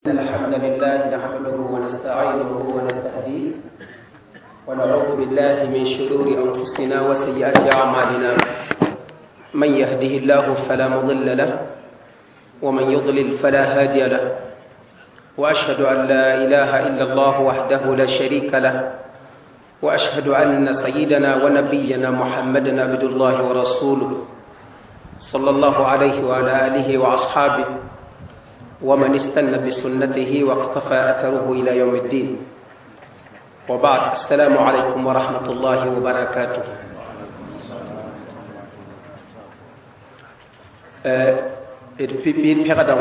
الحمد لله نحمده ونستعينه ونستهديه ونعوذ بالله من شرور أنفسنا وسيئات أعمالنا من يهده الله فلا مضل له ومن يضلل فلا هادي له وأشهد أن لا إله إلا الله وحده لا شريك له وأشهد أن سيدنا ونبينا محمدا عبد الله ورسوله صلى الله عليه وعلى آله وأصحابه ومن استنى بسنته واقتفى أثره إلى يوم الدين وبعد السلام عليكم ورحمة الله وبركاته. Pipin pegada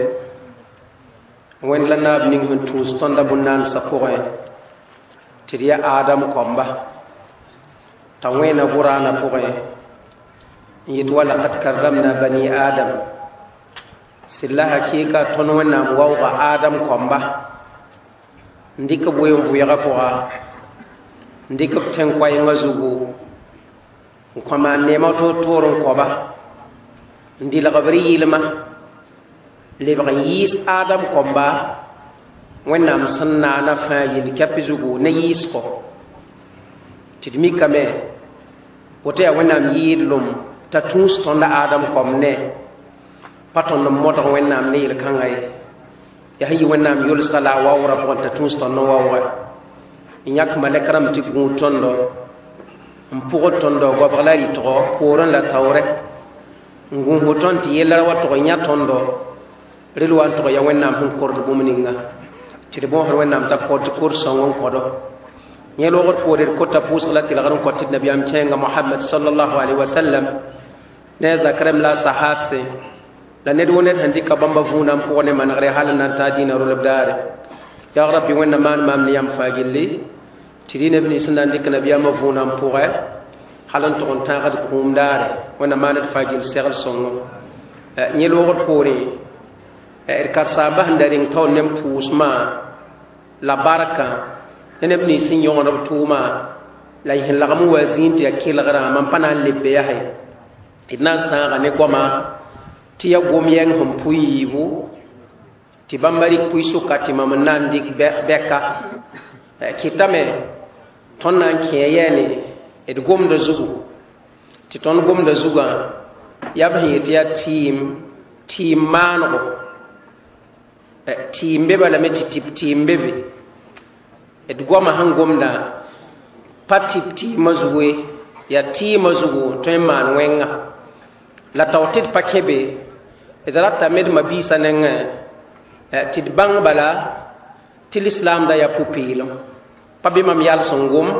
wen la nab ning hun tus tonda bunnan sapore tiria adam komba tawena burana pore yitwa laqad karramna bani adam silla hakika ton wannan wawga adam komba ndika boyen buyaga poa ndika ten kwai ngazugo kwama nema to toron koba ndila gabri ilma lebga yis adam komba wannan sunna na fayil kapizugo na yis ko tidmi kame wote ya wannan yidlum tatus tonda adam komne paton no moto wennam neil kangay ya hayi wennam yul sala wawra bon tatus ton no wawra nyak malekram ti gu tondo mpugo tondo go balari to poron la tawre ngu hoton ti yela wato nya tondo rilwan to ya wennam hun kordo bumuninga ti bon har wennam ta ko to kurso ngon kodo nyelo got ko der ko ta pusala ti lagaron ko ti nabiyam cenga muhammad sallallahu alaihi wasallam ne zakram la sahase la ned wonet handi ka bamba funam ko ne man gare halan ta dina rul dare ya rabbi wanna man mam ni yam fagilli tidina ibn sunan dik nabiya ma funam pour halan to on ta gad kum dare wanna man fagil segal songo nyelo got pore ka sabah ndaring to nem pusma la baraka ene ibn sin yon rab tuma la hin lagamu wazinti akil gara man pana lebbe ya hay idna sa ne goma ti ya gomyen hum puyibu ti bambari puisu kati mam nandik beka kitame tonan kiyene ed gomda zugu ti ton gomda zuga yabhi ti ya team mano team beba la meti team bebe ed goma han gomda pati ti mazwe ya ti mazugo to man wenga la tawtit pakebe idarata med mabisa neng tid bang bala til islam da ya pupilo pabe mam yal songum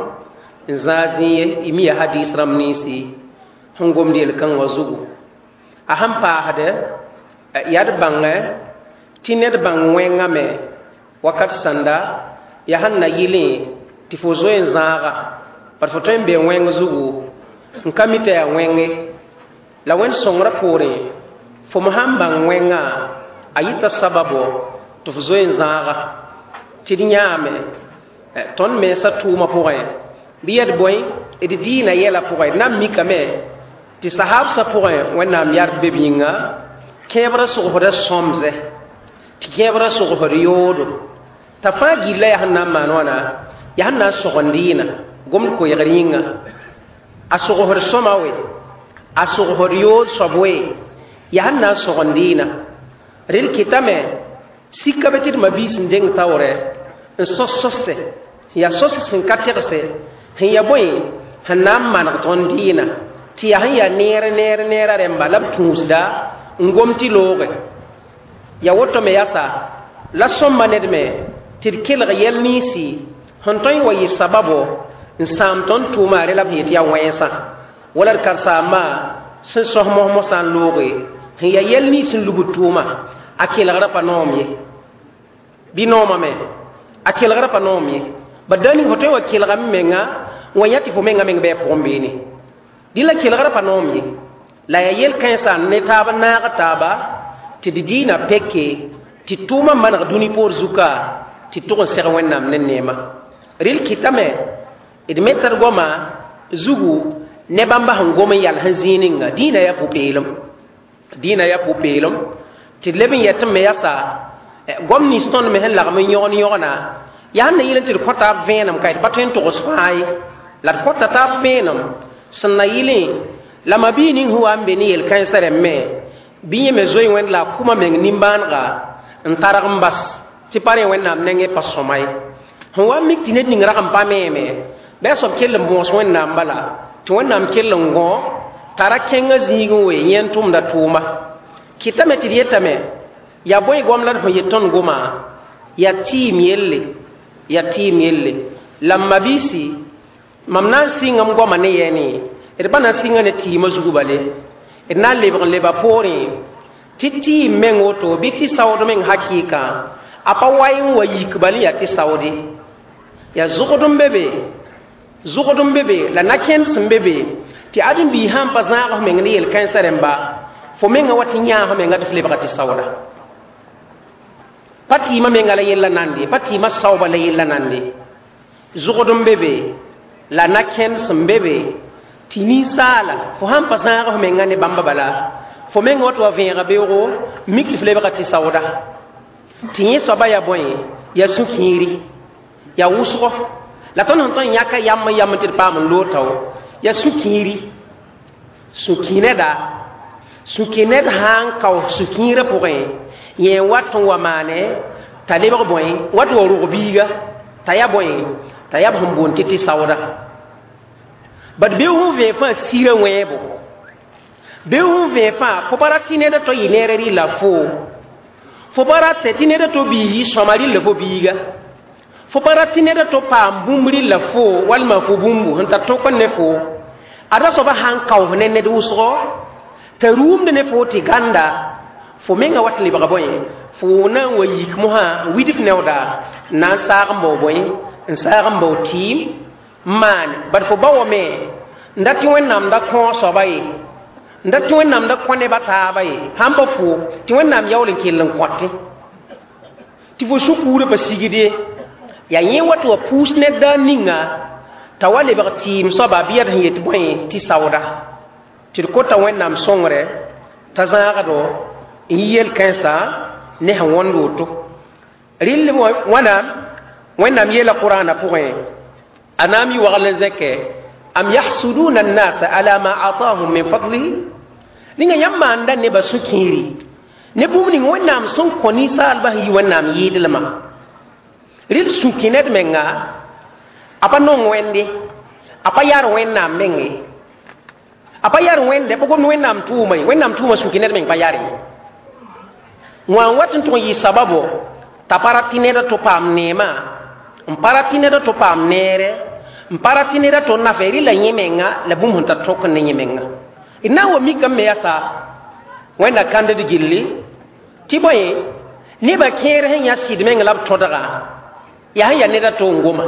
zazi imi hadis ramnisi hungum del kan wazugu aham pa hade yad bangé tined bang wenga me wakat sanda ya hanna yili tifozo enzaga par foto mbe wenga zugu nkamite ya wenge la wen songra pore fo mahamba wenga ayita sababu to fuzo enzaga tidinyame ton me sa tuma pore biyad boy edina yela pore nam mikame ti sahab sa pore wenam yar bebinga kebra so hoda somze ti kebra so hoda yodo tafagi la hanna manwana ya hanna so gondina gom ko yagaringa aso hoda somawe aso horiyo sobwe yahanna sogondina ril kitame sikabetir mabis ndeng tawre sosse ya sosse sin katerse ya boy hanam man tondina ti ya nere rembalab tusda ngomti loge ya woto me yasa la somma nedme tirkil gayel nisi hontoy wayi sababo nsam ton tumare la bieti ya waysa wala karsama sin sohmo mo san loge ya yelni sin lugutuma akil garapa nomye binoma me akil garapa nomye badani hoto wa kil gammenga wayati fo menga mengbe pombini dila kil garapa nomye la ya yel kansa ne taba na taba ti dina peke ti tuma man duni por zuka ti to ser wennam nema ril kitame idmetar goma zugu ne bamba hangoma yal hanzininga dina ya pupelum ti lebin yatum me yasa gomni ston me hen la me yon yona ya na yile tir kota venam kay paten to osfai la kota ta venam sanna yile la mabini huwa mbeni el kansare me biye me zoy wen la kuma me nimban ga ntarak mbas ti pare wen nam nenge pasomay huwa mikti net ningra kam pa meme be so kel mbos wen nam bala to wen nam kel ngo tara kenga zigo we yentum da tuma kitame ti yetame ya boy gomlan fo yeton goma ya tim yelle lamma bisi mamnan singam goma ne yeni bana singa ne ti mazugu bale na leba pori titi mengoto biti sawdo men hakika apa wayin wayi kbali ya ti sawdi ya zugodum bebe la naken smbebe ti adin bi ham pasna ko men ni el kansaremba fo men wati nya ho men ngati leba ti sawda pati ma men ngala yella nandi pati ma sawba la yella nandi zugodum bebe la naken smbebe tini sala fo ham pasna ko men ngane bamba bala fo men woto venga beuro mikli fleba ti sawda tini soba ya boy ya sukiri ya usro la ton yaka yam tir pam lotaw ya sukiri sukinet hang kaw sukira pouré ye waton wa mane taleba boy wato rubiga taya boy taya bombon titi sawda bad be hu ve fa sira webo be hu ve fa ko baratine da to yinereri la fo barate tine da to bi somali le fo biga fo baratine da to pam bumbri la fo wal ma fo bumbu hanta to kon ne fo ada so ba han kaw ne ne du so te rum de ne fo ti ganda fo menga watli ba boy fo na wayik mo ha widif newda na saambo boy saambo tim man bad fo bawo me ndati wennam da ko so bay ndati wennam da kone bata bay hamba fu ti wennam yawlen killen kwatte ti fo shukure ba sigide ya yin wato pusne da ninga tawale ba tim so ba biyar hiyet boy ti sawda ti ko ta wennam songre tazaga do yel kansa ne ha wondo to rille mo wana wennam yela qur'ana point anami waglan zakke am yahsuduna an-nas ala ma atahum min fadlihi ninga yamma anda ne basukiri ne bumni wonnam son koni sal bahi wonnam yidilma ril sukinet menga apa non wende apa yar wennam mengi apa yar wende ko gon wennam tuma sukinet men bayari wan watin to yi sababo taparatine da to pam nema mparatine da to pam nere mparatine da to naferi la nyemenga la bum hunta to kon nyemenga ina wo mi kam me yasa wenda kande de gilli tiboye ni ba kere hen ya sid menga lab to daga ya ya ne da to ngoma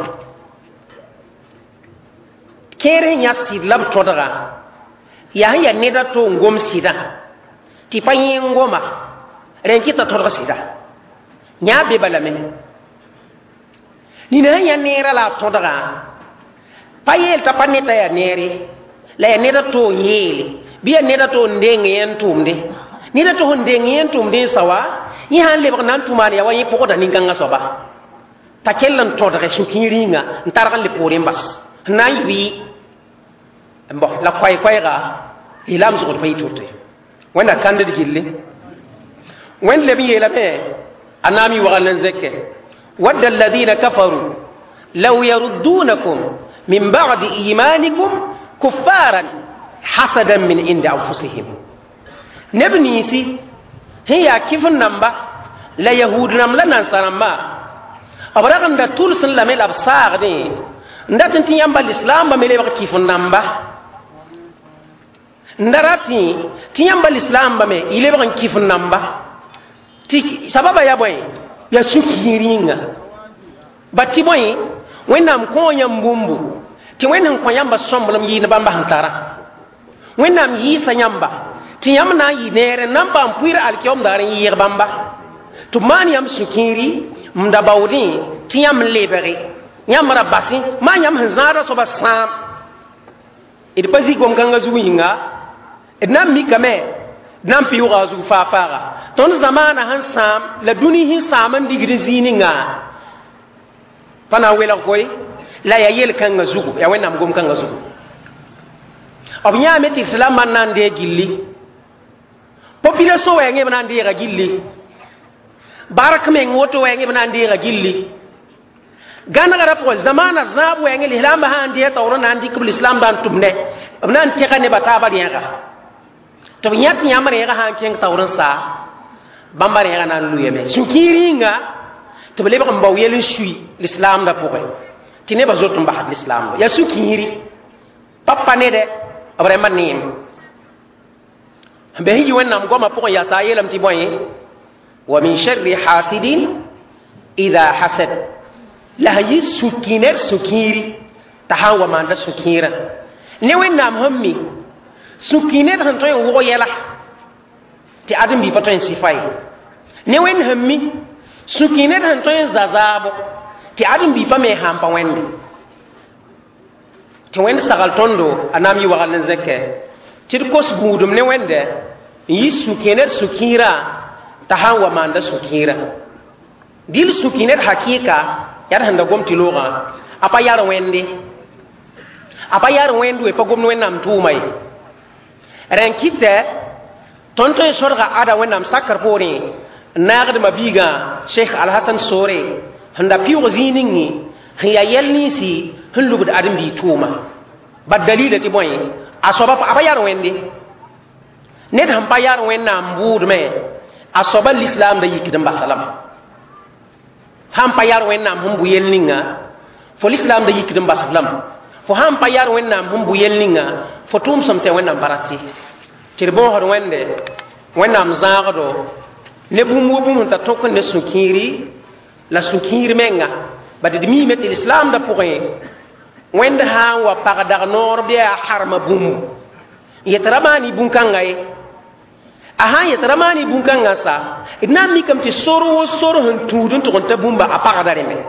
kere hen ya sid lab to daga ya ne da to ngom sida ti panye ngoma renkita to daga sida nya be balame ni na ya nera la to daga payel ta paneta ya neri la ya nera to yele biya nera to ndenge en tumde ni da to ndenge en tumde sawa yi han le ba nan tumani ya wayi poko da ninganga soba ta kellan to daga shukiringa ntargan le porin bas na yi mbo la kwai ga ilam zo ko pay tote wanda kande gille wen le bi yela be anami wagalan zakke wadda alladhina kafaru law yaruddunakum min ba'di imanikum kuffaran hasadan min inda anfusihim nabnisi hiya kifun namba la yahudunam la nansaramba abragan da tulsun la mel absar ni ndatin tin yamba l'islam ba mele ba kifun namba ndarati tin yamba l'islam ba me ile ba kifun namba ti sababa ya boy ya sukiringa bati boy wennam ko yambumbu ti wennam ko yamba sombulam yi na bamba hantara wennam yi sa yamba ti yamna yi nere namba ampuira alkiom darin yi bamba to man yam sukiri mda bawdi ti yam lebere yam rabasi ma yam hanzara so basam id pasi gom ganga zuwinga ednam mi kame nam pi yuga zu fa fara ton zamana han sam la duni hin saman digri zininga pana wela koy la ya yel kan nga zugu ya wenam gom kan nga zugu obnya met islam man nan de gilli population wa ngi nan de ga gilli barak me ngoto wa ngi nan de ga gilli gana gara ko zamana zabu wa ngi islam han de tawro nan di kubul islam ban tumne nan te kan ne bata ba ya ga to nyat nyamare ga han ken tawron sa bambare ga nan luye me sukiringa to bele ba mbaw yelu shui l'islam da pokoy ti ne ba zotum ba l'islam ya sukiri papa ne de abre manim be hi wonnam goma pokoy ya sa yelam ti boy wa min sharri hasidin idha hasad la yi sukiner sukiri tahawa manda sukira ne wonnam hammi sukiner han to wo yela ti adam bi pato en sifai ne wen hammi sukine han to en zazabo ti adam bi pa me hampa wende ti wen sagal tondo anami wagal nan zakke ti ko sgudum ne wende yi sukine sukira tahawa manda sukira dil sukine hakika yar handa gomti loga apa yar wende e pa gomno wenam tumai ren kitte tonto e sorga ada wenam sakar pori nagd mabiga Sheikh Al Hassan Sore handa piwo ziningi hiya yelni si hulugud adam bi tuma bad dalila ti boy asoba apa yar wende net ham pa yar wenam bud me asoba l'islam da yikidam basalam ham pa yar wenam hum bu yelninga fo l'islam da yikidam basalam fo ham pa yar wenam hum bu yelninga fo tum som se wenam barati tirbon hor wende wenam zaagdo ne bum ta tokko ne sukiri la sukiri menga badi mi met l'islam da pouré wende ha wa pagdar nor be harma bum yetramani bun kangay aha yetramani bun kanga sa idna mi kam ti soro hun tudun to ta bumba apagdare me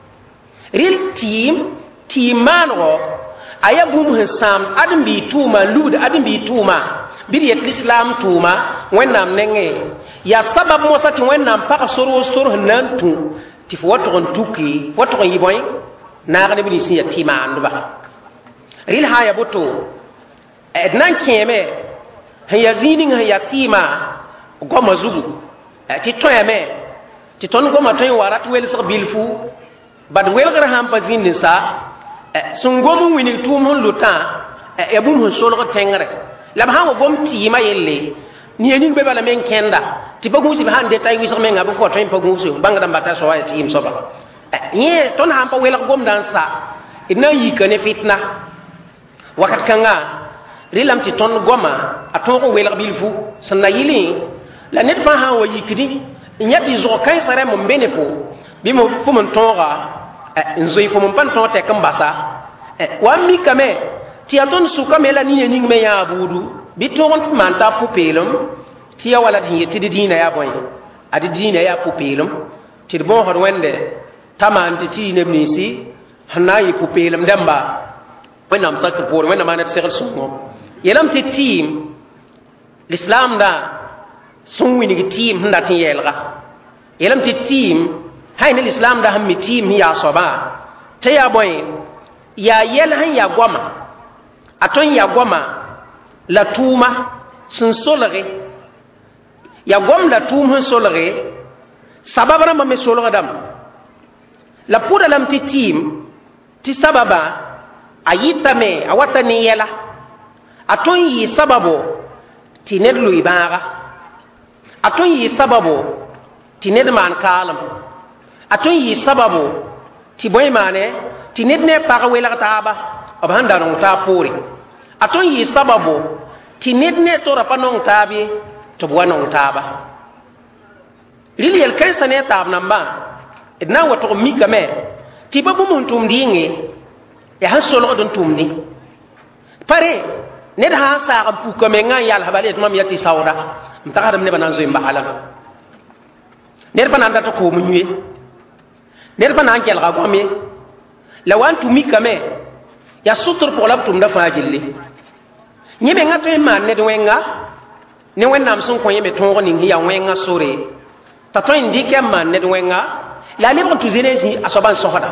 real team manro aya bum hin sam adam bi tuma lud adam bi tuma bir yet l'islam tuma wennam nenge ya sabab mo sati wennam paka soro nan tu ti fo wato tuki wato yiboy na ga bi si yatima anduba ril haya boto ednan keme haya zinin haya yatima goma zugu ti toyame ti ton goma toy warat wel sa bilfu bad wel gar ham pa zinin sa sungomu wini tumon luta e bum hun solo tengre la ba gom ti ma yelle ni eni be bala men kenda ti bagu si hande tay wi so men ngabu fo tan pagu so banga dam bata so ay ti im so ba ye ton ham pa wela gom dan sa ina yi kane fitna wakat kanga rilam ti ton goma aton ko wela bilfu sanna yili la net fa ha wa yikidi nyati zo kay sare mo benefo bi mo fu mon tonga nzoi fo mon pan ton te kambasa wa mi kame ti aton su kamela ni eni me ya budu biton manta pupelum ti ya wala hin yeti dina ya boy adi dina ya pupelum ti bon hor wende tamanti ti nebnisi hanayi pupelum damba wenam sakr por wenam anat segal sungo yelam ti team l'islam da sunwi ni team handa tin yelga yelam ti team hayna l'islam da hammi team ya soba te ya boy ya yel han ya goma aton ya goma la tuma sun solare ya gom la tum hun solare sababra ma me solare dam la puda lam ti tim ti sababa ayita me awata ni yela aton yi sababo ti nedlu ibara aton yi sababo ti nedman kalam aton yi sababo ti boy mane ti nedne para wela taaba abanda no ta puri aton yi sababu ti nedne to rafa non tabi to buwanon taba lili el kaisa ne tab namba idna wato mika me ti babu mun tumdinge ya hasolo don tumdi pare ne da hasa am pu ko me nga yal habale mam yati sawda mtakadam ne banan zo imba alam ne banan da to ko munye ne banan kel ga ko me lawan tu mika me ya sutur pour la tum da fajilli nyebe ngato e man ne wenga ne wẽnnaam sẽn kõ yẽ me tõog ning sẽn yaa wẽngã sore t'a tõe n dɩk n maan ned wẽnga la a lebg n tɩ zene zĩ a soaba n sõsda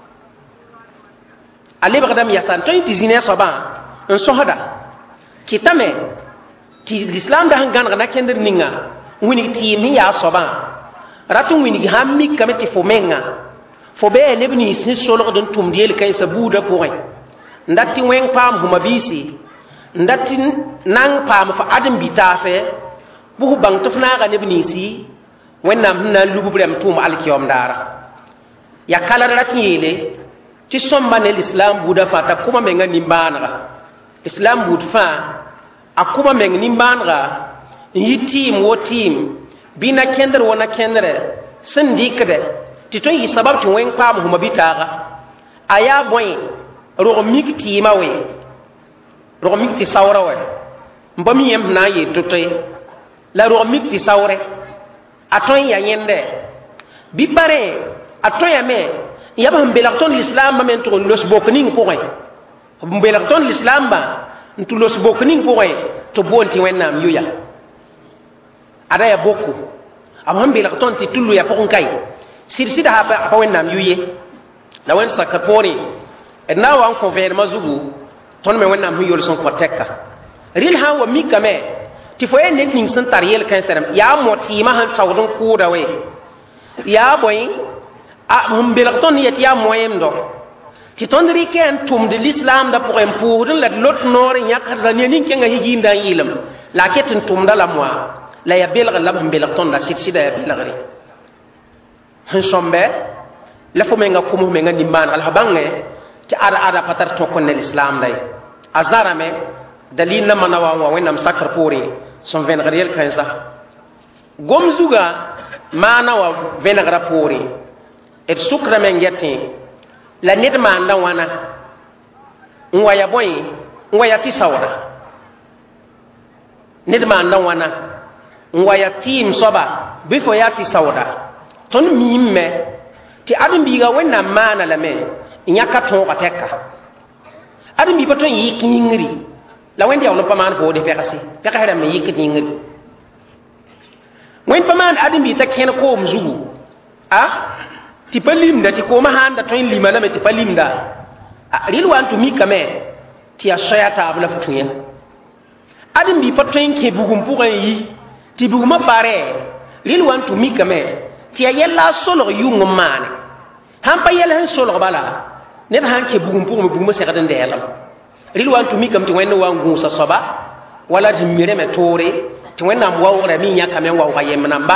a lebgdame yaa sãn tõe n tɩ zĩ ne a soabã n sõsda kɩtame tɩ lislaam da sẽn gãneg nakẽndr ninga wĩnig tɩɩm sẽn yaa soabã rat n wĩnig sãn mikame tɩ fo menga fo bee neb nins sẽn solgd n tʋmd yel-kãensã buudã pʋgẽ n dat tɩ wẽng paam fo mabiisi n dat tɩ nang paam fo ãdem-bi-taase bʋ f bãng tɩ f naaga neb ninsi wẽnnaam sẽn na n lugb rãmb tʋʋm alkiyaoom daara yaa kalr rat n yeele tɩ sõmba ne lislaam buudã fãa t'a kʋma menga nimbãanega lislaam buud fãa a kʋma meng nimbãanega n yi tɩɩm wo tɩɩm bɩ nakẽndr wo nakẽndrɛ sẽn dɩkdɛ tɩ tõe n yɩ sabab tɩ wẽng paam fo mabitaaga a yaa bõe rog mik tɩɩma we rog mik tɩ saoora wɛ n pa mi yẽmb na n yeel to-toe la rog mik tɩ saoore a tõe n ya yẽndɛ bɩ parẽ a tõyame n yab sẽn belg tõnd lislaambã me n tʋg n los bok ning pʋgẽ n belg tõnd lislaambã n tɩ los bok ning pʋgẽ tɩ boon tɩ wẽnnaam yoya ada ya boko b sẽn belg tõnd tɩ tullu ya pʋgẽ kae sɩd-sɩda a pa wẽnnaam yu ye la wẽnd sakã poorẽ d na n wa n kõ vẽenemã zugu tõnd me wẽnnaam sẽn yols n kõ tɛka rel sã n wa mikame tɩ fo yaa ned ning sẽn tar yel-kãensã yaa mo tɩɩmã sẽn saood n kʋʋda we yaa bõe sẽn belg tõnd n yet yaa moẽemdo tɩ tõnd rɩkɛ n tʋmd lislaamdã pʋgẽ n pʋʋsd n la d lot noor n yãkda ne nin-kẽngã higiimdã n yɩlem la a ket n tʋmda la moa la ya belg la b sẽn belg tõnda sɩd-sɩda ya belgre sẽn sõmbe la fo menga kʋms menga nimbãanega la f bãngẽ tɩ ada pa tar tõk ne lislaamda ye a zãrame dalil na mana wa wẽnnaam sakr poorẽ sẽn vẽnegd yel-kãensã gom zugã maana wa vẽnegrã poorẽ d sʋkrame n yetẽ la ned maanda wãna n wa ya bõe n wa ya tɩ saoora ned maanda wãna n wa ya tɩɩm soaba bɩ fo yaa tɩ saoda tõnd miime tɩ ãdem-biigã wẽnnaam maana lame n yãka tõoga tɛka ãdem-bii pa tõe n yɩk yĩngri la wẽnd yaool n pa maan foode pɛgse pɛgs rãmb n yɩkd yĩngri wẽnd pa maan ãdem-bii t'a kẽn koom zugu tɩ pa limda tɩ koomã sãanda tõe n lima lame tɩ pa limda rɩl wa n tɩ mikame tɩ yaa soya taab la f tũyã ãdem-bii pa tõe n kẽ bugum pʋgẽ n yi tɩ bugumã barɛ rɩl wa n tɩ mikame tɩ yaa yɛlla a solg yʋng n maane sãn pa yɛl sẽn solg bala ned sãn kẽ bugum pʋgẽ bugumã segd n dɛɛlem rɩl wa n tɩ mikame tɩ wẽnd wa n gũusa soaba wala tɩ mirame toore tɩ wẽnnaam waoogra mi yãkame n waooga yemb namba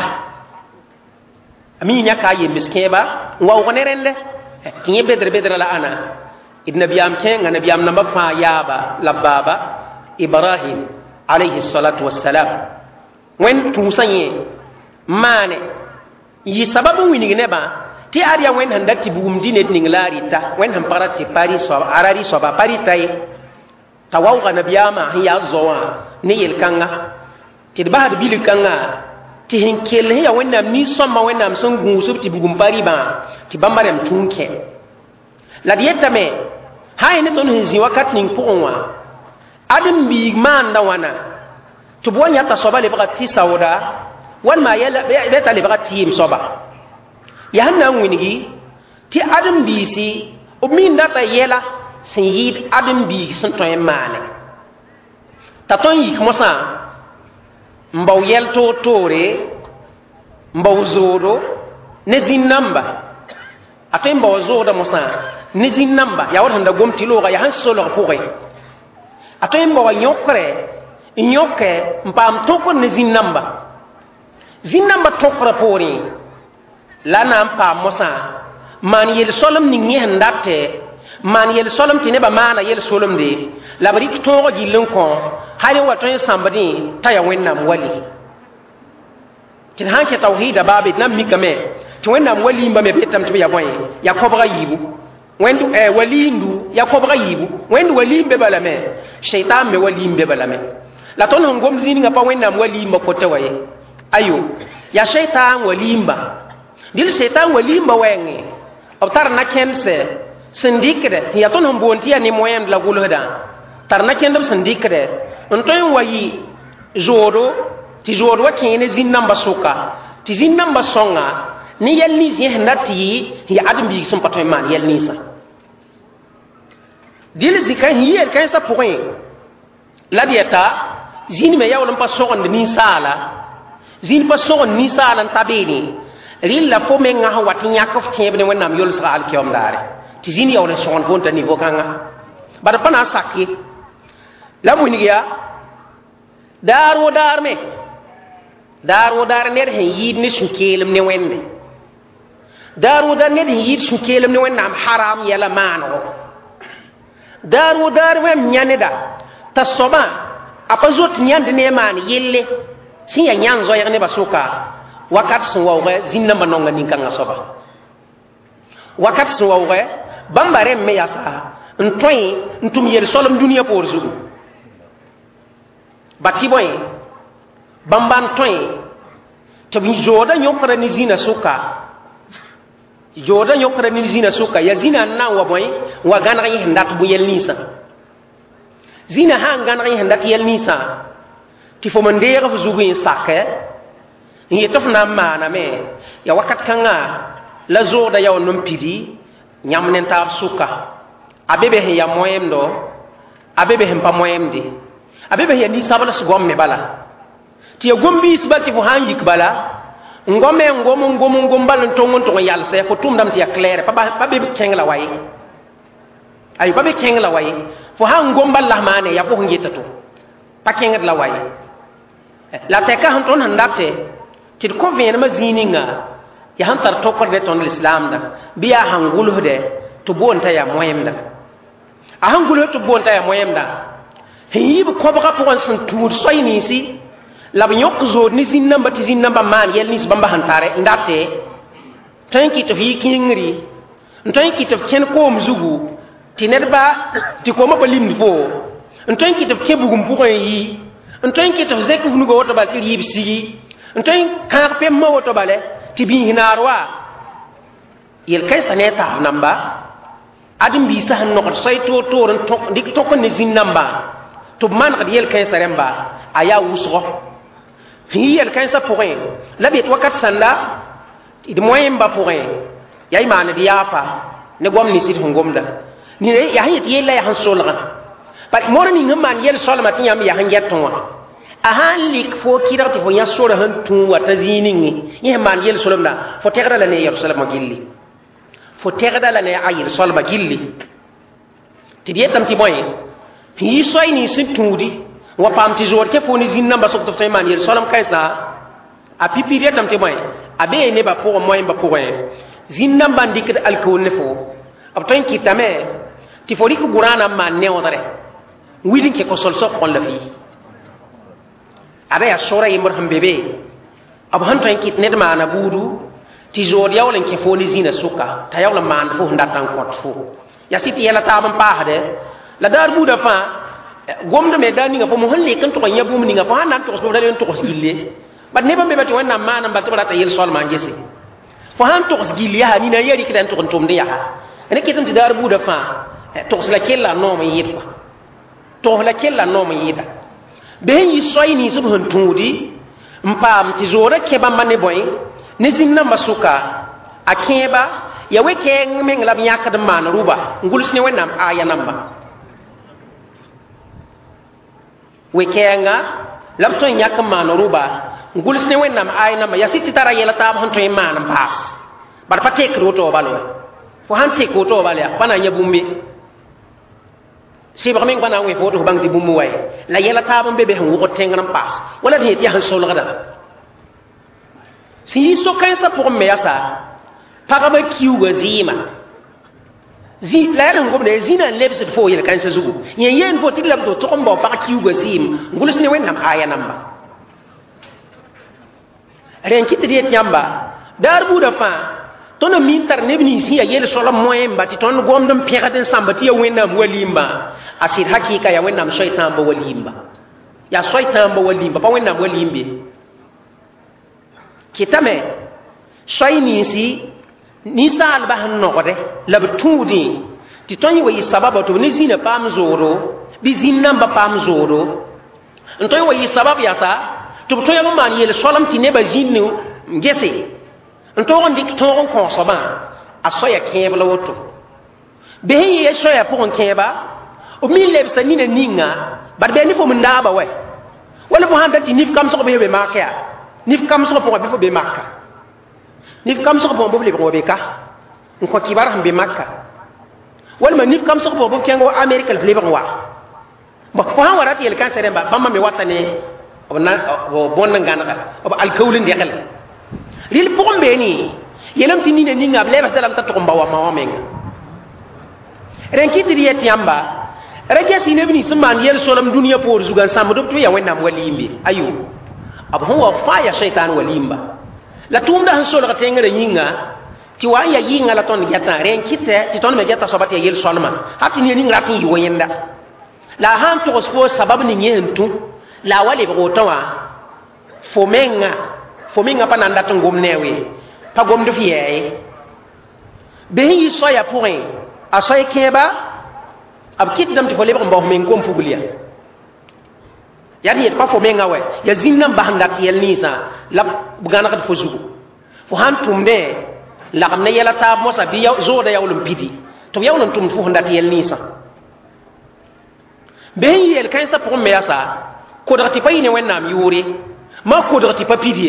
a mi yãka a yembs kẽeba n waoog ne rẽndɛ tɩ yẽ bedr la ana d nabiyaam kẽnga nabiyaam namba fãa yaaba la baaba ibrahim alayhi salatu wassalam wẽnd tũusã yẽ maane yɩ sabab n wĩnig nebã tɩ ad yaa wẽnd sẽn dat tɩ bugum dĩ ned ning la a rɩta wẽnd sẽn pa rat tɩ a ra rɩ soaba pa rɩta ye t'a waooga nabiyaamã sẽn yaa zo wã ne yel-kãnga tɩ d basd bil-kãngã tɩ sẽn kell sẽn yaa wẽnnaam nin-sõma wẽnnaam sẽn gũusb tɩ bugum pa rɩbã tɩ bãmba rãmb tũn kẽ la d yetame sã n ne tõnd sẽn zĩ wakat ning pʋgẽ wã ãdem-biig maanda wãna tɩ b wa yãta soaba lebga tɩ saoda walma beta lebga tɩɩm soaba yaa sẽn na n wĩngi tɩ ãdem-biisi b min data yɛla sẽn yɩɩd ãdem-biig sẽn tõe n maane t'a tõe n yik mosã n bao yɛl toor-toore n bao zoodo ne zĩn-namba a tõe n bao zoogda mosã ne zĩn-namba yaa wat sẽn da gom tɩ loogã yaa sẽn solg pʋgẽ a tõe n bao yõkrɛ n yõkɛ n paam tõkr ne zĩn-namba zĩn-namba tõkrã poorẽ la na n paam mosã maan yel-solem ning yẽ sẽn datɛ maan yel-solem tɩ nebã maana yel-solemde la b rɩk tõog gill n kõ hal n wa tõe n sãmbdẽ t'a yaa wẽnnaam wali tɩ d sãn kẽ tawhiida baabe d na n mikame tɩ wẽnnaam waliimba me betame tɩ b ya bõe yaa kobga yiibu wẽnd waliindu yaa kobga yiibu wẽnd waliim be balame sheitaan me waliim be balame la tõnd sẽn gom zĩnigã pa wẽnnaam waliimba kota wa ye ayo yaa sheitaan waliimba dɩl sheitaan waliimba wɛɛngẽ b tar nakẽndse sẽn dɩkdɛ tɩ yaa tõnd sẽn boond tɩ yaa ne-moẽmd la gʋlsdã tar nakẽndb sẽn dɩkdɛ n tõe n wa yɩ zoodo ti zoor wa kẽene zĩn namba soka tɩ zĩn namba sõnga ne yɛl nins yẽs na tɩ yɩ ãdem-biig sẽn pa tõe n maan yɛl ninsã dɩl zĩka sẽn yeel kãensã pʋgẽ la d yɛta zĩn me yaool n pa sõgend ninsaala zĩn pa sõgend ninsaala n ta beene rɩl la fo mengã sẽn wat n yãk f tẽeb ne wẽnnaam yolsga alkiom daare tɩ zĩn yaool n sõgend fo n ta nivo kãngã bad pa na n sak ye la wilg yaa daar wo daar me daar wo daar ned sẽn yɩɩd ne sũ-keelem ne wẽnde daar wo daar ned sẽn yɩɩd sũ-keelem ne wẽnnaam haram yɛla maanego daar wo daar wẽm yã neda t'a soaba a pa zot yãnd ne a maan yelle sẽn yaa yãng zoɛɛg nebã soka wakat sẽn waoogɛ zĩn nambã nonga nin-kãngã soaba wakat sẽn waoogɛ bãmba rẽm me yasa n tõe n tʋm yel-solem dũniyã poor zugu ba tɩ bõe bãmba n tõe tɩ b jooda yõkra ne zĩnã sʋka jooda yõkra ne zĩnã sʋka yaa zĩnã n na n wa bõe n wa gãneg yẽs n dat bõe yɛl ninsã zĩnã sã n gãneg yẽs n dat yɛl ninsã tɩ fo n deeg f zug n sakɛ n yetɩ f na n maaname yaa wakat kãngã la zoogda yaool n pidi yãmb ne taab sʋka a be be sẽn ya moẽmdo a be be sẽn pa moẽmde a be be sẽn ya nin-sabls gom me bala tɩ ya gom-biis bal tɩ fo sã n yik bala n gome n gom bal n tong n tʋg n yalsɛ fo tʋmdame tɩ ya claire pa be kẽng la wa ye ay pa be kẽng la wa ye fo sã n gom bal la maane ya fo sẽn yeta to pa kẽngd la wa ye la tɛka sẽn tõnd sẽn date tɩ d kõ vẽenemã zĩig ninga yaa sẽn tar tokrdɛ tõnd lislaamda bɩ yaa sãn gʋlsdɛ tɩ boon t'a yaa moẽmda a sẽn gʋlsd tɩ boon t'a yaa moẽmda sẽn yɩɩb kõbgã pʋgẽ sẽn tũud soy ninsi la b yõk zood ne zĩn namba tɩ zĩn namba maan yɛl nins bãmba sẽn tare n date tõe n kɩt f yɩ kĩngri n tõe n kɩt f kẽnd koom zugu tɩ nedba tɩ koomã pa limd fo n tõe n kɩt f kẽ bugum pʋgẽ n yi n tõe n kɩt f zẽk f nuga woto bal tɩ rɩɩb sigi n tõe n kãag pembã woto bale tɩ bĩis naar wa yel-kãensã ne a taab namba ãdem-biisã sẽn nogd soy toor n dɩk tõk ne zĩn nambã tɩ b manegd yel-kãensã rẽmba a yaa wʋsgɔ sẽn yɩ yel-kãensã pʋgẽ la b yet wakat sãnda d moẽmbã pʋgẽ yaa y maand yaafa ne gom ninsd sẽn gomda yaa sẽn yet yella yaa sẽn solgã mor ning n maan yel-soalmã tɩ yãmb yaa sẽn gɛt wã a sãn lik fo kɩdg tɩ fo yã sora sẽn tũ wa t'a zĩig ninge yẽ sẽn maan yel-solemda fo tɛgda la ne yel-soalmã gilli fo tɛgda la ne a yel-soalmã gilli tɩ d yetame tɩ bõe sẽn yɩ soy nins sẽn tũudi wa paam tɩ zoor kẽ fo ne zĩn nambã sok tɩ f tõe n maan yel-soalem kãensã a pipid yetame tɩ bõe a bee nebã pʋgẽ moẽmbã pʋgẽ zĩn nambã n dɩkd alkool ne fo b tõe n kɩtame tɩ fo rɩk gʋrãanã n maan neoodre n wid n kẽ ko sol-soab kõn la fɩ ada yaa sora yembr sẽn be be b sẽn tõe n kɩt ned maana buudu tɩ zood yaool n kẽ fo ne zĩnã sʋka t'a yaool n maand fo sẽn dat n kõt fo yaa sɩ tɩ yɛla taab n paasdɛ la daar buudã fãa gomdame daa ninga fo mo sẽn lek n tʋg n yã bũmb ninga fo sãn na n tʋgs bda le n tʋgs gille bad nebã n be ba tɩ wẽnnaam maan n bal tɩ b rata yel-soalmã n gese fo sãn tʋgs gill yaa nina n yaa rɩkda n tʋg n tʋmd yaa ne kɩtm tɩ daar buudã fãa tʋgs la kell la noom n yɩɩd pa tʋgs la kell la noom n yɩɩda bɩ sẽn yɩ soy nins b sẽn tũudi n paam tɩ zoorã kẽ bãmba ne bõe ne zĩn nambã sʋka a kẽeba ya we-kɛɛng meng la b yãkd n maan rʋba n gʋls ne wẽnnaam aya namba we-kɛɛngã la b tõe n yãk n maan rʋba n gʋls ne wẽnnaam aya namba yaa sɩ tɩ tara yɛla taab sẽn tõe n maan n paas bad pa tekd woto bal wa fo sãn tek woto bal yaa pa na n yã bũmbe sɩbg meng pa na n wẽ fo tɩ f bãng tɩ bũmb wa ye la yɛla taab n be be sẽn wʋgd tẽngr n paas wala d yet yaa sẽn solgda sẽn yɩ so-kãensã pʋgẽ me yasa pagba kiuga zɩɩma la yaa sẽn gomda zĩnã n lebsd fo yel-kãensã zugu yẽ yeen fo tɩ d la b do tʋg n bao pag kiuga zɩɩm n gʋls ne wẽnnaam aya namba rẽn kɩ tɩ d yet yãmba daar buudã fãa tõnd n min tar neb nins sẽn yaa yel-soalm moẽmba tɩ tõnd gomd n pẽgd n sãmba tɩ yaa wẽnnaam wa limbã a sɩd hakɩɩka yaa wẽnnaam soy-tãamba wa limba yaa soy-tãamba wa limba pa wẽnnaam wa limbe kɩtame soy ninsi ninsaalbã sẽn nogde la b tũudẽ tɩ tõe wa yɩ sababa tɩ b ne zĩnã paam zoodo bɩ zĩn nambã paam zoodo n tõe wa yɩ sabab yasa to to yam man yel solam ti ne ba jinnu ngese ntogon dik togon ko soba asoya kebla woto be ye soya pour keba o mi leb sa ni ninga bar be ni fo mun daba we wala bo handa ti nif kam so be makka nif kam so pour be fo be makka nif kam so pour bo le be ka ko kibar ham be makka wala ma nif kam so pour bo kengo america le be wa ba ko han warati el kan sere ba bamma me watane o bonna ngana o al kawlin de xel lil pour be ni yelam ti ni ninga ble ba dalam ta to mbawa ma wamenga ren kitiriye tiamba raja sinebni suman yel solam dunia por zugan sam do to ya wenam walimbi ayu abu huwa fa ya shaytan walimba la tumda han solo ka tengere yinga ti wa ya yinga la ton yata ren kite ti ton me jata sobati yel solman hati ni ngra tin yi wayenda la han to spo sabab ni nyentu la wale ko tawa fomenga pa nanda tan gomnewe pa gom do fiye be yi soya point asoy keba ab kit dam ti fo lebam ba men kom fugulia yadi pa fo menga we ya zinnam ba handat yel nisa la bugana kat fo zugu fo han tumde la xam ne yela tab mosa bi yaw zoda yawlum pidi to yawlum tum fo handat yel nisa be yel kan sa pour me yasa ko dati pay ne wennam yuri ma ko dati pa pidi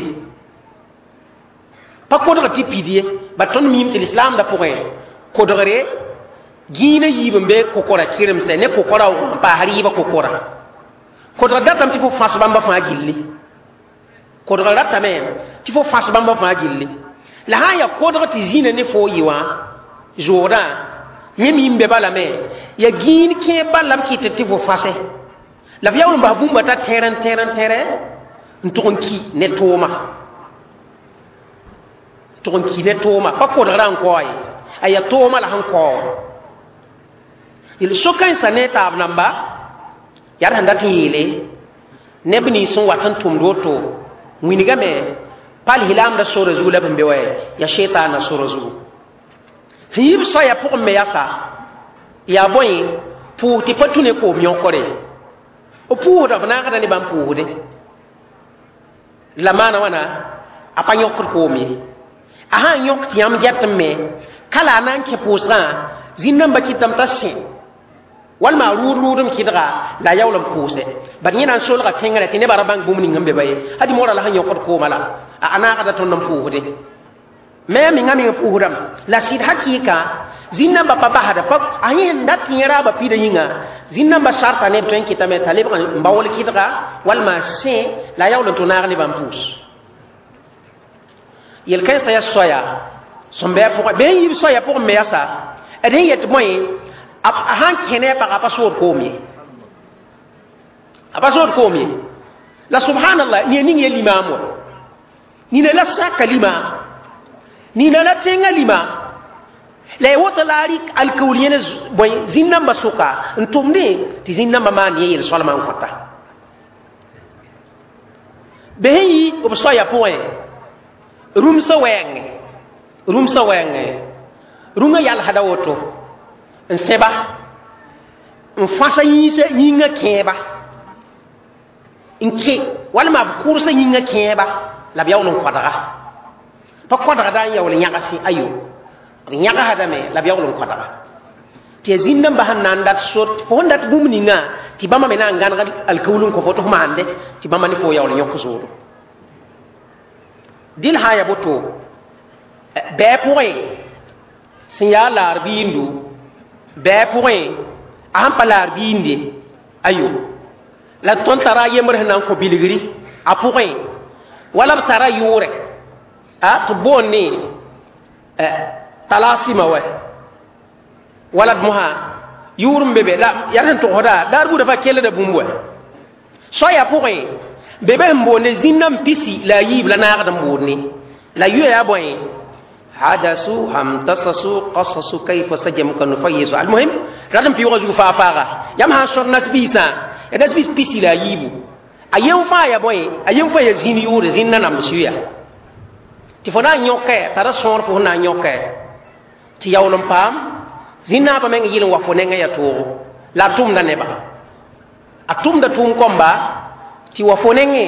pa ko dati pidi ba ton mim til islam da pour ko dore gina yibembe kokora kirim se ne kokora pa hariba kokora kodra datam ti fo fasbamba fa gilli kodra datame ti fo fasbamba fa gilli la haya kodra ti zina ne fo yiwa jora yemi imbe balame ya gin ke balam ki te ti fo fase la fiyawu ba bumba ta teren ntonki ne toma pa kodra ran koy aya toma la han ko il sokan saneta abnamba yar handati yele nebni sun watan tumdoto winiga me pal hilam da sura zula bambe waye ya shaytan na sura zu hib so ya pour me yasa ya boy pour ti patune ko mi onkore o pour da bana kada ni bam pour de la mana wana apanyo ko mi aha nyok ti am jatme kala nan ke posa zinamba kitam tasin walma rurum kidra la yawlam puse bar nyina sol ga tengere tine barabang bumni ngambe baye hadi mora la hanyo ko mala ana kada ton nam puude me mi ngami puudam la sid hakika zinna ba papa hada pap ayi ndat nyara ba pida yinga zinna ba sharta ne ton kitame talib mbawol kidra walma se la yawlam to na ni bam pus yel kay sa ya soya sombe pour be yib soya pour me yasa eden yet moy ahan kene pa apasor komi la subhanallah ni ni limamu ni la sa kalima ni la tenga lima la wota lari al kawliyene boy zinna masuka ntumde ti zinna mama ni yel solman kota behi obso ya point rumsa wenge runga yal hada woto nseba mfasa yinga keba inke wala ma kursa yinga keba la biyaw non kwadaga to kwadaga dan yaw le nyaga si ayo nyaga hada me la biyaw non kwadaga te zinna ba hanan dat sot fo ndat bumni nga ti bama me na ngan al kawlun ko foto ma hande ti bama ni fo yaw le nyok soro dil haya boto be point sinyala arbindu be point am palar binde ayo la ton tara yemre nan ko biligri a point wala tara yure a to bonni talasima wa wala muha yurum bebe la yaran to hoda dar bu dafa kele da bumbo so ya point bebe mbone zinam pisi la yib la na gadam bonni la yu ya boy hadasu hamtasasu qasasu kayfa sajamka nufayisu almuhim radam pi wazu fa faga yam ha son nasbisa e nasbis pisi la yibu ayen fa ya boy ayen fa ya zini yure zinna na msuya ti fona nyoke tara son fo na nyoke ti yawlum pam zinna ba men yilin wa fo nenga ya to la tum da neba atum da tum komba ti wa fo nenge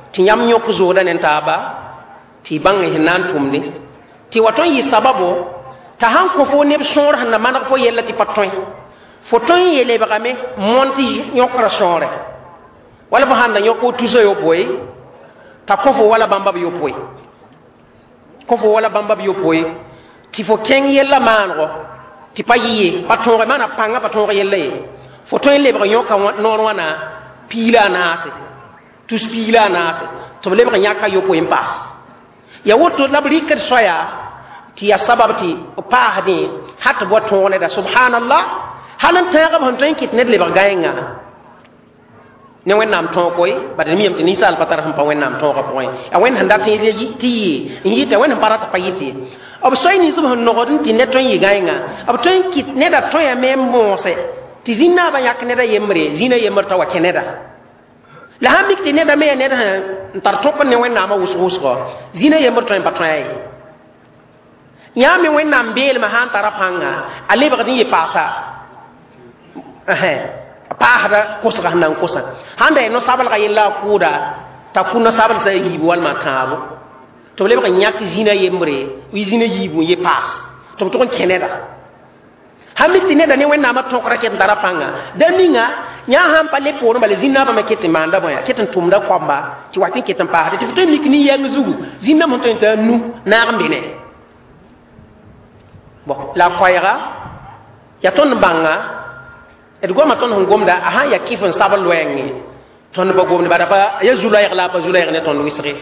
ti yam yok zoda nen taba ti bang hinan tumni ti waton yi sababo ta han ko fo ne sor han man ko yella ti paton fo ton yele ba game monti yokra sore wala ba handa yoko tuso yo boy ta ko fo wala bamba yo boy ko fo wala bamba yo boy ti fo ken yella mango ti payi paton mana panga paton yelle fo ton yele ba yoka non wana pila nase tus pila nase to le ba nyaka yo boy pass ya woto labri ker soya ti ya sababti pa hadi hatta bo ton da subhanallah halan ta ga ban tan kit net le ba gayenga ne wen nam ton koy ba de miyam ti ni sal patar ham pa wen nam ton ko poy a wen handa ti ti yi te wen para ta payiti ob soy ni subhan no godin ti net ton yi gayenga ob ton kit ne da to ya mem mose ti zinna ba yak ne da yemre zina yemr ta wa keneda la hamik ti ne da me ne da tar to ne wen nam wus wus ko zina yemr to en patray ya me wen nam bel ma han tarapanga ale ba din yi pasa pahada kusra nan kusa handa no sabal ga yilla kuda ta kunna sabal sai yibu wal makabu to le ba nyak zina yembre wi zina yibu ye pass to to keneda hamiti ne da ne wenna ma to kra ket dara panga daninga nya ham pale por bale zina ba makete manda boya ketan tumda kwamba ci watin ketan pahada ti to mikni yang zugu zina mon to nu na ngambine bo la khoyra ya ton banga et goma ton ngomda aha ya kifon sabal wengi ton ba gomni bada ba ya zulayr la ba zulayr ne ton wisri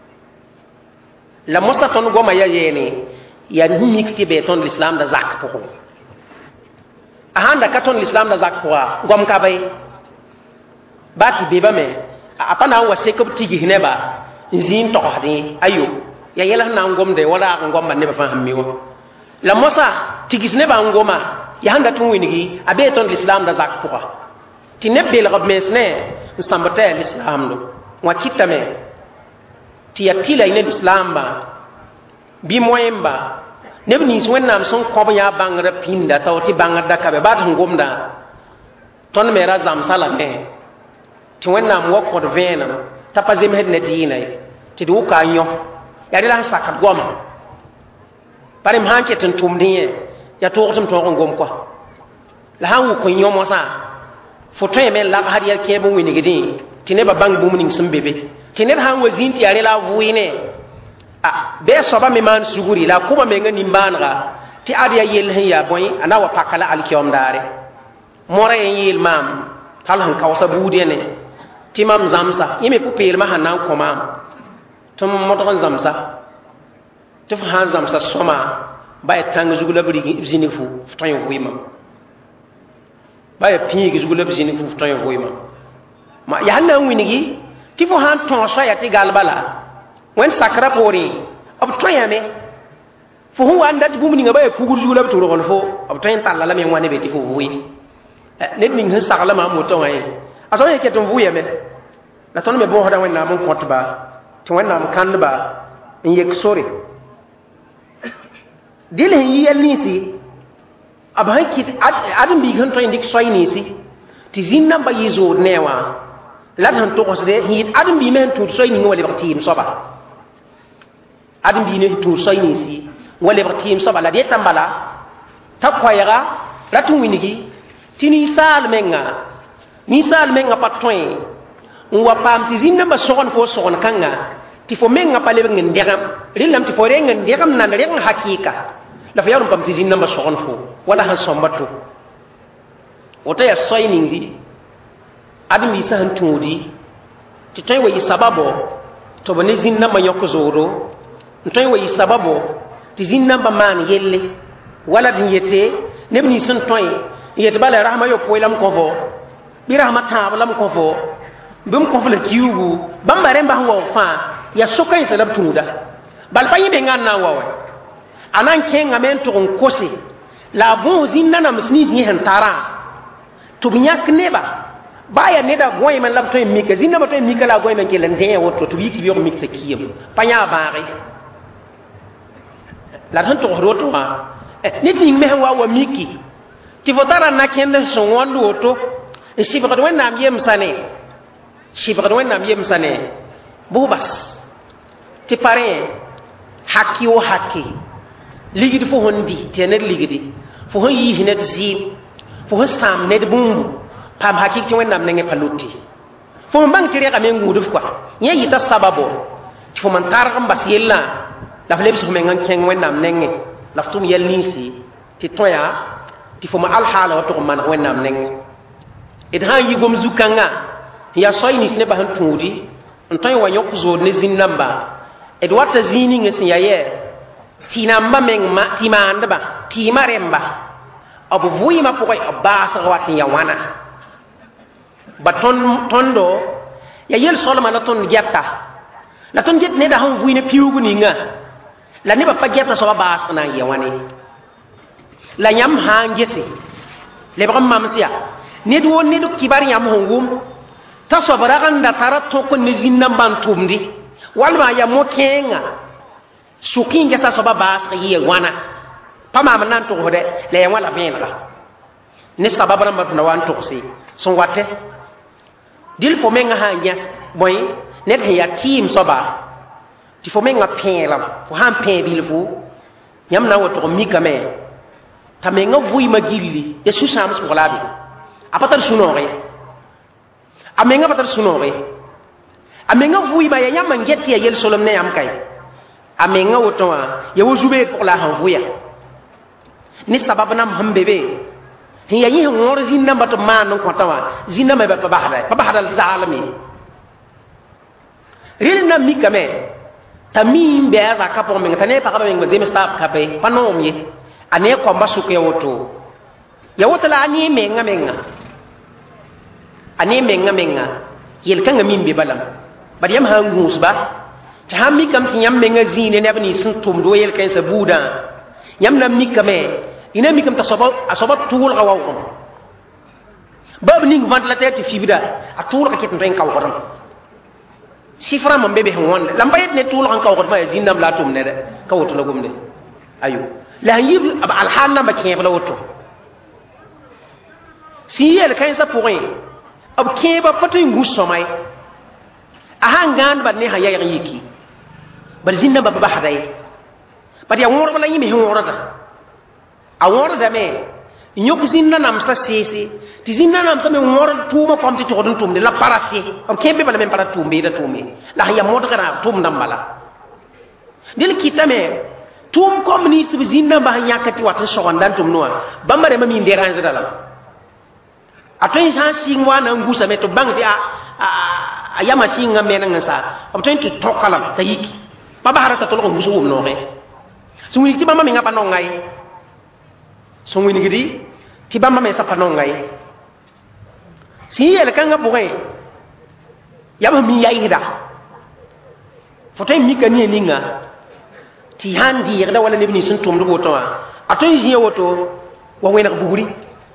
la mosta ton goma ya yene ya nimikti be ton l'islam da zak poko aha nda ka ton l'islam da zak poko gom ka bay bati be ba me apana wa sekop tigi hineba nzin to hadi ayo ya yela na ngomde wala ngomba ne ba fa hammiwa la mosa tigis ne ba ngoma ya handa tun winigi abe ton l'islam da zak pourquoi ti ne bel rab mesne nsambata l'islam do wa kitame ti atila ine l'islam ba bi moyemba ne bni wennam son ko ya bangra pinda tawti bangra ka be bat ngomda ton me razam sala me ti wennam wo ko venam tapazem hedne diina ti du ka nyo ya de la sakat goma parem hanke tan tumdiye ya toxum to ngom ko la hangu ko nyomo sa foto men la har ya ke bu wini gidi tine ba bang bu muning sumbebe tine hangu zinti are la vuine be soba me man suguri la kuma me ngani mbanra ti adiya yel hen ya boy ana wa pakala al kiyom dare more en yel mam tal han kawsa budi ne ti mam zamsa yime pupel ma hanan ko mam tum modon zamsa tuf han zamsa soma bay tang zugula bri zini fu tan voima bay pingi zugula bri zini fu tan voima ma ya na winigi ti fu han ton so ya ti galbala wen sakra pori ob to ya me fu hu anda ti bumni ngaba e pugur zugula to ro fo ob to en talla la me wane be ti fu vui net ning han sakla ma mo to ay aso ye ke ton vuya me la ton me bo hoda wen na mon kotba to wen na mon kanba en yek sore dile yel nisi aban kit adam bi gan to indik soy nisi ti zinna ba yizo newa la tan to ko de hit adam bi men to soy ni wala ba tim soba adam bi ne to soy nisi wala ba tim soba la de tambala ta khoyra ratu winigi tini sal menga pattoy wa pam ti zinna ba sogon fo sogon kanga ti fo menga pale ngin degam rilam ti fo rengen degam nan reng hakika la fa yarum pam ti zinna ba sogon fo wala han sombato wota ya soy ningi adi mi sa han tudi ti toy wa sababo to bani zinna ma yoko zoro toy wa sababo ti zinna ba man yelle wala din yete nebni sun toy yete bala rahma yo poilam ko fo bi rahma ta lam ko fo bum ko fle kiubu bamba remba ho fa ya sokay salab tuda bal fayi be nganna wawe anan kenga men to on kosi la bon zinna na musni ni han tara to binyak neba baya neda goy man lab to mika zinna ba to mika la goy man ke lan de woto to yiki biyo mikta kiyam panya baare la tan to roto ma nit ni me wa miki ti votara na kende so wandu woto e sibra do nam yem sane bubas ti pare hakki o hakki ligidi fo hondi te ne ligidi fo hon yi hinet zi fo hon sam ne bumbu pam hakki ti wonnam ne palutti fo mbang ti reka men ngudu quoi nya yita sababo fo man tar mbas yella la flebs fo men ngan ken wonnam ne la ftum yel nisi ti toya ti fo ma al hala to man wonnam ne id ha yi gom zukanga ya soy ni ne ba han tudi ntoy wa yok zo ne zin namba ed wata zini ngesi ya ye tinamba mengma timanda ba timaremba abu vuima pokoy abasa watin ya wana baton tondo ya yel solma la ton getta la ton get ne da han vuine piugu ni nga la ne ba pagetta so ba na ya wani la nyam ha ngesi le ba mamsiya ne do ne do kibar nyam hongum ta so baraganda tarato ko ne zinna bantumdi walma ya mokenga sukinga sa so ba ye wana pama manan to hode le wala benra ne sababara mbatuna wan to si son wate dil fo menga ha nyas boy net ya team soba ti fo menga pelam fo han pe bilfu nyam na woto mika me tamenga vui magilli ya susam so labi apatar sunore amenga patar sunore amenga vui ba ya yam ngeti ya yel solom ne yam kay amenga woto ya wujube pour la hanvuya ni sababna mbebe hiya yi ngor zinna bato man ko tawa zinna me ba bahada zalimi rilna mikame tamim be za kapo men tane pa ka men zeme stab kape panom ye ane ko mbasuke woto ya woto la ni menga ane menga yel kanga min be balam bariyam hangus ba ta hammi kam ti nyam menga zine ne bani sun tum do yel kan sa buda nyam nam mikame ina mi kam tasabat tul awawum bab ning vant la tete fibida atul ka kitin ren kaw ko sifra mam bebe hon lambayet ne tul an kaw ko ma zinam la tum ne de kawto la gumde ayu la yib ab al hanna ba kebe la woto si yel kan sa point ab keba patoy ngusomay ahangan ba ne haya yiki bar zinna ba haday ba ya ngor wala yimi ngorada awor da me nyok zinna nam sa sisi ti zinna nam sa me ngor tuma kom ti todun tum de la parati am kebe bala men para tumbe da tumbe la ya mod kana tum nam bala dil kitame tum kom ni su zinna ba nyakati wata shogandan tum noa bambare mami nderange dala atoy sa singwa na ngusa me to bangti a yama singa mena ngasa am to to tokalam tayiki baba harata to lo ngusu no me sumuni ti mama me ngapa no ngai songwini gidi ti bamba me sapano ngai si yel kanga bugai yama mi yaida fotay mi kani ninga ti handi yada wala ne bini sun tum do woto atoy jiye woto wa wena buguri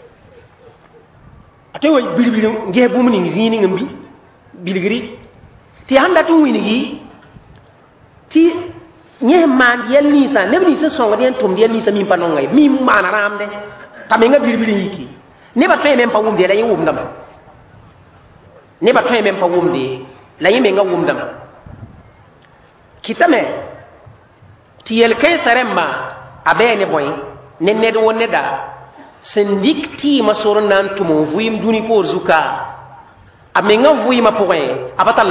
atoy way bilibili nge bu mu ni zini ngambi biligiri ti handa tu wini gi ti nye man yel nisa ne bini se songa den tum den nisa mi panonga mi mana ramde tamenga bilibili yiki ne ba toy mem pa wumde la yum ndam ne ba toy mem pa wumde la yime nga wum ndam kitame ti yel kay saremba abene boy ne ne do wonne da sendik ti masoron nan tumo vuyim duni por zuka amenga vuyima poe abata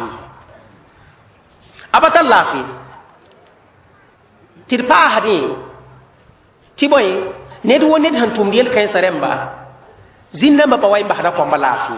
lafi tirpa hadi ti boy ne do wonne han tum yel kay saremba zinna ba pawai mbahada ko mbalafi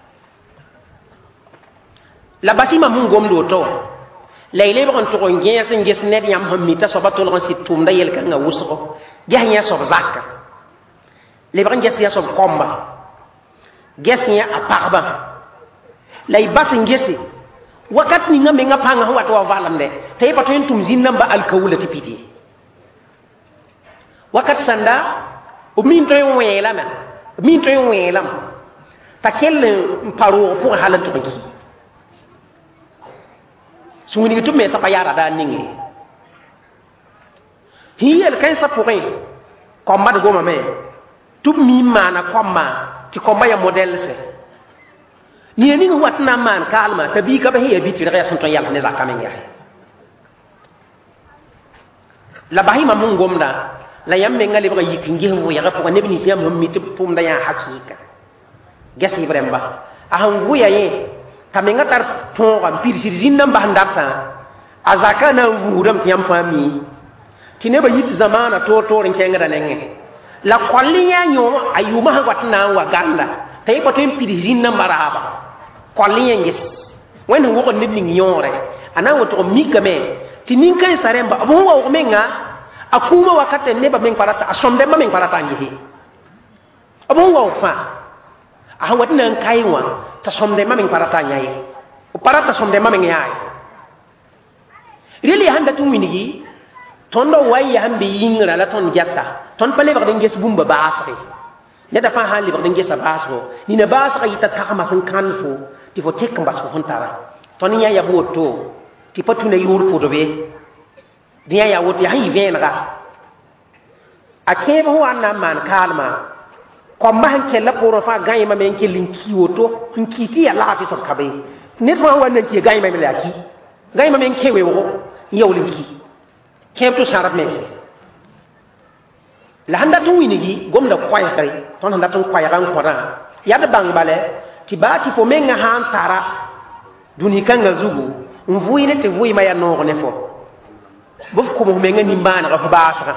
la basima mun gomdo to layle ba on to ngiya sen gis net yam hamita sobatul on situm da yel kan nga wusko jahnya sob zakka le ba ngesi ya sob komba gesiya aparba lay bas ngesi wakat ni ngame nga panga wat wa valamde tay pato entum zinamba alkawula tipiti wakat sanda o min to welam takel paro pour halan to ki sunguni gitu me sapa yara da ningi hiyel kay sa pour komba de goma me tub mi mana komba ti komba ya model se ni ni wat na man kalma tabi ka ba he bitir ya sun ton yalla ne zakamen ya la bahima mun gomda la yamme ngali ba yikingi ho ya ko ne bini siyam hum mit pum da ya hakika gasi bremba ahan guya ye kamenga tar to ga pir sir jinna ba ndata azaka na wuram tiyam fami tine ba yit zamana to rin kenga da nenge la kwallinya nyo ayuma ha watna wa ganda tay ko tem pir jinna maraba kwallinya ngis wen wo ko nibni nyore ana woto mikame tinin kai saremba abu wa menga akuma wakati ne ba men parata asomde ba men parata ngihi abu wa fa ahawat nan kaiwa ta somde ma men parata nyai o parata somde ma men yaai rili handa tu winigi tondo way hambe yingra la ton jatta ton pale ba nges bumba ba asri ne da fa hali ba nges baso ni na baso yi ta kama san kanfo ti fo tek mbas ko hontara ton nya ya boto ti patu ne yur fu dobe dia ya wote hay venra akebe ho anna man kalma ko man ke la poro fa gay ma men ke linki woto nkiti ya la fi so kabe net ma wannan ke gay ma men laki gay ma men kewe wo yow linki kemto sharab men la handa tu winigi gomda kwaya kare ton handa ton kwaya ran kora ya da bang bale ti bati fo men nga han tara duni kanga zugu mvui ne te vui ma ya no ne fo bof ko mo menga nimbana ko baasra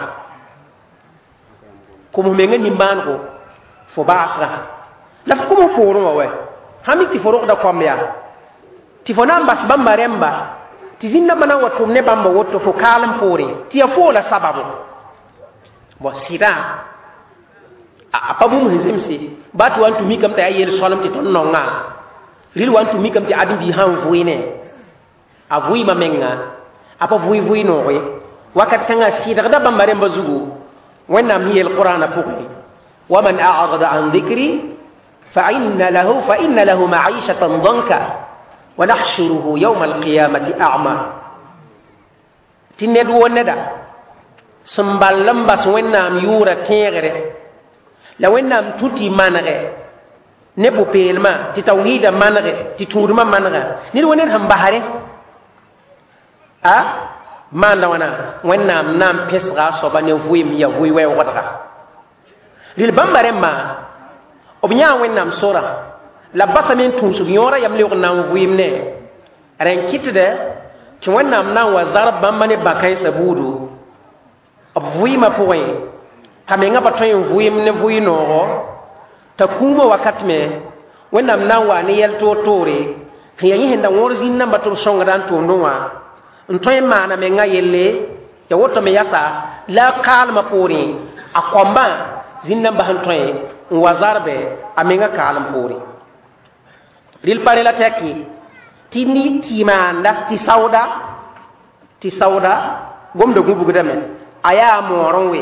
ko mo menga nimbana ko fo baasra la ko mo foro wa hami ti foro da kwamya ti fo nambas bamba remba ti zinna mana wato ne bamba wato fo kalam pore ti ya fo la sababu bo sida apa bu mu hizimsi batu wantu mikam ta ayel solam ti ton nonga ril wantu mikam ti adi bi han vuine avui mamenga apa vui no we wakat kanga sida da bambare mbazugu wana mi alquran puqi wa man a'rada an dhikri fa inna lahu ma'ishatan danka wa nahshuruhu yawm alqiyamati a'ma tined woneda samballam bas wana yura tegere la wana tuti manare ne bo pelma ti tawhida manare ti turma manare ni wonen hambahare manda wana wennam nam pesra so ba ne vuim ya vui we wadra lil bambare ma obnya wennam sora la basamen tun su yora yam le nam vuim ne ren kitde ti wennam nan wa zarab bambane bakay sabudu vuima point kamenga patwen vuim ne vui no ta kuma wakatme wennam nan wa ne yel to tore yayi henda worzi namba to songa dan to noa ntoy mana me ngayelle ya woto me yasa la kalma pori akomba zinna bahan toy wazarbe amenga kalam pori ril pare la teki tini timanda ti sauda gomdo gubu gudame aya moronwe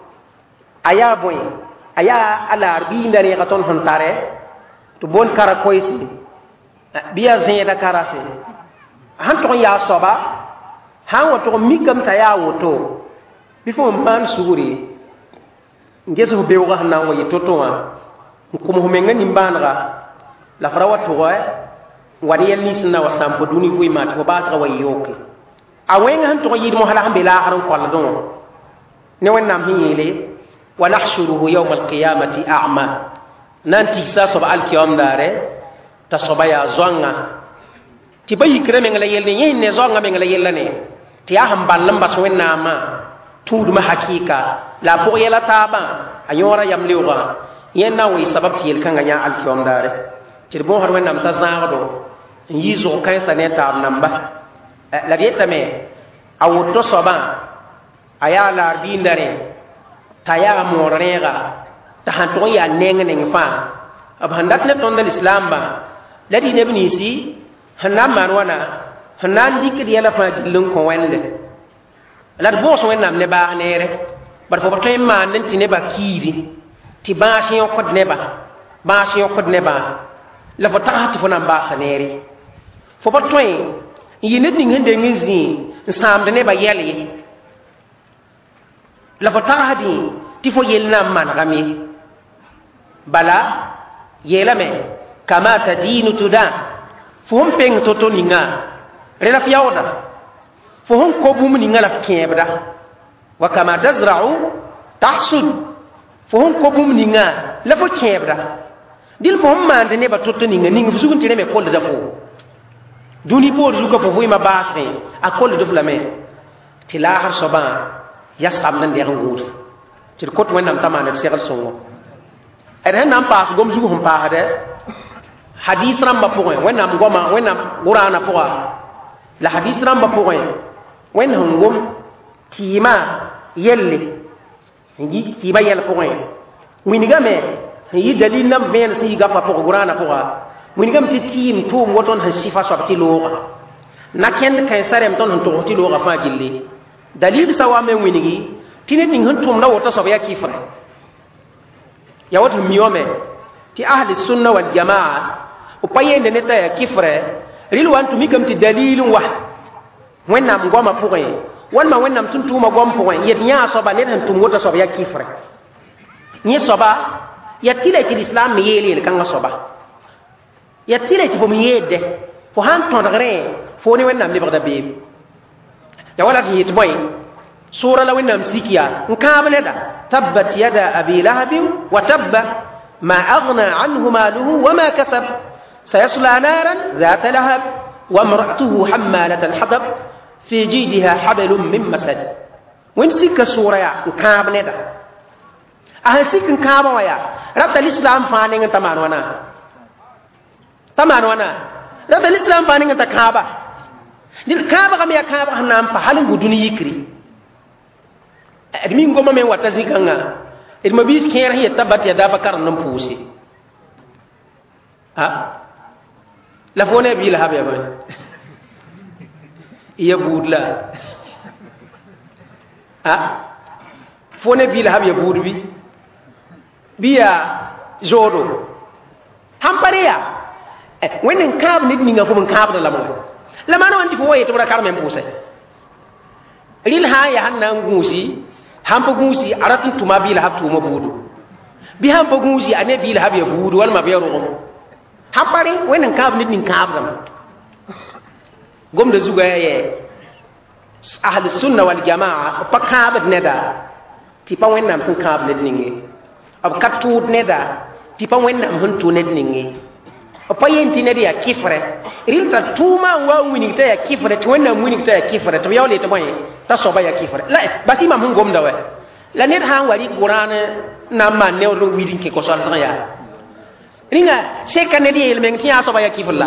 aya boy aya alarbi ndari katon hontare to bon kara koisi biya zeda karase han to ya soba han wato mikam ta ya woto bifo man suguri ngeso be wa na wo yitoto wa ko mo menga nimbanra la farawa to wa wadi yel nisna wa sampo duni fu ma to ba sa wa yoke awen han to yid mo hala hambe la haran ko la don ne wonnam hiyele wa nahshuruhu yawm alqiyamati a'ma nanti sa so ba alkiyam dare ta so ba ya zonga ti bayi kire men la yel ne ne zonga men la yel ne ti ya hambalam bas wennama tuduma hakika la po yela taba ayora yam liwa yenna wi sabab ti yel kanga nya alkiyam dare ti bo har wennam tasnaado yizo kay sane tab namba la dieta me awto soba aya la arbi ndare taya morega ta hanto ya neng neng fa abhandat ne ton dal islam ba ladi ne binisi hanna marwana hanan dikir yala fa dilun ko wende la bo so wennam ne ba nere bar fo to ma nan ti ne ba kiri ti ba shi yo kod ne ba la fo ta ti fo nan ba khaneri fo ba to yi ne ding hende ngizi nsam de ne ba yeli la fo ta hadi ti fo yel nam man gami bala yela me kama tadinu tuda fo hon peng toto ninga rela fiawda fo hon ko bum ninga la kebda wa kama tazra'u tahsud fo hon ko bum ninga la fo kebda dil fo hon mande ne ba toto ninga ninga fu sugun tire me kol da fo duni por zuka fo fu ma baasre a kol do flame tilahar soba ya samnan de ngur til kot wenam tamana segal songo eden nam paas gom zugo hum paade hadith ramba point wenam goma wenam qur'ana poa la hadith ramba point wen hungum tima yelle ngi tima yelle point winiga me yi dalil nam ben si gafa po qur'ana poa winiga mti tim to woton han sifa so ti loga na kend kay sarem ton to ti loga fa gilli dalil sawame winigi tine ning huntum na wota so ya kifra ya watu miome ti ahli sunna wal jamaa upayende neta ya kifre ril wantu mikam ti dalilun wa wennam goma puwe wonma wennam tuntuma gom puwe yet nya so ba net huntum wota so ya kifre ni so ba ya tile ti islam mi yele kan so ba ya tile ti bom yede fo han ton dagre fo ni wennam libada be ya wala ti yet boy sura la wennam sikiya nkableda tabbat yada abi lahab wa tabba ma aghna anhu maluhu wa ma kasab sayasla naran ذات لهب وامرأته حمالة الحطب في جيدها حبل من مسد وين سيك سورة يا نكابندا أهل سيك نكابوا يا رب الإسلام فانين تمانونا رب الإسلام فانين تكابا نكابا كم يا كابا هنام فحالن بدوني يكري أدمين قوما من واتزيكنا المبيس كير هي تبت يدا بكر نمبوسي la fone bi la habe ba iya budla fone bi la habe budbi biya jodo hampariya wenen kab nit ninga fu mun kab da lamo la mana wanti fo waye to da karmen puse ril ha ya hannan gusi hampa gusi aratun tuma bi la habtu ma budu bi hampa gusi ane bi la habe budu wal ma be ro hampari wenen kab nit nin kab zam gom da zuga ye ahli sunna wal jamaa pa kab neda ti pa wennam sun kab ned ningi ab katut neda ti pa wennam hun tu ned ningi pa yenti ned ya kifre rilta tuma wa wini ta ya kifre to wennam wini ta ya kifre to yawle to moy ta so ba ya kifre la basi ma mun gom da we la ned han wari qur'an na man ne ro widin ke ko sal sa ya ringa sekane di ilmen ki aso baya kifulla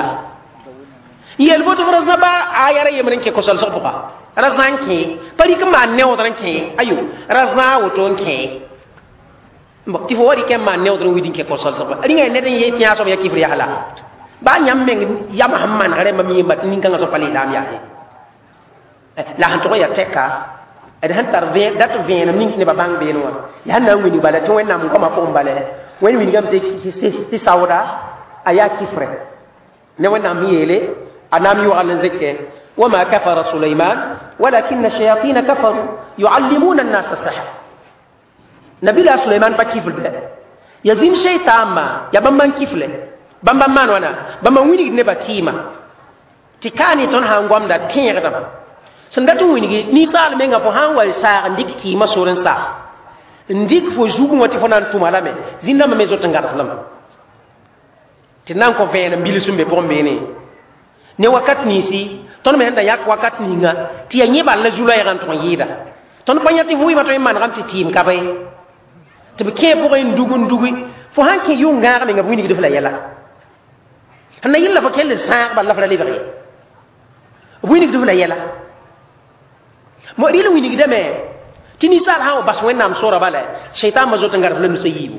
yel boto razna ba ayara yemren ke ko sol so buka razan ki pari ka man ne odran ki ayu razna woton ki mbo ti fo wari ke man ne odran widin ke ko sol so ba ringa ne den ye ti aso baya kifri hala ba nyam men ya muhammad gare mami bat nin kan so pali dam ya la han to ya teka ed han tarve dat vena min ne ba bang be no ya han na wini bala to wenam ko ma ko mbale when we gam take ti sawda aya kifre ne wana miyele anam yu ala zakke wama kafara sulaiman walakin ash-shayatin kafaru yuallimuna an-nas as-sihr nabila sulaiman pa kifle yazim shaytan ma ya bamman kifle bamban man wana bamman wini ne batima tikani ton hangwam da tiyada sandatu wini ni sal menga fo hanwal sa ndikti masoren sa ndik fo jugu wati fo nan tuma lame zinda ma mezo tangara flam tinan ko fena mbil sumbe pombe ne wakat ni si ton me handa yak wakat ni nga ti ya nyeba la jula yaran ton yida ton panyati vuyi mato man gamti tim ka bay to be ke po ndugu fo hanke yu ngara me ngabuni gi defla yalla hanna yilla fa kelle saaq ba la fa li bari buini gi defla yalla mo dilu wini gi deme tini sal hawo bas wennam sura bala shaytan ma zota ngar flan sayibu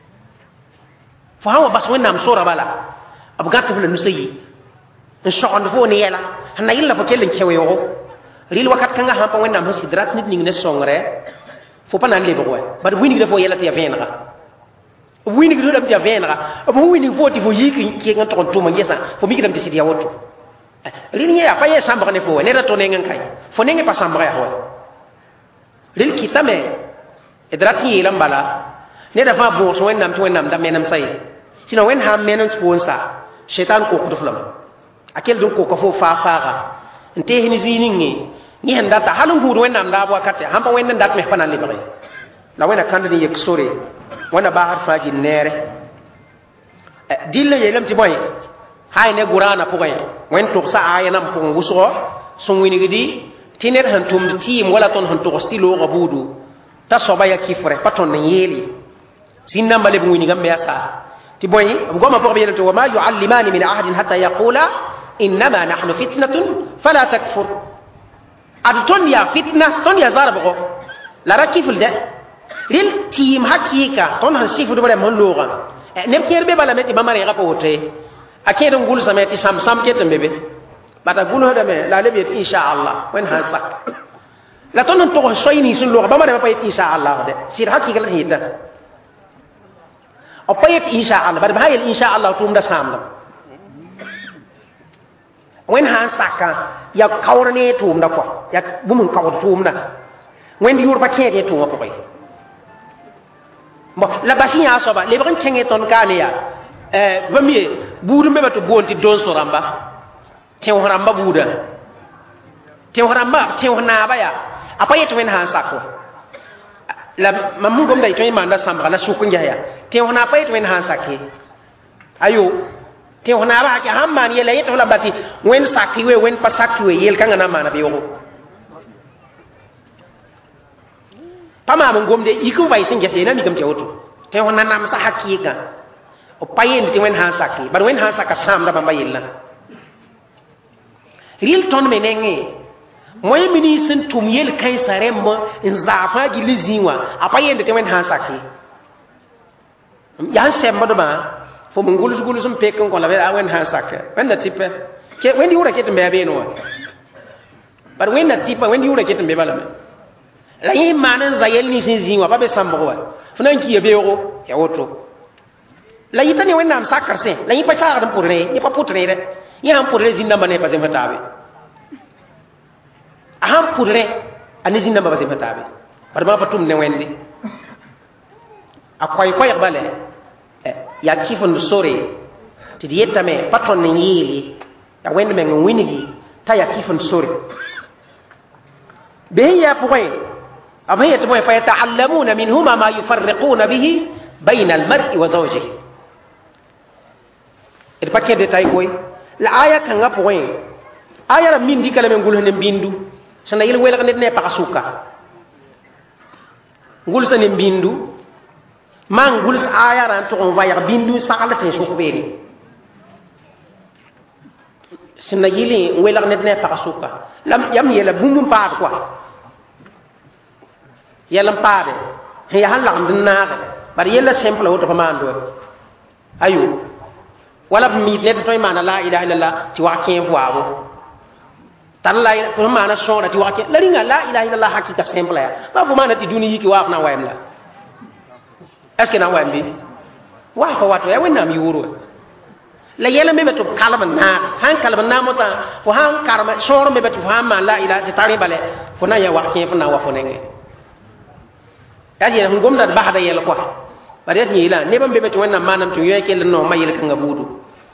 fa hawo bas wennam sura bala ab gatta flan sayi en shaqan fo ne yela hanna yilla fa kellen keweyo ril wakat kanga ha pa wennam hasidrat nit ning ne songre fo pa nan lebe ko bad wini gi fo yela ti venra wini gi dam ti venra ab wini fo ti fo yiki ki ngan to tuma ngesa fo mi gi dam ti sidi ya wotu ril nya pa ye samba ne fo ne ra to ne ngan kai fo ne ngi pa samba ya ho ril kitame idrati yelam bala ne da fa bo so wennam to wennam da menam sai sina wen ha menen sponsor shaitan ko ko flam akel dun ko fo fa nte hini ziningi ni handa ta halun hudu wen nam da wakati hamba wen ndat me fanan libre la wen kan ni yek sore wana ba har faji nere dilla yelam ti boy hay ne gurana ko gay wen to sa aya nam ko wuso sun wini gidi tiner han tum tim wala ton han to stilo gabudu ta soba ya kifre paton ne yeli sinna male bu wini gambe asa ti boy goma bo be to ma yuallimani min ahadin hatta yaqula innama nahnu fitnatun fala takfur ad ton ya fitna ton ya zarabo la rakiful de ril tim hakika ton han sifu do bare mon loga nem kerbe bala meti bamare ga pote akede ngul sameti sam ketem bebe bata gulu hada me la lebi insha Allah wen han sak la ton to soyni sun loga bamare pa insha Allah de sir hakika la hita o payet insha Allah bar bahayel insha Allah tum da samda wen han saka ya kawrane tum da ko ya bumun kawr tum da wen yur pa kede tum ko bay mo la basiya soba le brin kenge ton kane ya bamie buuru me bato bonti don soramba tew ramba buuda tew na ba ya apayet wen han sako la mamu gom dai to manda samba la suku njaya tew na apayet wen han sakke ayo tew na ba ka hamman yele yeto la bati wen sakki we wen pasakki we yel kanga na mana be yo pama mun gomde iku vai sin gese na mi gam tewoto te wona nam sa hakika o payen ti wen ha sakki bar wen ha saka sam da bamba yella ril ton menenge moy mini sin tum yel kay saremmo in zafa gi liziwa apayen te wen ha sakki ya sembo do ba fo mun gulus sum pekon ko la wen ha sakka wen da tipe ke wen di wura ke tembe be no bar wen na tipe wen di wura ke tembe bala la yi manan zayel ni sin zinwa ba be sambo wa funan ki yebe yo ya woto la yi tani wennam sakar se la yi pa sa adam purre ni pa putre de yi ham purre zinna bane pa se fatabe aham purre ani zinna ba se fatabe bar ma patum ne wendi akoy koy bale ya kifon sore ti dietame patron ni yili ya wendi men winigi ta ya kifon sore be ya point أبهي تبوي فيتعلمون منهما ما يفرقون به بين المرء وزوجه. البكير ده تايكوي الآية كان غابوين آية من دي كلام نقوله نبيندو سنا يلو ويلك ندني بقسوكا نقول سنا نبيندو ما نقول آية ران تقوم ويا بيندو سالة تنسوق بيني سنا يلي ويلك ندني بقسوكا لم يم يلا بوم بعد كوا yelam paade ya halam dinnaade bar yella simple hoto famando ayo wala mi net toy mana la ilaha illallah ti wakin fuabo tan la ko mana sora ti wakin la ringa la ilaha illallah hakika simple ya ba fu mana ti duni yiki waaf na wayam la est ce que na wayam bi wa ko wato ya wenna mi wuro la yella me beto kalama na han kalama na mo sa fo han karama sora me beto fa ma la ilaha ti tari bale fo na ya wakin fo na wa fo nenge kaje hun gomna bahada yel ko bari ni ila ne bambe beto wannan manam to yake no mayel kan gabudu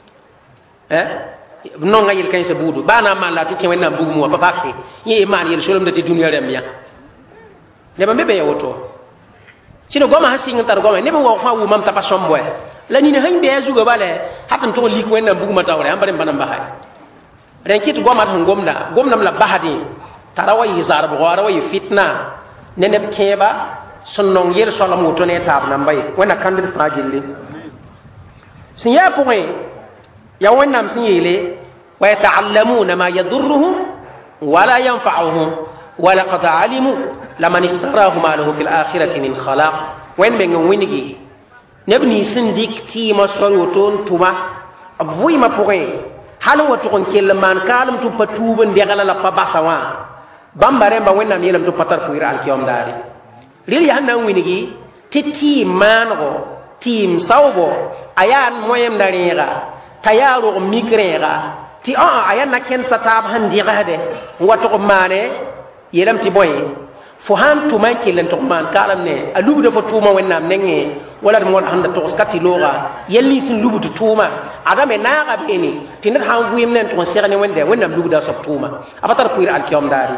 no ngayel kan sa budu bana man la to ke wannan bugu mu ba bakte yi man yel solom da ti duniya rem ya ne bambe be yoto sino goma hasin tar goma ne ba wo fa wu mam ta pasom boy la ni ne han be zugo bale hatam to lik wannan bugu ma tawre ambare banam bahay ren kit goma hun gomna la bahadi tarawa yi zarbu warawa yi fitna ne ne keba sonnon yel solam woto ne tab nan bay wana kandir fajilli sin ya point ya wannam sin yele wa yata'allamuna ma yadurruhum wala yanfa'uhum wa laqad alimu laman istarahu ma lahu fil akhirati min khalaq wen men winigi nebni sin dikti ma sol woto tuma abuy ma point halu woto kon kel man kalum tu patuba ndegala la fa basawa bambare ba wannam yelam tu patar fuira al kiyom dari ril ya nan winigi titi mango tim sawbo ayan moyem dariga tayaro migrera ti ayan naken satab handi gade wato mane yelam ti boy fo han to man kilen to man kalam ne alubu da fo tuma wennam nenge wala mo handa to skati loga yelli sin lubutu tuma adame naaga beni tinat han wim nen to serane wende wennam lubuda sob tuma abatar puira al kiyom dari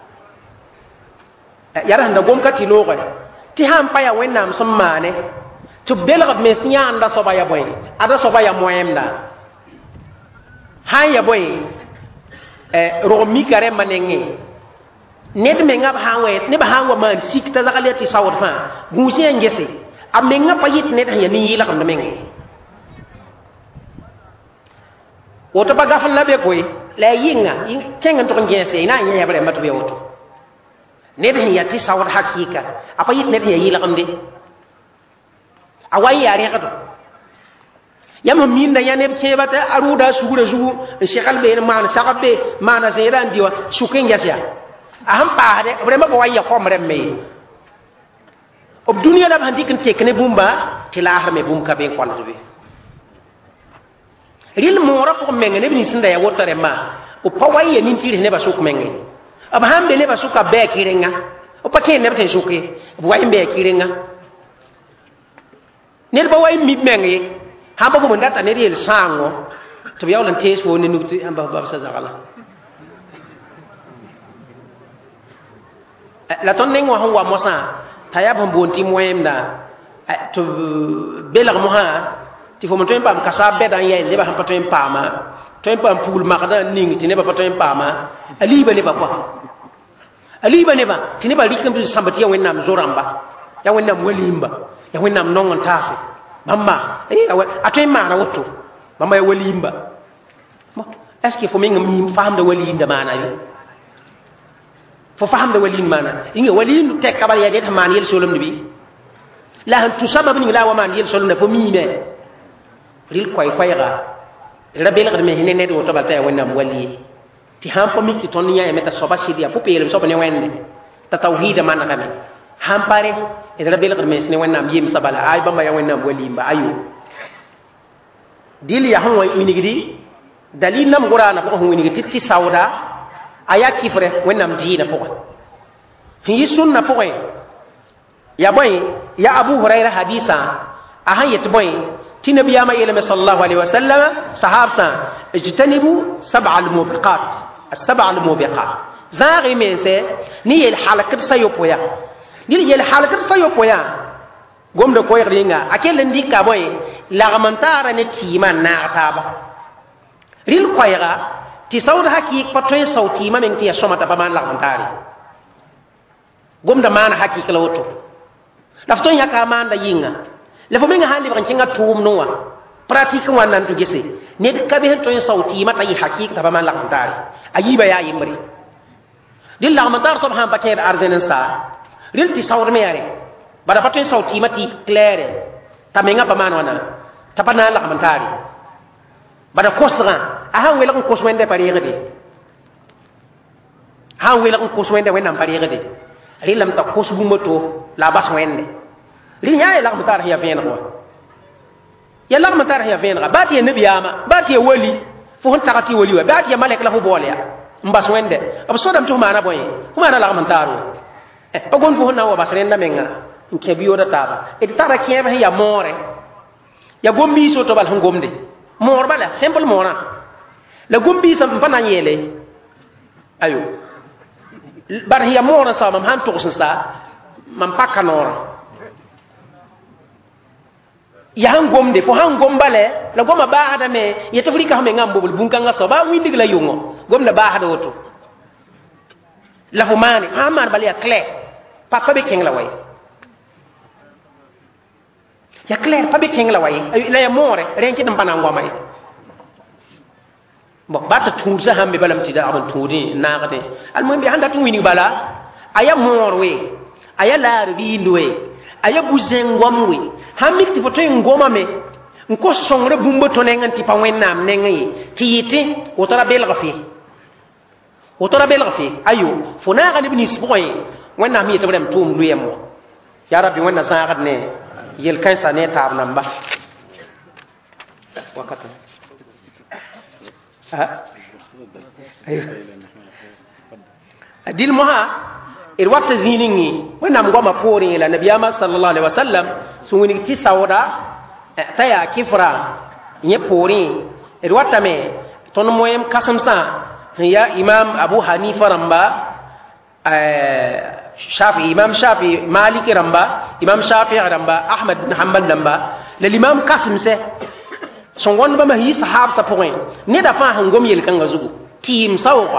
yara handa gom kati loga ti han paya wennam sommane to belga me sianda soba ya boy ada soba ya moyemda ha ya boy romi kare manenge ned me ngab hanwe ne ba hanwa man sikta zakalati sawd fa gusi ngese amenga payit ned ya ni yila kam menge woto ba gafal labe koy la yinga kenga to ngese ina nya ya bare matu be woto ned ya ti sawd hakika apayit ned ya yila kam de awai yare kato yamma min da yane ke bata aruda sugura sugu shekal be man sakabe mana zeran diwa shuken gasya aham paade vraiment bo waya ko mrem me ob dunya la handi kan tekne bumba tila harme bum ka be ko la be ril mora ko mengene bi sinda ya wotare ma o pawaya nin tiri ne ba suk menge ab hambe le ba suka be kirenga o pake ne bete suke bo way be kirenga nel ba way mi menge hamba ko ndata ne ril sango to yawlan tes fo ne nukti amba bab sa zakala la ton neng wa hwa mosa tayab hon bonti moyemda to belag mo ha ti fo mo to pam kasa be dan yel le ba han pato pama to pam pul makada ning ti ne ba pato pama ali ba le ba kwa ali ba ne ba ti ne ba rikam bi sambati ya wennam zoramba ya wennam walimba ya wennam nongon tase mamma atoy mana wotto mamma ya walimba est ce que fo mi ngam fam da walinda mana yo fo faham da walin mana inga walin tek kabal ya det man yel solum bi la han tu sabab ni la wa man yel solum da fo mi me ril koy koy ga rabel ga me hinene do to balta wonna wali ti ham fo mi ti ton nya e meta soba sidia fo pelem soba ne wende ta tawhid man ka me ham pare e rabel ga me sine wonna yim sabala ay bamba ya wonna wali mba ayu dil ya hon way minigidi dalil nam qur'ana ko hon winigi ti sauda aya kifre wennam diina pokon hi sunna pokon ya boy ya abu hurayra hadisa ahan yet boy ti nabiyama ilma sallallahu alaihi wasallam sahabsa ijtanibu sab'a al-mubiqat as-sab'a al-mubiqat zari mense ni yel halakat sayopoya ni yel halakat sayopoya gomdo koy ringa akelen dikka boy lagamantara ne timan na taba ril koyra ti sawda hakik patoy sauti ma men ti ya somata ba man la antari gomda man hakik la woto lafton ya ka man da yinga le fo men hali ban kinga tum nowa pratique wannan to gese ne ka be to sauti ma tay hakik ta ba man la antari ayiba ya yimri dil la mandar subhan paket arzenin sa ril ti sawr me yare bada patoy sauti ma ti claire ta menga ba man wana ta pa na la antari bada kosra ahan wela ko koswende pariyade han wela ko koswende wenam pariyade rilam ta kosbu moto la bas wende ri nyaa la mutar ya fen ko ya la mutar ya fen ga bati nabiyama bati wali fo hon takati wali wa bati malek la fu bolya mbas wende ab sodam to mana boy kuma na la mutaru ba gon fo na wa basrenda menga nke biyo da taba e tara kebe ya more ya gombi so to bal hon gomde mor bala simple mora la gombi sam pana yele ayo bar hiya mora sa mam han to sa mam pakanora ya han gomde fo han gombale la goma ba hada me ya tafrika ha me ngambo bul bunka nga so ba windig la yungo gomna ba hada woto la fo mani amar bal ya clair papa be king la way ya clair pa be king la way la ya more renki dum pana ngoma bo bata tunza hambe balam ti da abon tudi naagate al mo bi handa tu wini bala aya morwe aya larbi ndwe aya buzengomwe hamik ti foto ngoma me nko songre bumbo to nenganti pa wennam nengi ti yiti wotora belgafi ayo fona ga ibn isboy wennam yiti bram tum luyemo ya rabbi wenna saagat ne yel kansa ne tab namba wakata adil moha wata ziningi wẽnnaam goamã poorẽ la nabiyama sallallahu alaihi wasallam sẽn wilg tɩ saooda t'a yaa kɩfra yẽ poorẽ d watame tõnd moyem kãsemsã sẽn yaa imam abu hanifa rãmba imam shafi malik rãmba imam shafi rãmba ahmad bin hanbal rãmba la l'imam kasemsɛ sẽn wõnd bãmba sẽn yɩ sahabsã pʋgẽ neda fãa sẽn gom yel-kãngã zugu tɩɩm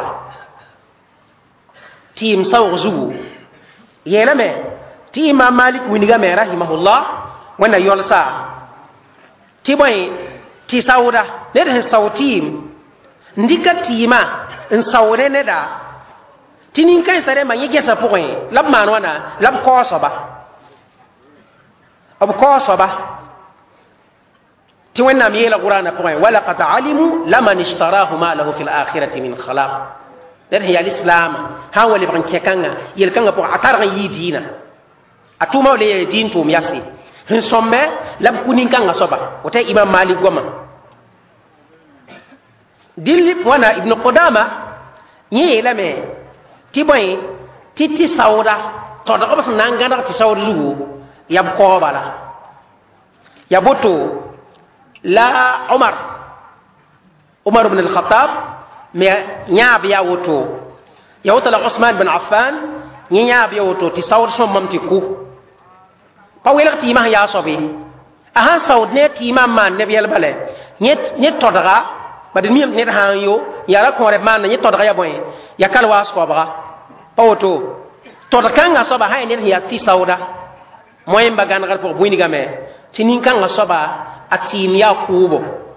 saoog zugu yeelame tɩ imam malik winigame rahimahullah wẽnna yolsa tɩ bõe tɩ saooda ned sẽn sao tɩɩm n dɩka tɩɩmã n saoodẽ neda tɩ nin-kãensã rẽmba yẽ gẽsã pʋgẽ la b maan wãna la b kaoo soaba tɩ wẽnnaam yeela qur'ana pʋgẽ walaqad alimu laman ishtarahu ma lahu fi l'akhirati min khalaq ned sẽn yaa lislaamã sã n wa lebg n kẽ-kãngã yel-kãngã pʋgẽ a targ n yɩɩ diinã a tʋʋma wa le yaa diin tʋʋm yase sẽn sõmbe la b ku nin-kãngã soaba woto imam malik goamã dɩl wãna ibn qudama yẽ yeelame tɩ bõe tɩ saooda tõdgb sẽn na n gãdg tɩ saood zugu yaa b kaooba la ya boto la Umar ibn al-Khattab me nyaab ya woto ya woto la Usman bin Affan ni nyaab ya woto ti sawr som mam ti ku pa welak ti ma ya sobi aha sawd ne ti ma man ne biel bale nyet todra bad mi ne ha yo ya ra ko re man ne todra ya boy ya kal was ko ba pa woto todkanga soba ha ne ya ti sawda moyen bagan gar pour buini game tinin kanga soba atim ya kubo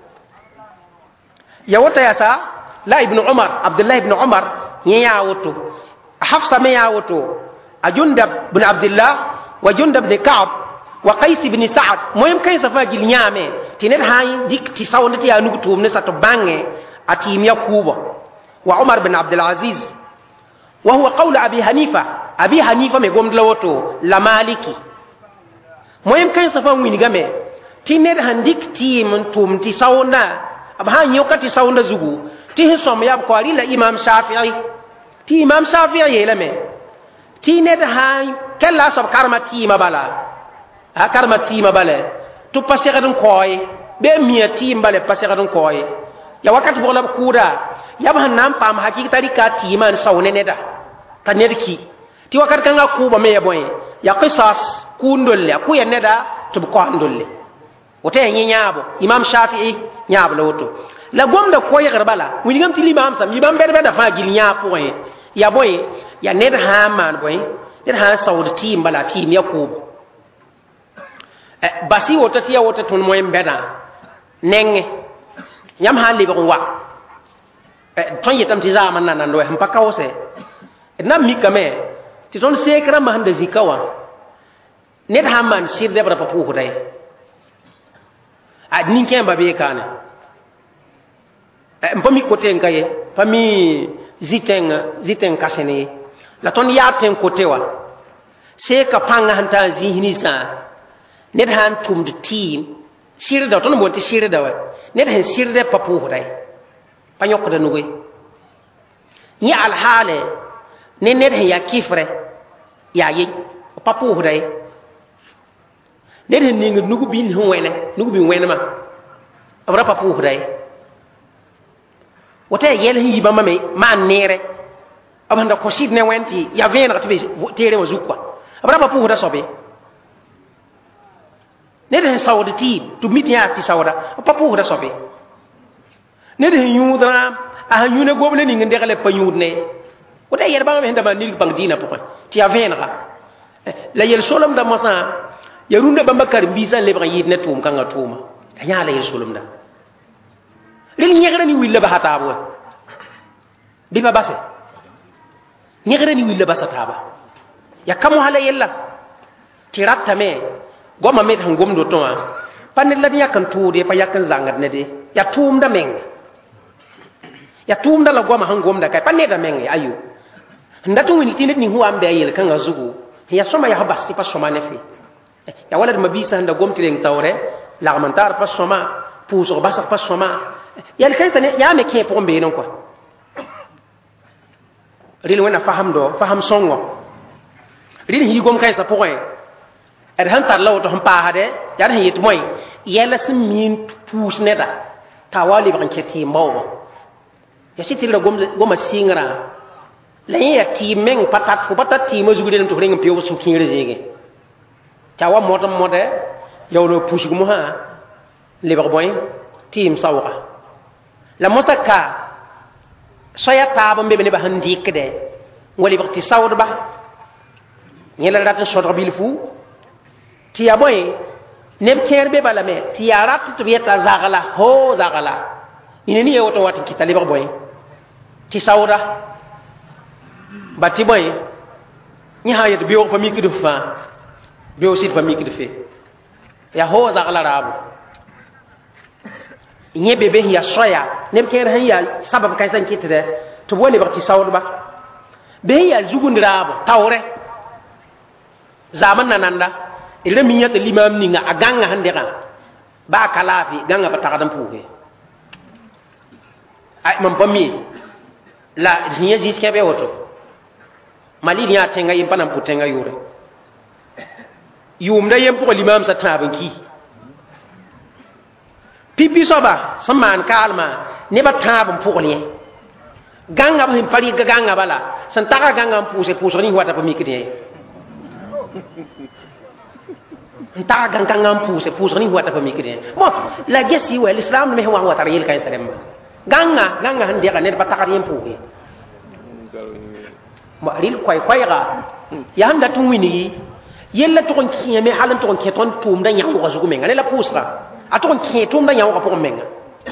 ya wota ya sa la ibn umar abdullah ibn umar ya woto hafsa me ya woto ajundab ibn abdullah wa jundab ibn ka'b wa qais ibn sa'd moyem kay sa fajil nyame tinen hay dik ti sawna ti ya nugu tum ne sa to bange atim ya kubo wa umar ibn abdul aziz wa huwa qawl abi hanifa me gomdla woto la maliki moyem kay sa fa wini game tined handik tim tum ti sawna ab han yokati sawna zugu ti hisom yab ko ali la imam shafi'i ti imam shafi'i yelame tined han kala sab karmati mabala ha karmati mabale to pasigadun koy be miati mbale pasigadun koy ya wakati bo la kuda yab han nam pam hakika rika ti man sawne neda tanerki ti wakati kanga kuba me yaboy ya qisas kundolle ku yeneda to ko andolle wote yin nyabo imam shafi'i nyabo la woto la gomda ko yagar bala wini gam tili imam sam imam bede beda fa gil nyapo point ya boy ya ned ha man boy ned ha sawd tim bala tim yakub basi woto tiya woto ton moyen beda nenge nyam ha libe wa ton yetam ti zaman nan do hem pakawse nam mikame ti ton sekra ma handa zikawa ned ha man sirde bra papu huday ad ninken babe kana mpami kote nkaye pami ziten kasene la ton yaten kote wa se ka panga hanta zihni sa ned han tum de team sirda ton mo ti sirda wa ned han sirde papu huday panyok da nugo ni al hale ne ned han ya kifre ya yi papu huday ned hen ni nugu bin wele ma abra papu huday wote yel hin yibama me man nere abanda ko sid ne wenti ya vena tibe tere wazukwa abra papu huday sobe ned hen sawde ti to miti ya ti sawda papu huday sobe ned hen yudra a yune goble ni ngende gale pa yudne wote yer ba me ndama nil bang dina pokon ti ya vena la yel solam da masa ya runda bamba kar bisan le ba yid ne tum kanga tuma nya la yesulum da lil nyegre ni willa ba hatabo bi ba basse nyegre ni willa ba sataba ya kamu hala yella tiratta me goma me tan gomdo to ma panel la yakan tuude pa yakan zangat ne de ya tum da meng ya tum da la goma han gomda kay panne da meng ayu ndatu wini tinet ni huwa ambe ayel kanga zugu ya soma ya habasti pa soma ne fi ya wala ma bisa nda gomti len tawre la mantar pas soma puso basa pas soma ya le kaysa ya me ke pombe non quoi ril wona faham songo rin hi gom kai sa poe ad han tar law to han pa hade ya han yit moy yela sim min pus neda tawali ban keti mawo ya sitir gom singra la ya ti meng patat fu patat ti mo zuguden to ring pio su kin rezege tawa modam mode yawlo push gumo ha le boy tim sawqa la mosaka soya taba mbebe ne ba handi kede ngoli bakti sawdba nyela rat sodro bil fu ti ya boy nem kerbe bala me ti ya rat to yeta zagala ho zagala ineni yoto wati kitali boy ti sawda bati boy ni hayet biyo pa mi kidu fa biyo sit pa mi kidu fe ya ho zagala rabu nye bebe ya soya nem ker han ya sabab kan san kitde to woni bakti sawdba be ya zugundrabo tawre zaman nananda ile minya te limam ninga aganga handega ba kalafi ganga ba takadam puwe ay mam pami la zinya ziske be woto mali nya tenga yimpana putenga yure yumda yem ko limam sa tabanki pipi soba saman kalma ne ba tabam pukole ganga ba him pari ganga bala san taka ganga puse ni wata pami kide ta ganga puse ni wata pami kide mo la gesi wa l'islam me wa wata yel kay salem ganga hande ga ne ba taka yem puke mo ril koy ga ya handa tun wini yella to kon kiyeme halan to kon keton tum da nyawo ga zugu menga ne la pusra aton ke tum da nyawo ga pokon menga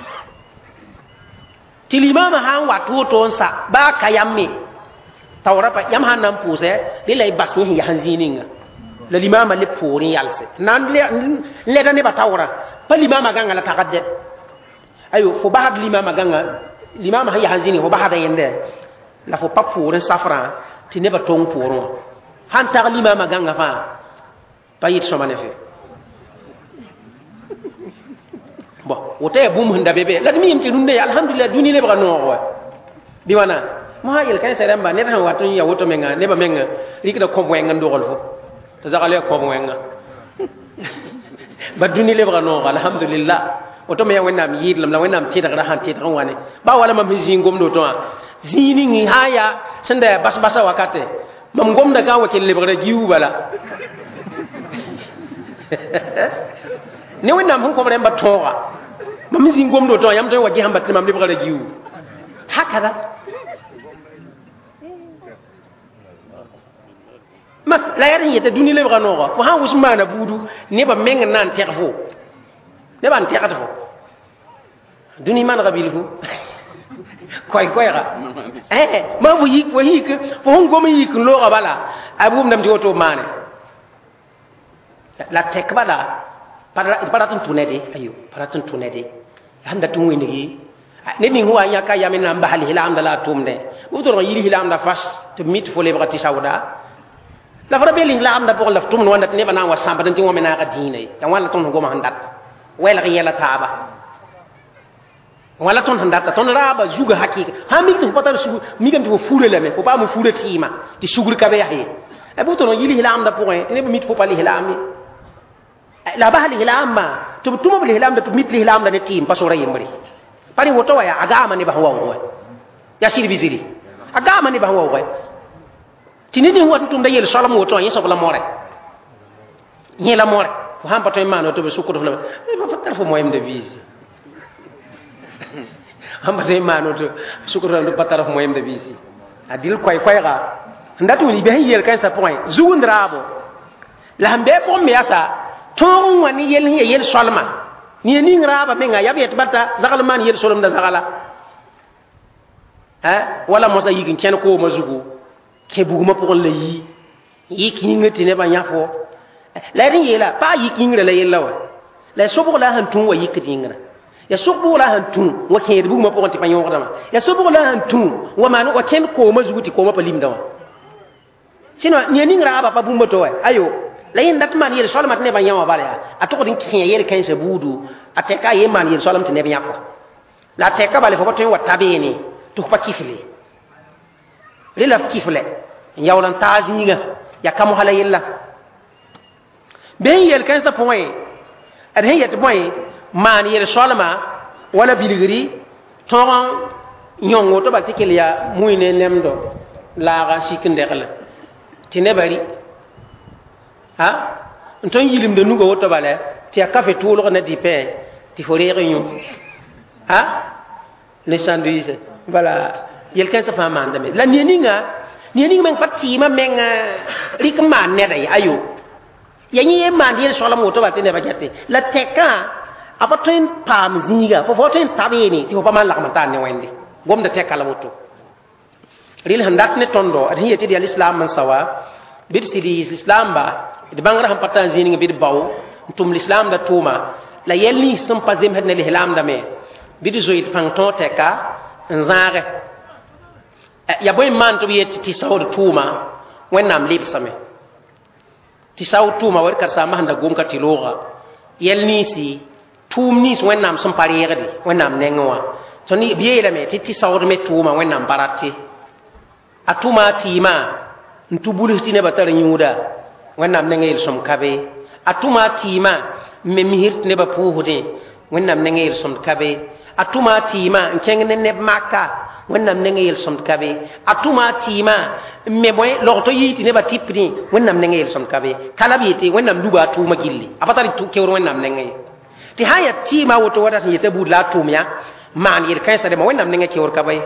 tilimama han wa to ton sa ba kayamme tawra pa yam han nan puse lilay basni ya hanzininga la limama le pori yalse nan le da ne ba tawra pa limama ganga la takadde ayo fo ba had limama ganga limama ya hanzini fo ba hada yende la fo pa pori safra ti ne ba tong poro han ta limama ganga fa pa yit so manefe bo wote bum hunda bebe la mi yimti dunde alhamdulillah duni le ba no wa bi wana ma yel kay sere mba ne tan wato ya woto menga ne ba menga likida ko bo ngam dogol fo to zakale ko bo nga ba duni le ba no alhamdulillah woto me wonna mi yidlam la wonna mi tita ra han tita wane ba wala ma mi zingom do to zini ngi haya sanda bas wakate mam gom da ka wakil le ba giwu bala ne wonna mun ko bare mba toga mam zingom do to yam to waji hamba mam le ba giwu hakada ma la yar yete duni le ba no ko ha usmana budu ne ba menga nan terfo ne ban terfo duni man gabil fu koy ra ma bu yik wa yik fo ngo mi yik lo ga bala abum ndam joto mane la tek bala para tun tunede ayo para tun tunede handa tun wini ne ni huwa nya ka yamin nam bahali hilam dala tumde utor yiri hilam da fas to mit fo le bagati sauda la fara beling la am da pour la tum no wanda ne bana wa samba dan ti wona na ga diine ya wala ton go ma handat wala ga yela taaba wala ton handata ton raba juga hakika ha mi to patal su mi gam to fure la me ko pa mu fure tima ti sugur ka be yahi e bu to no yili hilam da point ne be mit fo pali hilami la bahali hilama to tuma bali hilam da to mit li hilam da ne tim paso ray mbari pari woto ya agama ne ba hawa ya siri biziri agama ne ba hawa tini ni watu tum da yel salam woto yin sabla more yela more fo ham pato mano to be sukko do la ba fatar fo moyem de visi ham pato mano to sukko do patar fo moyem de visi adil koy ga ndatu ni be yel kan sa point zuundrabo la hambe ko me asa ton wani yel salma ni ngraba menga yabet bata zagalman yel solom da zagala wala mosa yigin ken ko mazugo ke buguma pour le yi kinga ne ba nyafo la rin yela pa yi kinga la yela wa la sobo la han tun wa yi kinga ya sobo la han tun wa ke buguma pour ti pa nyon dama ya sobo la han tun wa man wa ken ko mazuguti ko ma pa lim dawa sino ni ningra aba pa bumba to ayo la yin dat man yel solmat ne ba nyawa bala atoko din kin yel kan se budu ateka ye man yel solam ne ba nyafo la teka bale fo to wa tabeni to pa kifle lila kifle yawlan tazinga ya kam hala yilla ben yel kan sa point ad hen yet boy man yel solma wala biligri ton nyongo to batikel ya muyne nemdo laaga sikindegla ti nebari ha nton yilim de nugo woto bale ti akafe tulo na dipe ti forere nyu ha les sandwiches voilà yel kan sa fa manda me la nieninga men pati ma menga rik man ne dai ayo yanyi man yel sola moto ba tene ba jatti la teka apa ten pam zinga fo ten tabini ti fa man la man tan ne wende gom da teka la moto ril handak ne tondo ad hiyati di al-islam man sawa bid sidi islam ba de bangra ham patan zini bid baw tum l'islam da tuma la yelni sum pazim hadna l'islam da me bid zoit pangton teka nzare ya boy man to yeti ti sawd tuma wennam lib same ti sawd tuma war kar sama handa gom ka ti loga yelni si tum ni wennam sum pariyede wennam nengwa to ni biye la me ti sawd me tuma wennam barati atuma tima ntubulu tine batar nyuda wennam nengel som kabe atuma tima me mihirt ne ba puhude wennam nengel som kabe atuma tima nkengne ne makka wennam nengel som kabe atuma tima me boy lokto yiti ne ba tipni wennam nengel som kabe kala biiti wennam duba tuma gilli abatari tu kewro wennam nengel ti haya tima woto wadata yete budla tumya man yir kansa de wennam nengel kewro kabe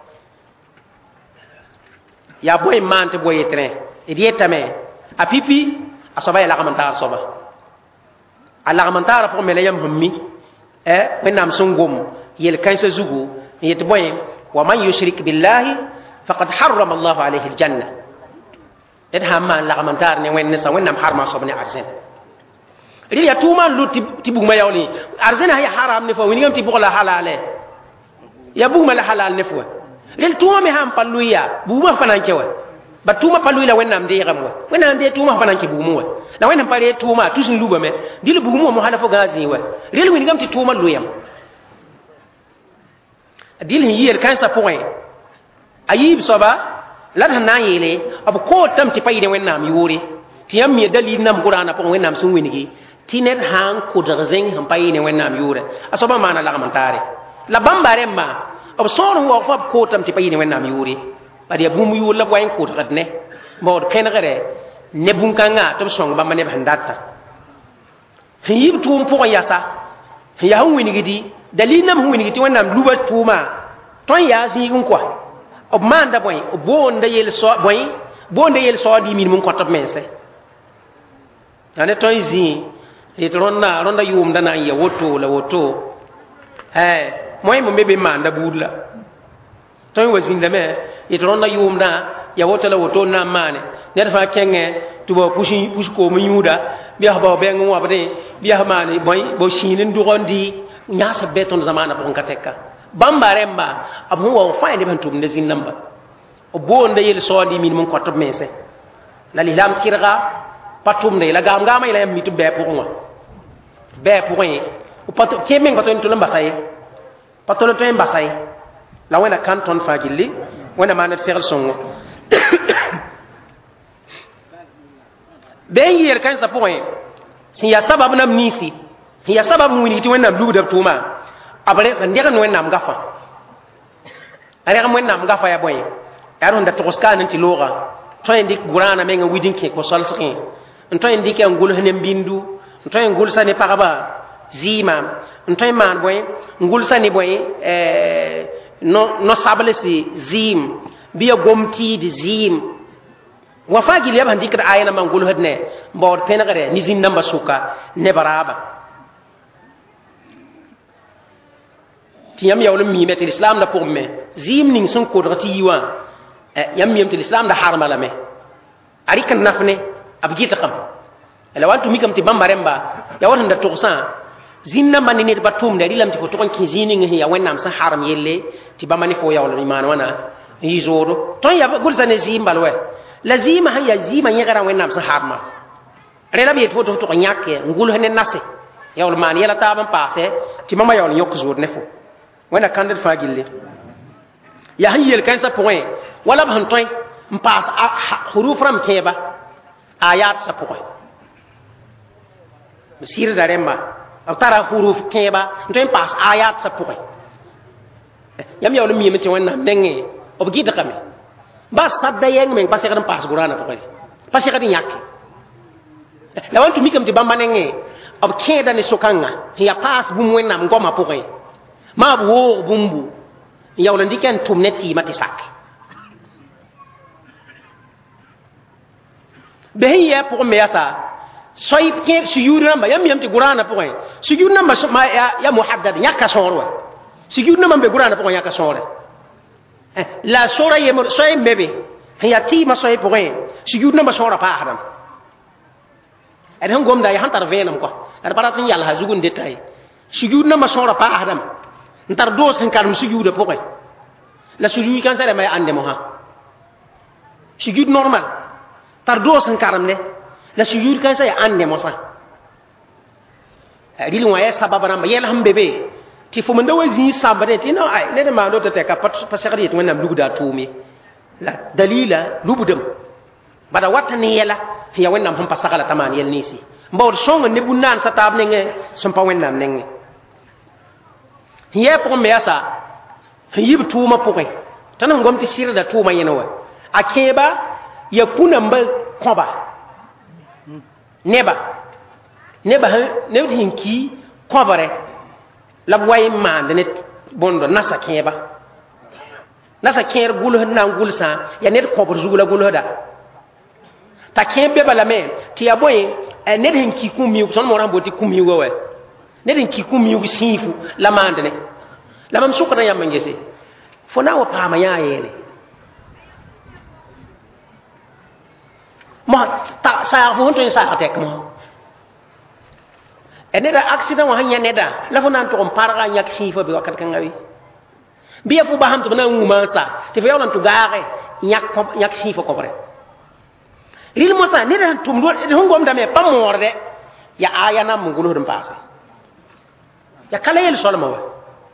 ya boy mante boy etre edieta me apipi asaba ya lakamanta soba ala kamanta pour melayam hummi wenam sungum yel kansa zugu yet boy wa man yushrik billahi faqad harrama Allah alayhi aljanna ed hamma lakamanta ne wenne sa wennam harma soba ne arzen ri ya tuma lu tibugma yawli arzen ya haram ne fo winigam tibugla halale ya bugma la halal ne fo lel tuma me ham palluya buma fanan kewa batuma palluya wennam de gamwa wennam de tuma fanan ke bumuwa la wennam pare tuma tusin luba me dilu bumuwa mo halafo gazi wa lel wini gamti tuma luyam dil hiyer kan sa point ayib soba la na yele ab ko tam ti payde wennam yuri ti yam mi dalil nam qur'ana po wennam sun winigi tinet han ko dagzen ham payne wennam yure asoba mana la gamantare la bambare ma ob son ho fa ko tam ti payine wennam yuri bari bum yu la wayin ko radne mod penagare ne bunkanga to song ba mane bandata yib tum po yasa ya hu wini gidi dalinam hu wini gidi wennam luba tuma ton ya zi ngun kwa ob manda boy bonda yel so boy bonda yel so di min mun ko top mense ane ton zi et ronda yum dana ya woto la woto moy mo mebe manda budla toy wazinda me itronda yumda ya woto la woto na mane ne fa kenge tubo pusko mu yuda biya ba be ngwa bade biya mane boy bo shinin dugondi nyasa beton zamana bon kateka bambaremba abu wa fa inde bantum ne zin namba o bonda yel sodi min mun ko to mese la lilam kirga patum de la gam gama ila mitu be pour moi be pour rien o pato kemen ko to nto lamba saye patolo to mbasay la wena canton fagilli wena manet segal songo ben yer kan sa point si ya sabab nam nisi ya sabab mu ni ti wena blu da tuma abare ndega no wena ngafa are ga wena ngafa ya boy yaro nda to skan ti loga to ndik gurana menga widinke ko salskin to ndik an gulu henem bindu to ngul sane paraba zima ntoy man boy ngul sani boy no sablesi zim biya gomti di zim wa fagil yab handi kada ayana man ngul hadne mbawd penagare ni zin namba suka ne baraba tiyam yawlum mi metel islam da pour me zim ning sun ko drati yiwa yam mi metel islam da harma la me ari kan nafne abgita kam ala wantu mi kam ti bambaremba ya won da toxan zinna man ni batum de dilam ti fo ton ki zini ngi ya wennam sa haram yelle ti bamani fo yawla iman wana yizoro ton ya gul sa ne zimbal we lazima ha ya zima nyagara wennam sa harma rela bi to to nyake ngul hene nase yawla man yela taban passe ti mama yawla yok zour ne fo wena kandet fa gille ya han yel kan sa point wala ban toy mpas huruf ram keba ayat sa pokoi sir da remba tara huruf keba ntoy pas ayat sa pokoi yam yaw mi meti wonna nenge obgi da kame bas sadda yeng men pasé kan pas qur'ana pokoi pasé kan yak la wantu mi kam ti bamba nenge ob keda ni sokanga ya pas bu mo nam ngoma pokoi ma bu wo bumbu yaw la ndiken tum neti mati sak behiya pour me yasa soy ke sujud namba yam yam ti qur'ana pokoi sujud namba ya muhaddad nyaka sorwa sujud namba be qur'ana pokoi nyaka sorwa la sura yemo soy mebe ya ti ma soy pokoi sujud namba sura pa adam adhan gomda ya hantar venam ko ar paratin yalla hazugun detay sujud namba sura pa adam ntar dos hen karam sujud pokoi la sujud kan sare may ande mo ha sujud normal tar dos han karam ne la sujud kan say ande mo sa dil wa ya sababa ma yel ham bebe ti fu manda wazi sabade ti no ay ne ma do te ka pat pasakari to nam luguda tumi la dalila lubudum bada watani yela ya wennam ham pasakala taman yel nisi mbawd songa ne bunan sa tab ne nge sompa wennam ne nge hiya pour me yasa yib tuma pokoi tanan gomti sirda tuma yenawa akeba yakuna mba koba neba nebti hinki kobare labway mande net bondo nasa keba nasa ker gulu na gulsa ya net kobor zugula gulu da ta kembe balame ti aboy net hinki kumi son mo ramboti kumi wewe net hinki kumi sifu la mande ne la mam sukana yamma ngese fona wa pama ya yele ma ta sa fu honto sa atek mo eneda accident wa hanya neda la fu nan to on parga nyak sifa bi wakat kan ngawi biya fu ba ham to na nguma sa te fa yawlan to gaare nyak sifa ko bare ril mo sa neda tum do de hongom dame pamorde ya aya na mungulu dum passe ya kala yel solma wa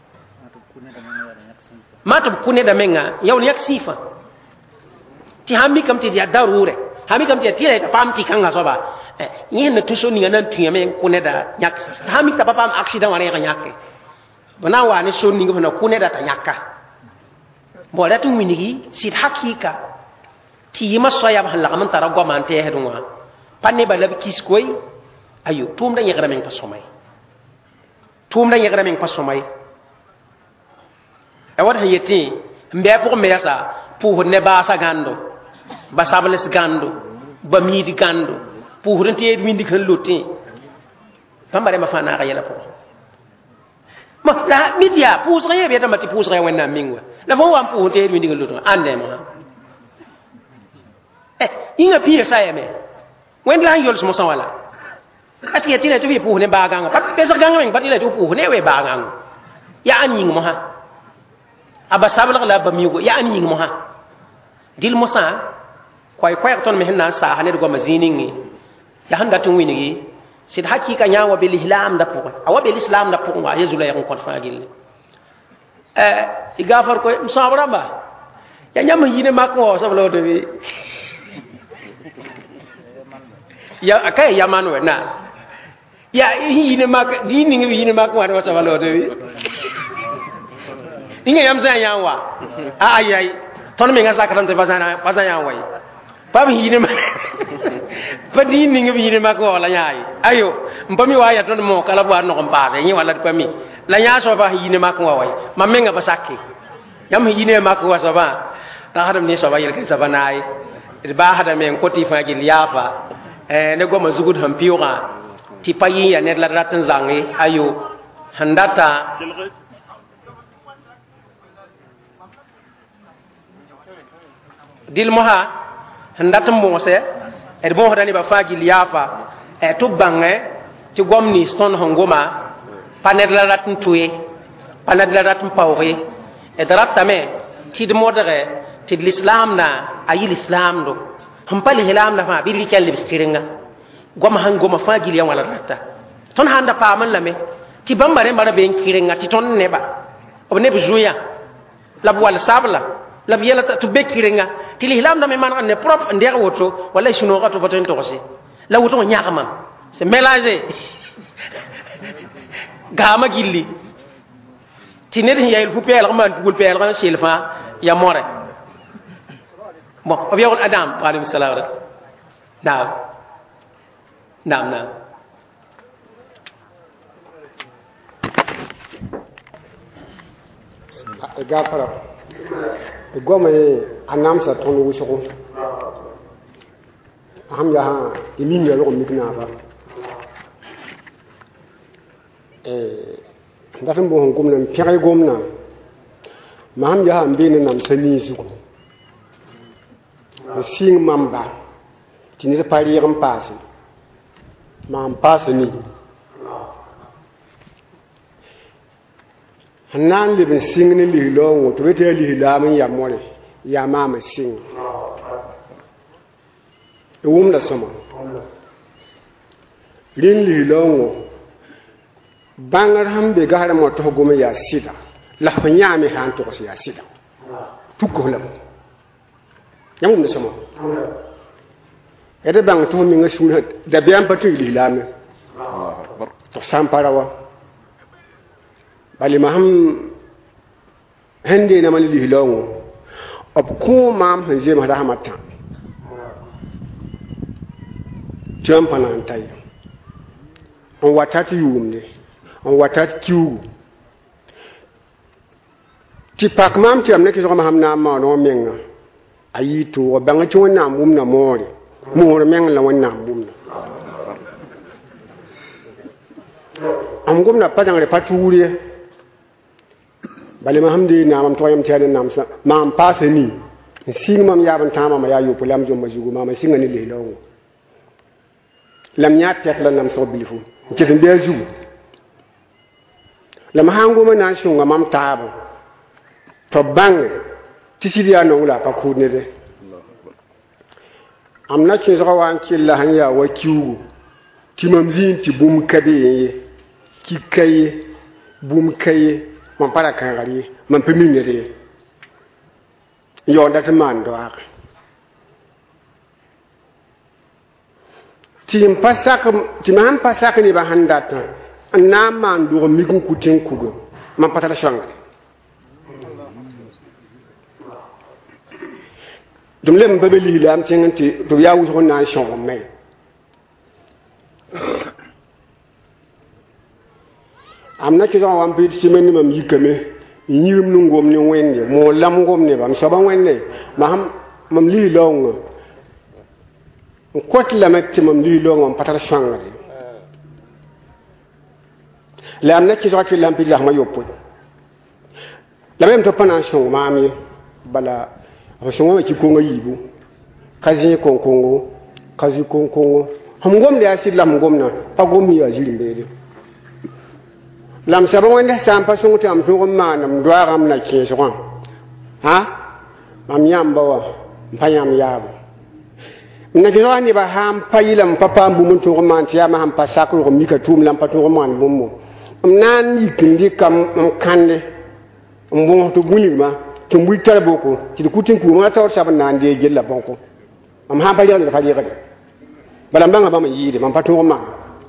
matum kune da menga yaw yak sifa ti hammi kam ti dia darure hammi kam ti tire pam ti kanga soba yin na tuso ni nan tuya men kune da yak hammi ta pam accident wala nyakke bana wa ni so ni ngona kune da ta nyakka bo da tu minigi sit hakika ti yima soya ba la man tara go man te hedunwa panne ba lab kis koy ayo tum da yegra men ta somay tum da yegra men pa somay awat hayeti mbe pour me yasa pour ne ba sa gando ba sables gando ba midi gando pour rente windi kan loti pambare ma fana ga yela pour ma la media pour rien be tamati pour rien wena mingwa la fo wam pour te windi kan loti ande ma inga pia sa yeme wen la yol mo wala aski tile to bi pour ne ba ganga pat be sa ganga men pat ile to pour ne we ba ganga ya anyi mo ha aba sabla la ba migo ya ani mo ha dil musa koy ton me hinna sa hanet go maziningi ya handa tun winigi sid hakika nyawa bil ihlam da poko awa bil islam da poko wa yezula yakon kon fagil igafar ko musabara ba ya nyam yine makko sablo to bi ya akay yamanu na ya yine mak dini ngi yine makko wa sablo to bi inga yam sa yanwa ayay ton me nga sakaram te bazana yanwa pam yine ma padi ni ngi yine ma ko la nyaay ayo mpami waya ton mo kala bo no ko baase ni wala pami la nya so ba yine ma ko way ma me nga ba sakki yam yine ma ko so ba ta hadam ni so ba yel ke sa banaay ba hada men ko ti fa gil yafa ne go ma zugud ham piura ti payi ya ne la ratan zangi ayo handata dil moha ndatum mose e bon hodani ba faagi liafa e to bange ci gomni ston hongoma paned la ratun tuye paned la ratun pawre e daratame ci de modere ci l'islam na ayi l'islam do hampali hilam na fa bi li kel bistiringa goma hangoma faagi liya wala ratta ton handa pa man lame ci bambare mara ben kiringa ci ton neba o ne bujuya la wal sabla la biela ta bekirenga ti l'islam da me man ne prof nder woto wala shuno ga to boten to ko la woto nyaama c'est mélangé gama gilli ti ne ya il fu pel man tugul pel kan silfa ya more bon abi yaqul adam wa alayhi salam naam gafara goma anam sa ton wusugo ham ya imin ya ro mikna ba ndatam bo hon gomna pere gomna ma ham ya ambe ne nam sani suko sing mamba tini pari yam passe mam passe ni hanan le ben sing ni li lo to bete li la man ya more ya mama sing wum la sama lin li lo bangar hambe gahara mo to gome ya sida la fanyame han to ya sida tukko la yamum la sama ede bang to mi ngasu da biam patu li la me to samparawa bali maham hende na mali hilongo op ko mam hanje ma rahmatan jampana antai on watati yumne on watati kiu ti pak mam ti amne ki so maham na ma no menga ayito o banga ti wonna mum na more mo menga la wonna mum na am gumna padang re paturi bale mahamdi na mam toyam tiade namsa mam passe ni sing mam yaban tama ma yayo pulam jom majugo mama singani le lawo lam nyaat tek la nam so bilifu ci de beju lam hango ma na shunga mam taabo to bang ci sidiya no wala ka ko ne de am na ci zo wan ci la han ya wa kiwu ti mam zin ci bum kade ki kaye bum kaye man para kan gari man pe minere yo ndata man do ak tim pasak ti man pasak ni ba handata na man do mi ku kutin kugo man patala shanga dum lem babeli lam tinganti do ya wuso na shanga mai amna ci don wan bi ci men mam yikame yirum nu ngom ni wende mo lam ngom ne bam so ba wende ma ham mam li long ko la mek ci mam li long am patar shanga la amna ci zo ci lam bi la ma yoppo la même to panation ma mi bala so ngom ci ko nga yibu kazi konkongo kazi konkongo ham ngom de asid lam ngom na pa gom ya jiri mbede lam sabon wanda sampa sun tam to manam doaram na ke so ha mam yamba wa mpayam yabo na jino ni ba ham payilam papa bu mun to man tiya ma ham pasakro ko mika tum lam pato man bummo nan yikindi kam kande mbon to bunima to mbuy tarboko ci kutin ku ma tawar saban nan de gella bonko am ham payilam da faji kade balam banga ba man yide man pato man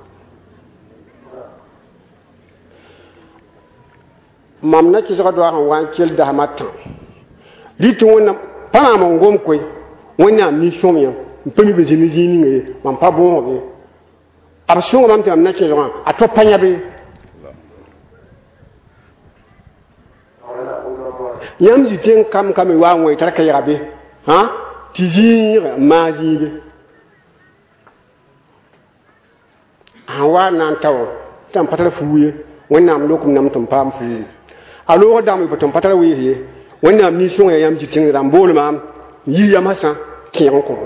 mam na ci so do han wan kel da matan litu wona pa ma ngom koy wona mission ya mpeni be jini jini ngi mam pa bon be abso mam tam na ci so a to panya be yam ji ten kam kam wa ngoi tar ka yabe ha ti jira ma jibe awa nan taw tam patal fuye wona am lokum nam tum pam fuye alors dam ko ton patala wi wonna mission ya yam jitin ram bol mam yi yam hasan ki on ko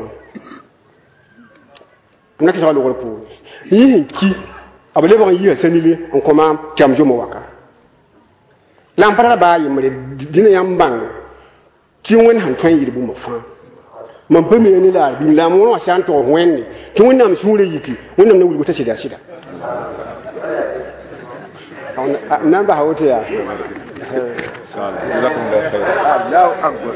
na ki salo ko yi ki abale ba yi sanile on ko mam jam jomo waka lam patala ba yi mre dina yam bang ki won han tan yi bu mo fa man pe me ni la bi la mo wa san to wenni ki wonna am sure yiki wonna na wuli ko ta shida nan ba hawta ya Allahu akbar.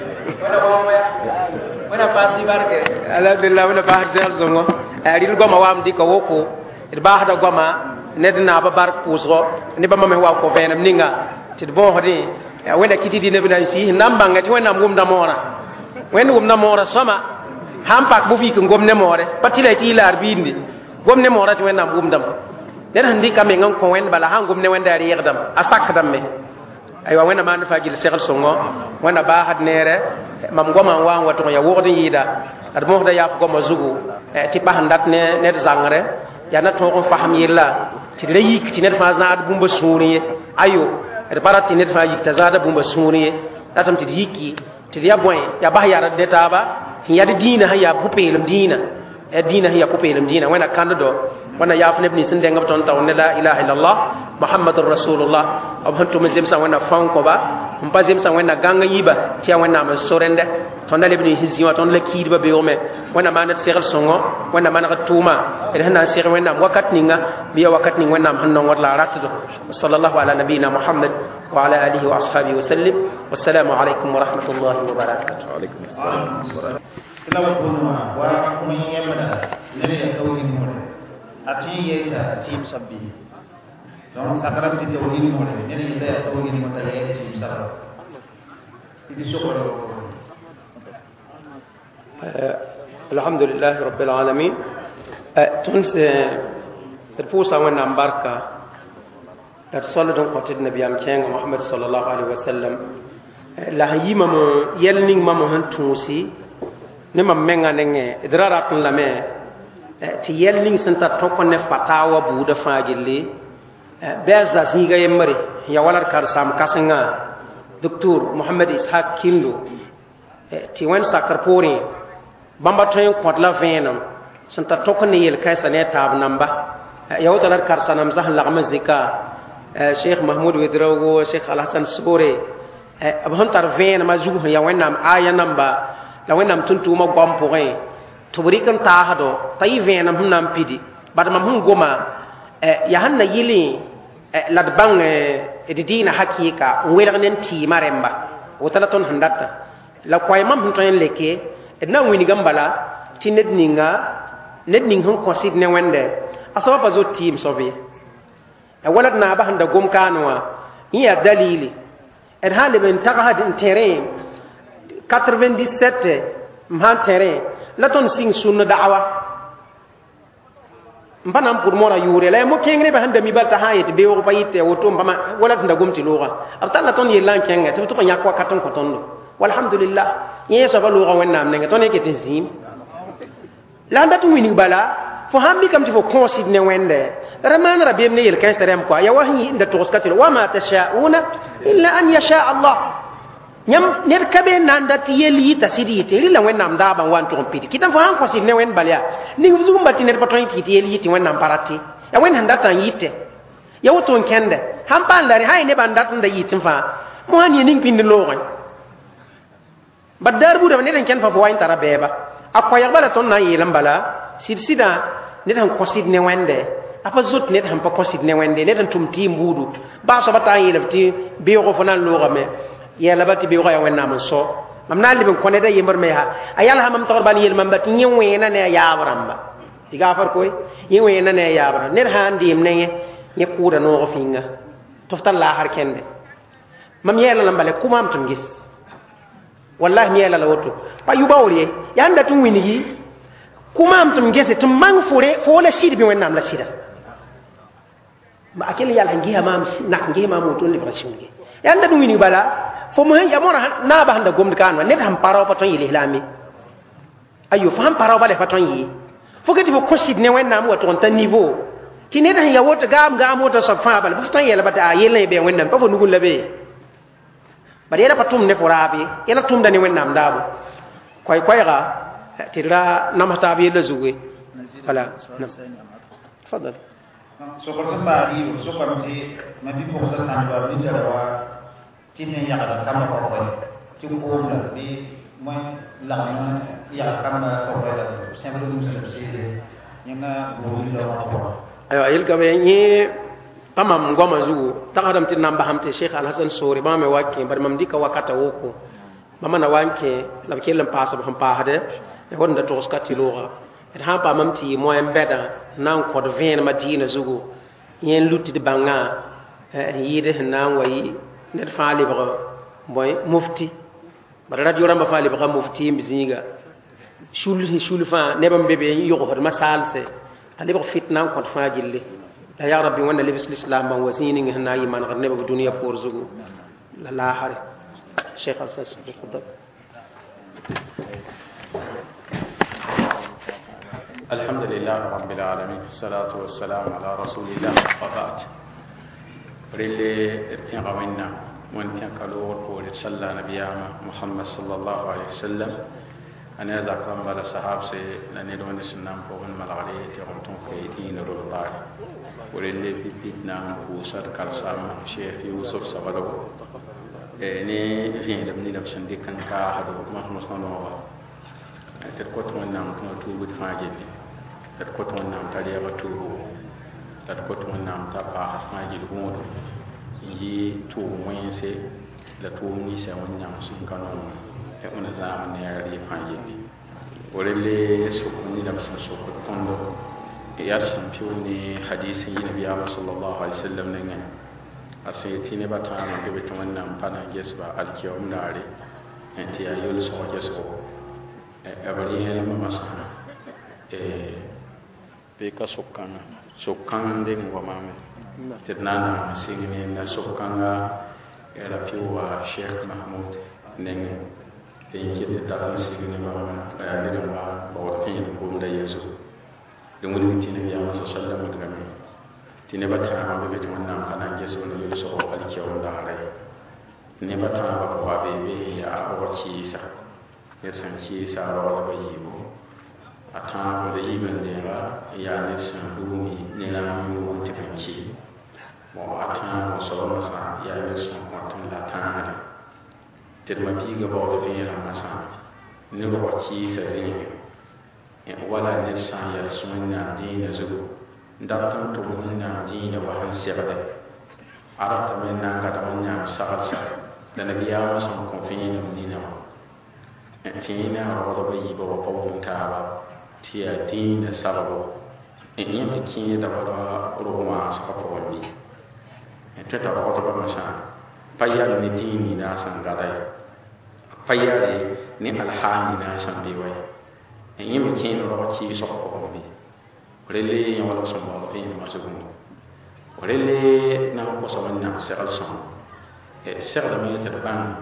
Wana pati barke alhamdulillah wana pati zongo ril goma wam dika woko ba hada goma nedna ba bar pusro ne ba mame wa ko venam ninga ti bo hodi wena kitidi ne bidan si nambanga ti wena ngum da mora wen ngum na mora sama hampak bu fi ko ngom ne more patila ti lar bindi gom ne mora ti wena ngum dam den handi kam ngan ko wen bala hangum ne wenda riyadam asak dam me aywa wena man fajil segal songo wena ba had nere mam goma wa wato ya wogdi yida ad mo da yaf goma zugu ti ba handat ne zangare ya na to ko faham yilla ti re yik ti net fa na ad bumba suri ayo ad barati net fa yik ta zada bumba suri atam ti yiki ti ya boy ya ba ya de taba ya de dina ha ya pupelum dina e dina hiya pupelum dina wena kando wana yaf ne bni sin de ngam ton taw ne la ilaha illallah muhammadur rasulullah ab hantum zem sa wana fanko ba mpa zem sa wana ganga yiba ti wana ma sorende ton dal ibn hizima ton la kiid ba be o me wana manat segal songo wana manat tuma e hana sir wana wakat ninga biya wakat ninga wana hanno wala ratudo sallallahu ala nabiyina muhammad wa ala alihi wa ashabihi wa sallim wassalamu alaykum wa rahmatullahi wa barakatuh wa alaykum assalam lawa bunuma wa kuma yemada ne ya tawni mo ati yesa tim sabbi donc sakaram ti tawni mo ne ne ya tawni mo ta ye tim sabbi idi sokoro alhamdulillah rabbil alamin tunse terpusa wana barka dar sallallahu alaihi nabiyam kenga muhammad sallallahu alaihi wasallam la yima mo yelning mamo han tunsi ne mam menga nenge idrarat la me ti yelning senta toko ne fatawa buda fajille beza zinga yemre ya walar kar sam kasenga docteur muhammad ishaq kindo ti wen sakar pore bamba toy ko la venam senta toko ne yel kaysa ne tab namba ya walar kar sanam zah lagma zika sheikh mahmoud widrawo sheikh al hasan sore abhan tar ven ma jugu ya wenam aya namba la wenam tuntu ma gom porin to buri kan ta hado tay venam hunam pidi badam hun goma ya hanna yili la bang edina hakika welanen ti maremba wotala ton handata la koy mam hun ton leke edna wini gambala ti nedning hun consid ne wende asawa pa zo team sobe wala na ba handa gom kanwa iya dalili ed hande ben taga hadin terrain 97 mhan terrain la ton sing sunna da'wa mbanam pour mora yure la mo kengre ba handa mi balta hayet be wo payite woto mbama wala tanda gomti loga abtalla ton yelan kenga to ko nyakwa katon ko tondo walhamdulillah yeso ba loga wennam nenga ton ekete zim la ndatu wini bala fo hambi kam ti fo consid ne wende raman rabbim ne yel kan serem quoi ya wahi nda to skatil wa ma tashauna illa an yasha Allah nyam ner kabe nanda ti yeli ta sidi te ri la wennam da ban wan to piti kitan fo han consid ne wen balya ni nguzu mbati ner paton ki ti yeli ti wennam parati ya wen handa tan yite ya woto kende han pan lari hay ne ban dat nda yitin fa mo han yening pindi logon badar bu da ne den ken fa fo wain tara beba akoya bala ton na yelam bala sida ne tan consid ne wende apa zot net ham pa kosid ne wende net tum ti mbudu ba so bata yelefti be ko fonan lo game ya labati be ko ya wenna man so mam na libin koné da yember me ha ayal hamam tawar ban yel mam bat nyi wena ne ya baramba diga far koy nyi wena ne ya bara net ha ndim ne nye kuda no finga toftan la har kende mam yela lambale kuma am tum gis wallahi yela la woto pa yubawri ya anda tum winigi kuma am tum gese tum mang fure fo la shid bi wenna am la shida ma akeli yalla ngiya mam nak ngiya mam to liberation ngi yanda dum ni bala fo mo ya mona na ba handa gomdi kanwa net ham paraw paton yi islami ayo fam paraw bale paton yi fo gati fo kosid ne wenna mo to tan niveau ki net han ya wota gam wota so fa bale paton yela bata yela be wenna pa fo nugul labe bari yela patum ne forabi yela tum dani wenna am dabo koy ga tira namata bi la zuwe wala tafadhal so ko samba ri so ko ti ma bi ko sa san ba ni da wa ti ne ya da kam ko ko ti ko la bi mo la na ya kam ko ko la sempre dum se se ni na bo ni do ko ayo ayil ka be ni pamam goma zugo tagadam tin namba hamte Sheikh Al Hassan Sori ba me wakke bar mam dika wakata woko mama na wanke la kelam paasa ba pa hade e wonda to skati loga et ha pa mam ti mo en beda nan ko de vin madina zugo yen lutti de banga yide nan wayi net faali ba boy mufti bara radio ramba faali ba mufti mbizinga shul fa nebam bebe yogo hor masalse tali ba fitna ko fa gille la ya rabbi wanna libis islam ban wasini ngi hana yiman gar neba duniya pour zugo la la hare sheikh al-sas tafadhal alhamdulillah rabbil alamin wassalatu wassalamu ala rasulillah wa ba'd rele tin rawinna mon tin kalo pour sallallahu nabiyama muhammad sallallahu alaihi wasallam ana zakram bala sahab se la ne don sunnam ko on malari te on ton fe dinullah ولله بيتنا وصار كرسام شيخ يوسف سبلو ني فين لمني نفسن دي كان كا هذا ما نصنعه تركوت من نام تو بتفاجئ تركوت من نام تالي أبتو تركوت من نام تبع فاجئ الأمور يي تو وينسي لا تو ميسا من نام سنكانو هون زمان ياري فاجئ ولله سكوني نفسن سكوت كندو ya sampiuni hadisi yi nabi sallallahu alaihi wasallam ne asiti ne batama ke beto wannan pana gesba alkiyom dare enti ya yul so geso abari ne masa be ka sokkan de ngwa mame tednana singine na sokkanga ya la piwa Sheikh Mahmud nenge te ke ta singine mama ya ne ba ba tin ko da yesu dum tine biya ma sallallahu alaihi wasallam tine bata ma be tuma na kana jeso ne yulu so alkiya wanda hare ne bata ba ko be be ya awaki sa ya san ki sa ro ba yibo ata ba yiben de ba ya ne san dumi ne na mu wonte kanki mo ata mo so ma sa ya ne san ko tan la tan te ma bi ga ba to fi ya ma sa ne ro ki sa zini wala ne san ya sunna dina zugo ndatan to munna dina wa han sirade arata men nan ga da munna sa'alsa da nabiya ma san ko fin dina wa tina ro da bayi ba ko ta ba tiya dina sababu in yi kin da ba ro ma sa ko wani ta ta ro da ba sa payya ni dini na san ga dai payya ni alhani na san biwai yim kin ro ci so ko bi rele wala so mo fi ma so mo rele na ko so na se al so se da mi ta ban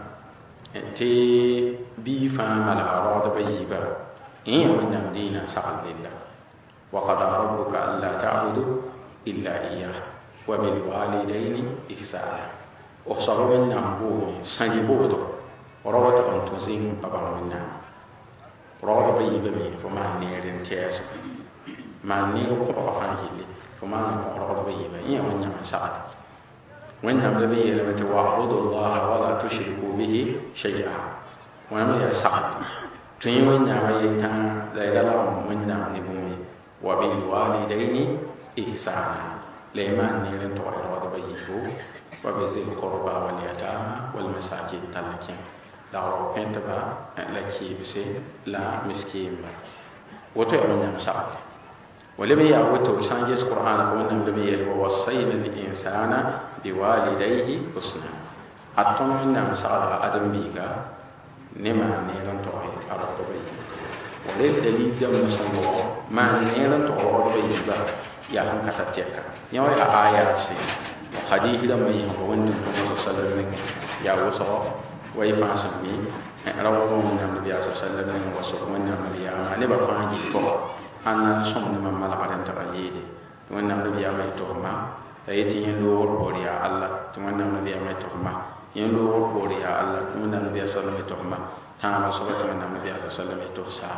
te bi fa mala ro da bayi ba in wannan dina sa'al lillah wa qad rabbuka alla ta'budu illa iyyah wa bil walidayni ihsana o so ro na bo sangi bo do ro ta ban to zin aba minna roda bayi be fo ma ne ren teso ma ne ko ko fa hili fo ma ko roda bayi be ya wanya sa'ad wannan da bayi le ta wa'budu Allah wa la tushriku bihi shay'a wannan ya sa'ad tun yi wannan mai ta da ila wannan ne bumi wa bil walidayni ihsana leman ne ren to roda bayi ko wa bi zil qurba wal yatama wal masakin talakin la ro pente ba la kibse la miskin ba woto e wonam sa'a wala be ya woto sanje qur'an ko wonam be ya wasayna lil insana bi walidayhi husna aton nam sa'a adam biga ne ma ne ran to ay aro to be wala dalil jam musammo ma ne ran to ro be ba ya han kata teka nyawa aya ce hadisi da mai ko wanda sallallahu alaihi wasallam ya waso way façon bi rawo mo nam nabi sallallahu alaihi wasallam wa nam nabi ya ne ba fa ji ko anna som ne mamma la arenta ba yede wannan nabi ya mai to ma tayti yin do wor ya Allah to wannan nabi ya mai to ma yin do wor ya Allah to wannan nabi sallallahu alaihi wasallam ta ma so to wannan nabi sallallahu alaihi wasallam to sa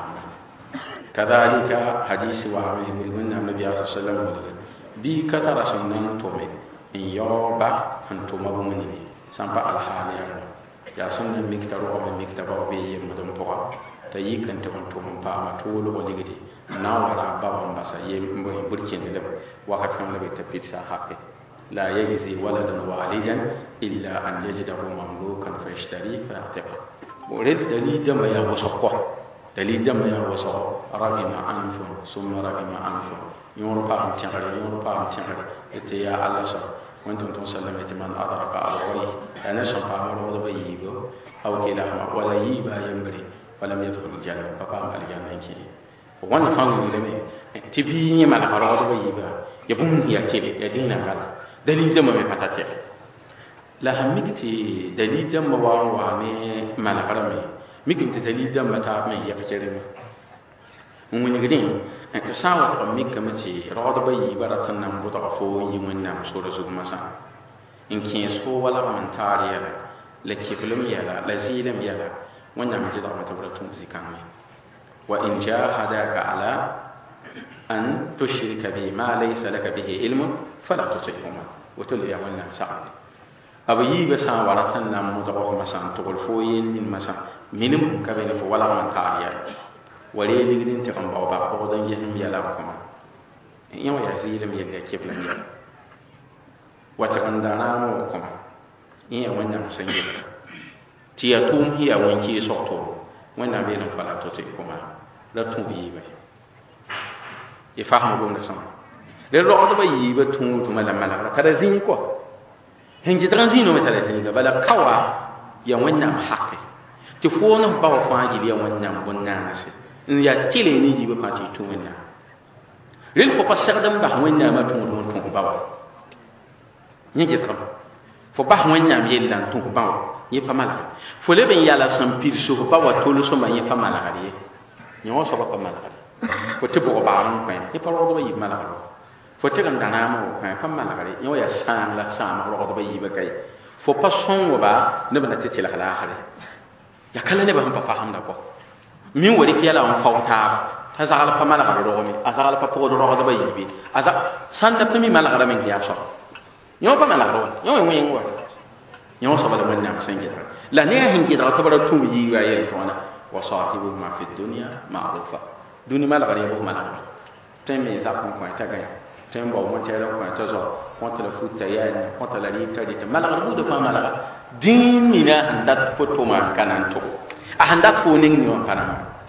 kadalika hadisi wa alayhi wannan nabi sallallahu alaihi wasallam bi kata rasulun to me yoba han to mabuni sampa alhaliya ya sunna miktaro o miktaba be yim dum poa tayi kan to pa ma tolo o ligiti na wala ba ba sa yim mbo burkin de wa ka kan le ta pizza happe لا يجزي ولدا والدا إلا أن يجده مملوكا فيشتريه فيعتقه ورد دليل دم يا وسقه دليل دم يا وسق رغم أنف ثم رغم أنف يوربا تنغر يتيا الله سر وانتم تسلم من أدرك أبويه أنا سبحانه وتعالى بيجيبه أو كلاهما ولا يبا يمبري ولم يدخل الجنة فقام الجنة كي وانا فاهم لمي تبي ما الأراد بيجيبه يبون هي تبي يدينا كلا دليل دم ما فتاته لا همكتي دليل دم واني ما الأرامي ميكتي دليل دم تابع يكترمه ومن يقدين أنت ساوت أمك كمتي راد بيجيبه رتنا بطعفو يمنا سورة زوجمسا إن كيسو ولا من تاريا لكيفلم يلا لزيلم يلا ونعم جدا ما تبرتم زكامي وإن جاهداك على أن تشرك به ما ليس لك به علم فلا تطعهما وتل يا ونعم سعد أبي بسا ورثنا مدعو مسان تقول فوين من مسان منهم كبين فولا من تاريا ولي لغدين تقم بابا بودن يهم يلا بكما يوم يزيلم يلا كيفلم يلا وتقندنا موكما إيه ونعم سنجد تياتوم هي وينكي سوتو وين بين فلا تطيعهما لا تبيبه يفهم بون سما للرعد بيبه تون تما لما لا كذا زين كو هنجي ترانزينو مثلا زين بلا كوا يا وين حق تفون باو فاجي يا وين بننا ناس يا تيلي ني يبه فاتي تونا لين فو بسردم با وين ما تون باو نيجي كم فو با وين يلان تون باو ye pamala fo le ben yala san pirso pa wa tolo so man ye pamala ari nyo so pa pamala ari fo te bo ba ran ko ye pa ro do yi mala ro fo te kan dana mo ko pamala ari nyo ya san la san ro do yi ba kai fo pa son wo ba ne bana te te la hala hari ya kala ne ba pa faham da ko min wori fiala on fawta ta za ala pamala ro mi azala pa po do ro do yi bi aza san da pemi mala ara men ya so nyo pamala ro nyo wen wo يوم صبر من نعم سنجد لا نعم كده اعتبر توم يجي وياه هنا وصاحبه ما في الدنيا معروفة دنيا ما لغري أبوه ما لغري تيم يزاقون كوي تجاي تيم بقول من تيرو كوي تزور كون تلفوت تيان كون تلاري تري ما لغري بود فما لغري دين منا عندك فتو ما كان أنتو عندك فونين يوم كان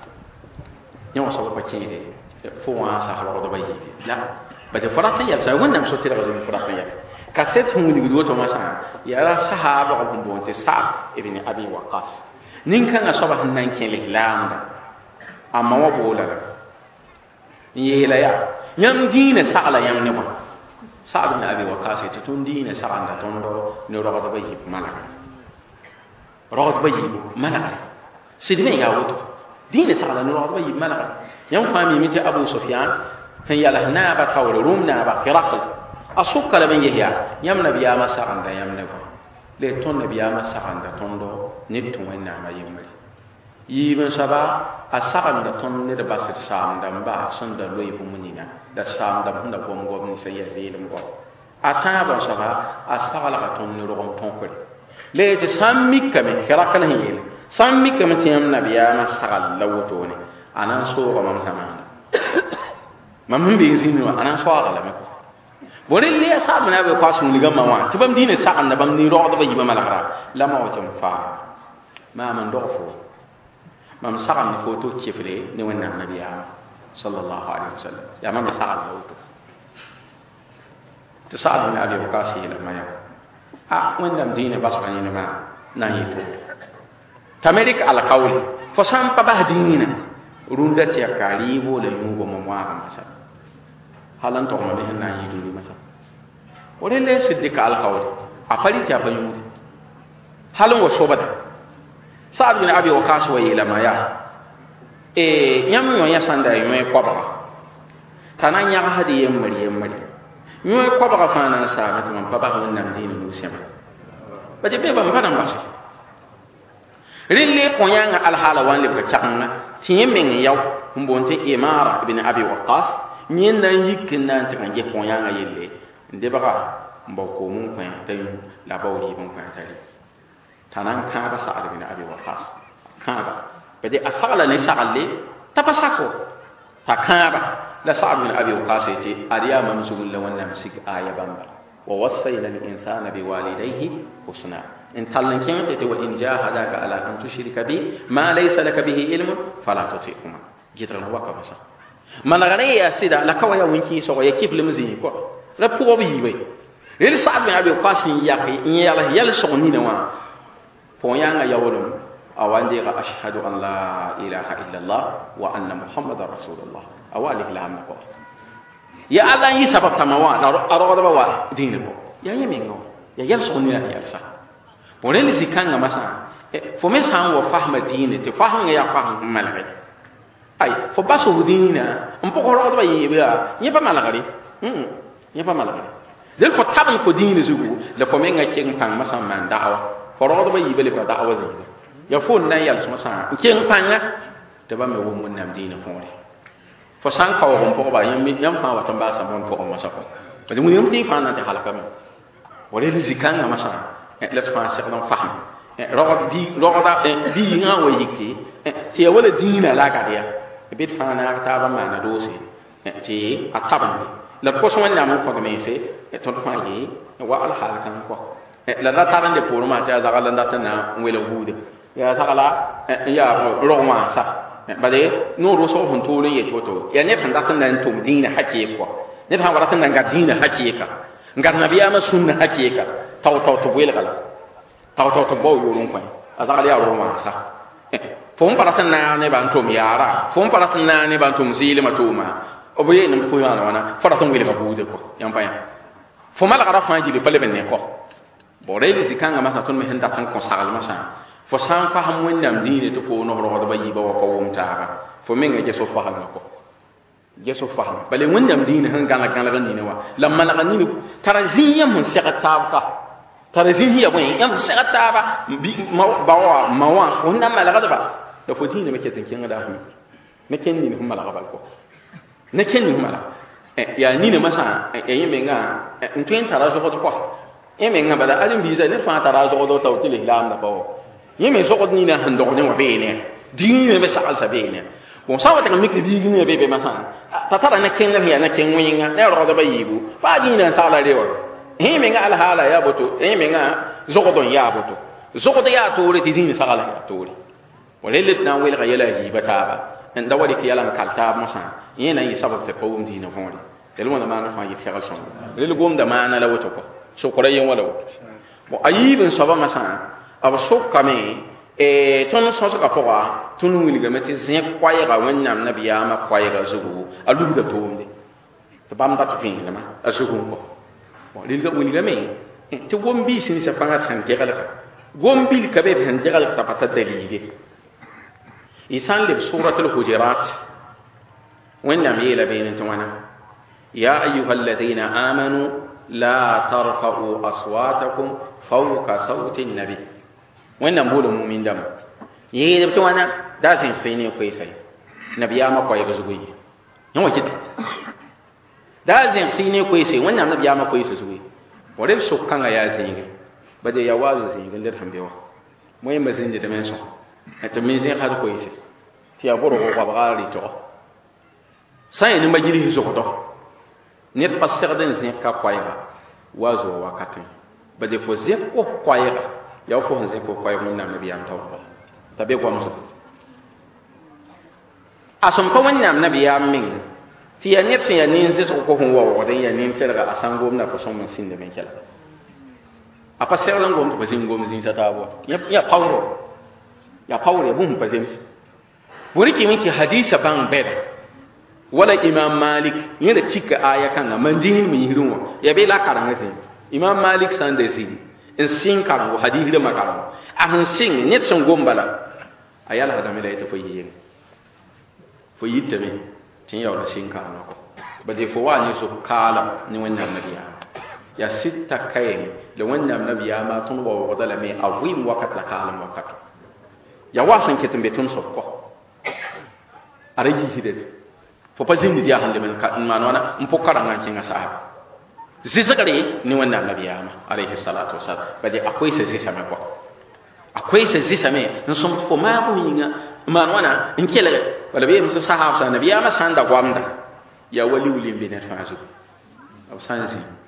يوم صبر بتشيني فوان سهل وقت بيجي لا بس فراتي يبصر وين نمشي ترى قدام فراتي يبصر كاسيت هم اللي بدو توما سان يا صحابه ابو بونت صعب ابن ابي وقاص نين كان صباح نانكين لهلام اما وبولا يلا يا يم دين سالا يم نبا صعب ابن ابي وقاص تتون دين سالا توندو نورغد بي ملك رغد بي ملك سيدنا يا ودو دين سالا نورغد بي ملك يوم فامي متى ابو سفيان هي لهنا بقول رومنا بقرقل أسوق على بين يهيا يم نبي ما سكان دا يم نبى لتون نبي ما سكان دا توندو نتون وين نعم يمري يبن سبا أسكان دا تون نير بس سام دا مبا سند دا لوي بومنينا دا سام دا بند بوم غوم نسيا زيلم غوم أتابع سبا أسكان لا تون نير غوم تون كل ليت سامي كم كراكنا هيل سامي كم تيم نبي ما سكان لوتوني أنا سوق ما مسمان ما من بيزينه أنا سوق على مكو بوري لي صاحب من ابي قاسم اللي جمع وان تبم دين ساعه نبم ني رود بي ما لغرا لما وتم فا ما من دوفو ما مسخن فوتو كيفلي ني ونا النبي صلى الله عليه وسلم يا ما مسخن فوتو تسال من ابي قاسم لما يا وين دين بس غني ما نايتو تمريك على قول فسام بابا ديننا روندا تيا كاريبو ليوبو مموا مثلا halan to ma be na yi dulu mata wore le sidika al qawl afari ta bayudi halan wa sobata sa'ad bin abi waqas wa ila ma ya nyam yo ya sanda yo e kwaba tanan ya hadi yem mari yo e kwaba fa nan sa mata man baba hon nan dinu musema ba je be ba ma nan ba shi rille ko yanga al hala wan le ka changa tiyen men yaw mbonte imara ibn abi waqas nyen nan yikin nan ta kan je pon yanga yelle nde baka mboko mun kan tayu la bawli mun kan tari tanan ka ba sa'ad bin abi waqas ka ba bade asala ne sa'alle tapasako ta ka ba la sa'ad bin abi waqas ti ariya mamzul la wannan sik aya bamba wa wassayna al insana bi walidayhi husna in tallan kente te wa in jahadaka ala an tushrika bi ma laysa laka bihi ilmun fala tuti'huma gitran waka basa managane ya sida la kawaya wonki so ya kif limzi ko la pugo bi we el sabe abi kwasin yaqi in yalla so ni na wa fo yanga yawolum awande ga ashhadu an la ilaha illa allah wa anna muhammadar rasulullah awali lam ko ya Allah yi sabab tamawa aroda ba wa dine ko ya yemengo ya yalla so ni na ya sa pore ni zikanga masa fo men san wa fahma dine te fahma ya fahma malare ay fo baso dina on po ko roda ba yiba yeba malagari yeba malagari del fo taban ko dine zugu le fo men nga king pang masa man da'awa fo roda ba yiba le ko da'awa zugu ya fo na yalla so masa king panga te ba me wo mun nam dine fo fo san ka wo po ba yam fa wa tamba sa mon fo masa ko de mun yam ti fa na te halaka me wala ni zikanga masa le fa sa non faham roda di nga wa yiki ti wala dina la ka dia bit fa na ta ba ma na dosi ti ataban la ko so wanda mun ko me se to fa yi wa al hal kan ko la da taran de pour ma ta za la da na wela hude ya ta kala ya ro ma sa bade no ro so hon to ye to ya ne kan da tan nan to dina hakike ko ne fa wala tan nan ga dina hakika ngar nabiya ma sunna hakika taw to wela kala taw to bo yorun ko azali ya ro ma sa fon paratan na ne ban tum yara fon paratan na ne ban tum zile matuma oboye nem ko yana wana faratan wele ka buude ko yam pa ya fo mala gara fa jili pale ben ne ko bo re li sikanga ma ton me henda tan ko sagal ma sa fo san fa ham wonnam diine to fo no ro ba yiba wa ko wumta fo men ga so fa ham ko je so fa bale wonnam diine han gana gana diine wa lamma la ni taraziyya mun shaqata taraziyya boy yam shaqata ba mawa wonnam mala ga ba da fo diine me ketin kin da hu me ken ni hum mala ga bal ko ne ken ni mala ya ni ne masa yeme nga ntwen tarazo ko ko yeme nga bala alim biza ne fa tarazo ko to tawtil ihlam da ko yeme so ko ni na hando ne wa be ne dini ne sa sa be ne bon sa wa ta mikri digi ne be masa ta tara ne ken ne ya ne ken winga ne ro da bayibu fa dini na sa la rewa yeme nga al hala ya boto yeme nga zo ko don ya boto zo ko da ya to re dini sa la ya to re wala lit na wel ga yala hibata ba en da wadi kiyala kalta masa yena yi sabab te pawum dina hori telu na mana fa yi shagal son lele gom da mana la woto ko so ko rayen wala woto bo ayibin saba masa aba so kame ton so ka poa tunu wili ga meti zin kwaye ga wannam nabiya ma kwaye ga zugu alu da towde to bam da tufin na ma azugu ko bo lele ga wili ga me te gombi sin sa panga san te kala gombi ka be han jagal ta pata dalili isan lib suratul hujurat وإنما يلا بين توانا يا أيها الذين آمنوا لا ترفعوا أصواتكم فوق صوت النبي وإنما بولو مؤمن دم يلا توانا دازين سيني كويسي نبي ما كوي غزوي يوم كده دازين سيني كويسي وإنما نبي ما كويسي زوي ورب سكان يا زيني بدي يا وازو زيني غندر هم بيوا مهم زيني دمنسو أتمنزين هذا كويسي تيا برو وبغالي تو sai ni majiri zokoto net passerden zin ka kwaiga wazo wakatin bade fo ze ko kwaiga ya fo hanze ko kwaiga mun nam nabiyam taw tabe ko musu asom ko mun nam nabiyam min ti ya net ya nin ze ko hon wa wa ya nin telga asango na ko som sin de men kala apa serlan gom ko zin gom zin satabo ya pawro ya bum pazem buriki min ki hadisa bang bed wala imam malik yele cika aya kan man dinin mi hirunwa ya be la karanga sin imam malik sande sin en sin karango hadithi de makarango ahan sin net son gombala ayala hada mila ita foyi tame tin yawa sin karango ko bade fo wani so kala ni wannan nabiya ya sitta kayen da wannan nabiya ma tun wa wadala me awim wakat la kalam wakat ya wasan ketin betun so ko arayi hidede fo pa zindi dia hande men ka manwana mpo karanga cinga sahaba zizakare ni wannan nabiyama alayhi salatu wassalam bade akwai sai sama ko akwai sai sama in sun fo ma ko yinga manwana in kele wala be musu sahaba nabiyama sanda gwamda ya wali wuli be ne fazu aw sanzi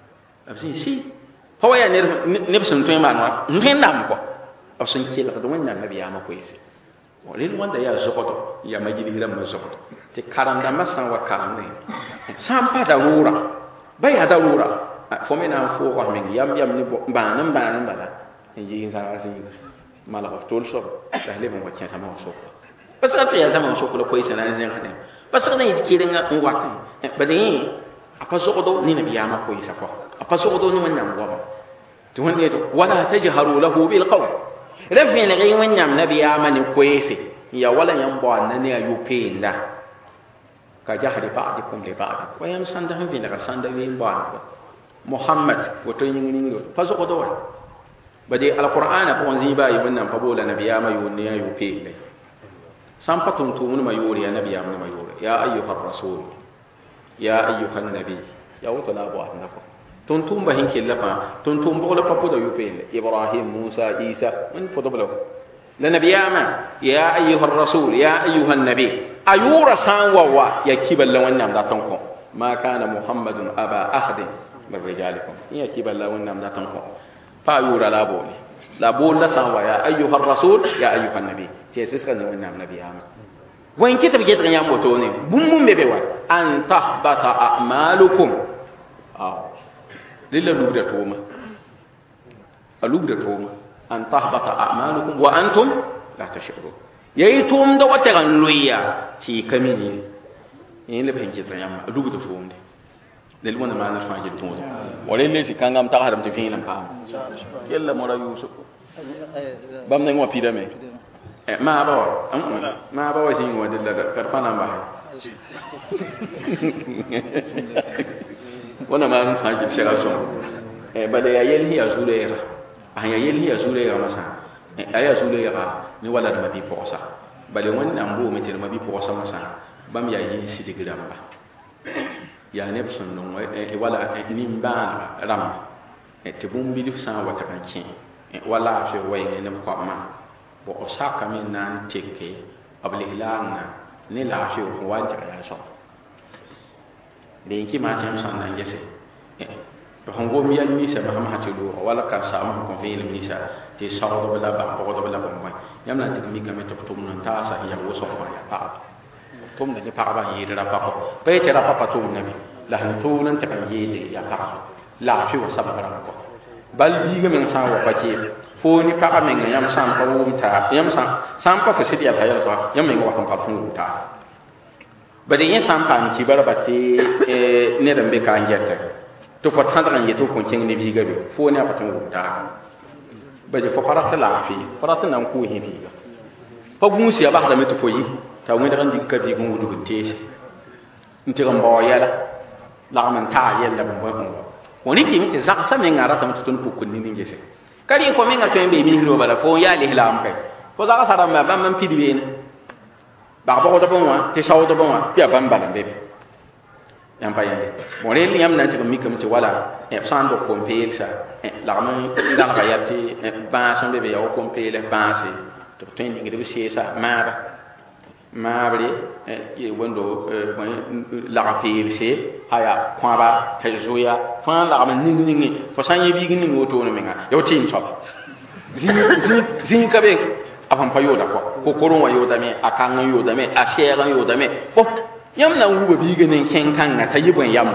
absin si fa wa ya ne bsin to ma no ndam ko absin ki la do wannan nabi ya ma ko yesi wala wanda ya zokoto ya majili ram ma zokoto te karanda masan wa karande sampa da rura baya da rura fo me na fo ko men yam ni banan bala yi sa asi mala ko tol so da le mo ko sama so parce que ya sama so ko isa na ne ngane parce que ni kirenga ngwa ba de apa so do ni nabi ya ma ko isa ko apa so do ni wannan ngwa to wanda to wala tajharu lahu bil qawl rafin le gai wannan nabi ya ma ni ko ise ya wala yan bo an ne ayu penda ka jahri ba'dikum li ba'd wa yam sanda hin la sanda wi bo an muhammad wato yin ni do fa so do bade alquran ko wanzi ba yi wannan fa bola nabi ya ma yuni ya yu penda sam patum tu mun ma yuri ya nabi ya ma yuri ya ayyuhar rasul ya ayyuhan nabi ya wato la bo an ko tuntum ba hinke lafa tuntum bo la papo da yupele ibrahim musa isa min fodo blo la nabiyama ya ayyuha ar-rasul ya ayyuha an-nabi ayura sanwa ya kiballa wannan da tanko ma kana muhammadun aba ahadin min rijalikum ya kiballa wannan da tanko fa ayura la boli la sanwa ya ayyuha ar-rasul ya ayyuha an-nabi ce siska ne wannan nabiyama wan kitab ke tanya moto ne bum bebe wa an tahbata a'malukum lilla lugda toma alugda toma an tahbata a'malukum wa antum la tashurun yayi tum da wata ran loya ci kamini yin le penki tanyam alugda toma lil wona ma na faji tuma wala le si kangam ta haram te fin lam pam yalla mora yusuf bam ne ngo pidame ma ba wa sin ngo dilla da karfana ba wana ma an faji shara so bada ya yelhi ya zuleira ya yelhi ya zuleira masa aya zuleira ni wala da mabi posa bale wannan bo meter mabi posa masa bam ya yi sidigram ba ya ne bson non wala ni ba ram te bum bi difsan wata kan kin wala fe way ne ko ma bo osaka min nan teke ablihilana ni la fe ko wanta ya so den ki ma tam san nan yese to hongo mi yan ni sa ma ha tilu wala ka sa ma ko fi ni sa ti sawdo bala ba ko do bala ko ma yam na ti mi ka me to tum nan ta sa ya wo so fa ya pa tum ne pa ba yi ra pa ko pe te ra pa tum ne bi la han tu nan ta kan yi de ya pa la fi wa sa ba ra ko bal bi ga men sa wa pa ke fo ni pa men yam sam pa wo ta yam sam pa fa sidi ya pa ya ko yam men wa kan pa fu ta bade yin sampan ki barbate ne rambe ka anjata to fo tandra ngeto ko king ne biga be fo ne apatan wuta bade fo parata la fi parata nan ko hi biga fo gunsi aba da meto yi ta wani ran dikka bi gun wudu te nti ran bawa yala la man ta yalla ban boy ko woni ki mi za sa men ngara tam tutun ko kunni ni ngese kari ko men ngato be mi no bala fo ya le hilam kai fo za ka sara ma ban man pidi be ne ba ba ko bon wa te sawo do bon wa ya ban balan bebe yam pa yande mo re yam nan ti ko mi kam ti wala san do ko pelsa la man dan ga yati ba san bebe ya ko pele ba se to tin ngi de se sa ma bre ye wondo la pelse haya kwa ba hezuya fa la man ningi fo san ye bi ngi woto no menga yo tin top zin ka be afan pa yoda ko koron wa yoda me akan yoda me a sheran yoda me ko yam na wuba bi ganin ken kan na tayi ban yam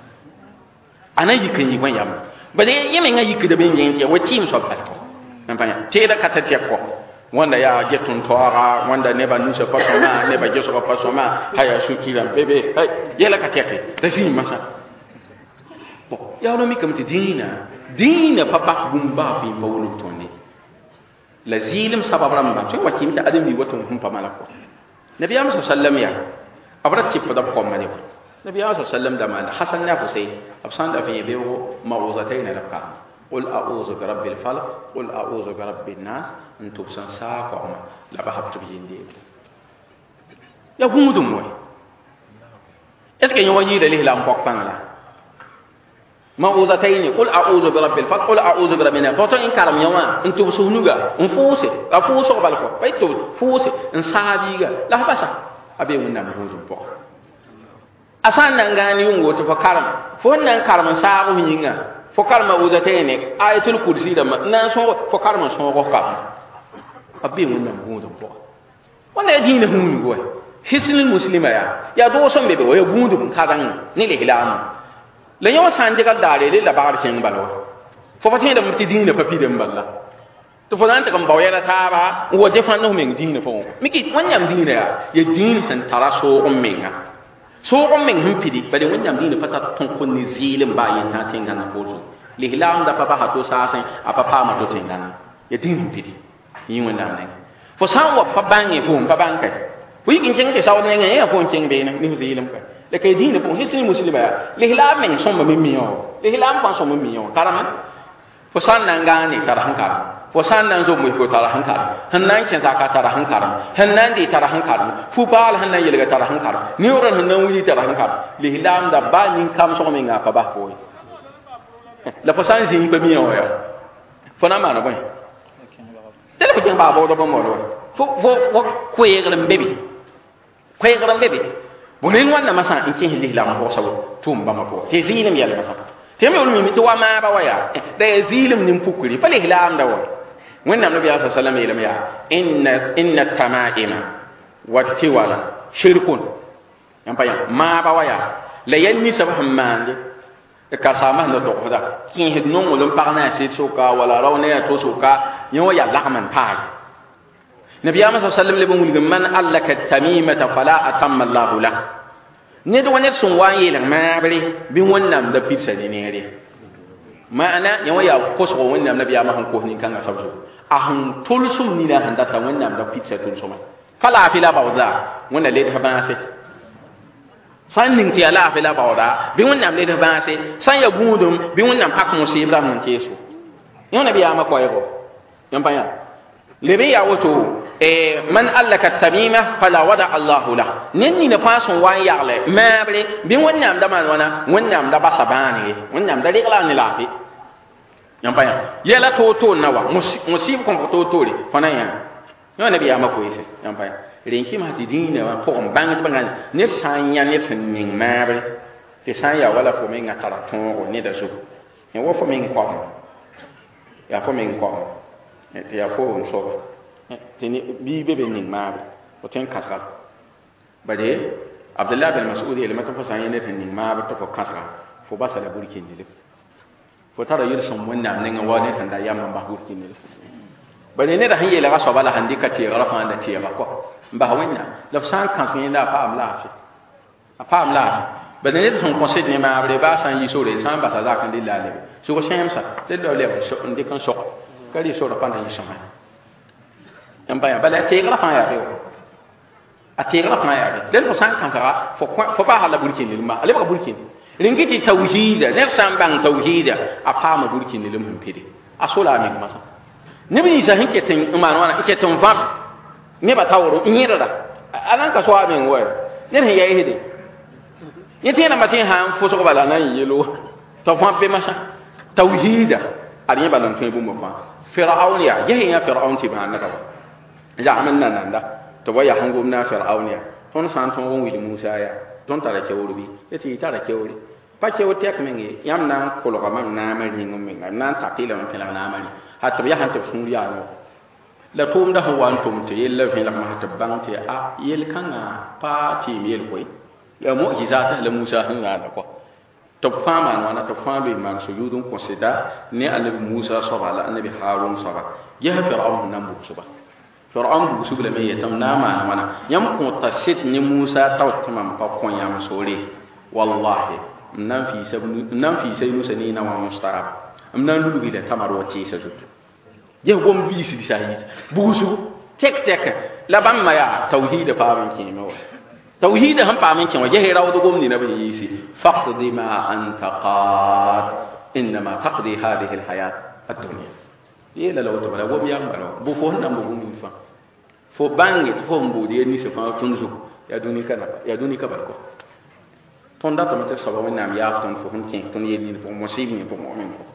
ana yikan yi ban yam ba dai yemen ga yikida ben yin ce wati mu sobta ko nan fa te da kata te ko wanda ya getun tora wanda ne ba nusa fasoma ne ba geso fasoma haya su kiran bebe hay yela ka te da shi masa bo ya no mi kam ti dina papa gumba fi mawlu tonni lazilim sabab ramba to wati mi ta adami watun hum pa malako nabi ya sallallahu alaihi wasallam ya abrat ci pada ko mani nabi ya sallallahu alaihi wasallam da man hasan na husayn absan da fi bewo mawuzatain la ka qul a'udhu bi rabbil falaq qul a'udhu bi rabbin nas antum san sa ko ma la ba habtu bi indi ya humudum moy est ce que ñoo ñi dalil la mbok pan la mawuzatain qul a'udhu bi rabbil falaq qul a'udhu bi rabbin nas to in karam yawa antum sunuga fuse afuso bal ko bayto fuse en sabiga la basa abe wonna ma hojum po asan nan gani yungo to fa karam fo nan karam saabu hinga fo karma wuzatene ayatul kursi da na so fo karma so ko ka abbi mun nan gudu ko wala dina hun go hisnul muslima ya do so bebe ya gudu ka dan ni le hilamu la yawa sande ka dare le la bar ken balwa fo fatin da muti dina papi da mballa to fo nan ta kan bawya ta ba wo je fan no men dina fo miki wanyam dina ya din tan taraso umminga so ummin hum pidi bade wanyam dina pata ton kon ni zilim ba yin ta tinga na ko li hilam da papa hato sa sen apapa ma to tinga ya din pidi yin wanyam ne fo san wa pa bangi fo pa bankai fo yikin ken ke sawo ne ya fo ken be na ni zilim ka le kay dina fo hisin muslima ya li hilam men somba min miyo li hilam pa somba min miyo karama fo san nan gani tar hankar fo san nan zo mu fo tar hankar hannan ken zaka tar hankar hannan di tar hankar fu bal hannan yelga tar hankar ni oran hannan wuli tar hankar li hilam da ba nin kam so men ga pa ba fo la fo san zin pa miyo ya fo na ma na boy tele ko ba bo do bo mo do fo ko yegram bebi bonin wannan masa in kin hilli la ko sawo tum ba ma ko te zilim yalla masa te me ulmi mi to wa ma ba waya da zilim nin pukuri fa lihlam da wa wannan nabi sallallahu alaihi wasallam ya inna tamaima wattiwala shirkun yan pa ya ma ba waya la yanni sabahum mande ka sama no to da kin hid non wolon parna se soka wala rawne to soka yo ya lahman pa nabi sallallahu alaihi wasallam le bon man allaka tamimata fala atamma Allah la ne do ne sun waye lan mabre bin wannan da pizza ne ne ma'ana yawa ya koso wannan nabi ya mahan ko ni kan asabsu ahun tulsum ni na handa ta wannan da pizza tulsuma kala fila bawda wannan le da ba sai san nin ti ala fila bawda bin wannan le da ba sai san ya gudum bin wannan pak mo sai ibrahim mun teso yawa nabi ya makwa yego yan baya lebe ya wato man allaka tamima fala wada Allah la nenni na fason wan yagle mabre bin wannan da man wana wannan da basabani wannan da rigla ni lafi yamba ya yela to nawa musib ko to re fana ya yo nabi ama ko ise yamba ya renki ma didina wa ko bang bangan ne sanya ne tin mabre te sanya wala fo men ngata ton o ne da su ne wo fo men ko ya fo men ko te ya fo on so tini bi bebe ning ma o ten kasal bade Abdullah bin Mas'ud ele mata fa san yene ten ning ma ba to ko kasal fo ba sala burkin ni le fo tara yir som wonna ne nga wani tan da yamma ba burkin ni bade ne da hanye la so bala handi ka ti rafa da ti ba ko ba wonna la san kan sun da fa amla fa amla bade ne ton conseil ne ma abre ba san yi so re san ba sa za kan dilale so ko shamsa de do le so ndi kan so kali so da pa na yi so yamba ya bala tegra fa ya rew a tegra fa ya rew den fo san kan sara fo ba hala burkin lilma ale ba burkin ringiti tauhida ne san bang tauhida a fa ma burkin lilim hum pede asola mi masa ne bi sa hinke ten man wana ke ton va ne ba tawro nyira da anan ka so amen wo ne he yayi hede ne tena matin han fo so bala nan yelo to fa be masa tauhida ari ba nan tun bu mo fa fir'aun ya yahi ya fir'aun ti ba annaka ja'aman nanda to waya hangum na fir'auniya ton san ton won wi Musa ya ton tara kewru bi yati tara kewri pa kewu tek mengi yam nan ko lo kam na mari ngum men nan takila on kala na mari hatta ya hanta suriya no la tum da ho wan tum te yella fi la ma tabang te a yel kanga pa ti yel koy ya mu'jizata la Musa han na ko to fama wana to fama man sujudun ko sida ne annabi Musa sabala annabi Harun saba ya fir'aun nan bu suba fir'aun bu subla me yatam nama wana yam ko tasit ni Musa tawtama pa ko yam sore wallahi nan fi sai Musa ni na wa mustarab nan lu bi da tamaro ci sa zut je gom bi si sahi bu su tek la bam ma ya tauhid fa ban ki me wa tauhid han pa man ki wa je rawo do gom ni na bi yisi faqdi ma anta qad inma taqdi hadhihi alhayat ad-dunya yela law to bala wo biya bala bu fo na bu mi fa fo bangi fo mbudi ni se fa tunzu ya duni ka barko ton da to mate so ba nam ya ton fo hun tin ton yeni fo musibi fo mu'min ko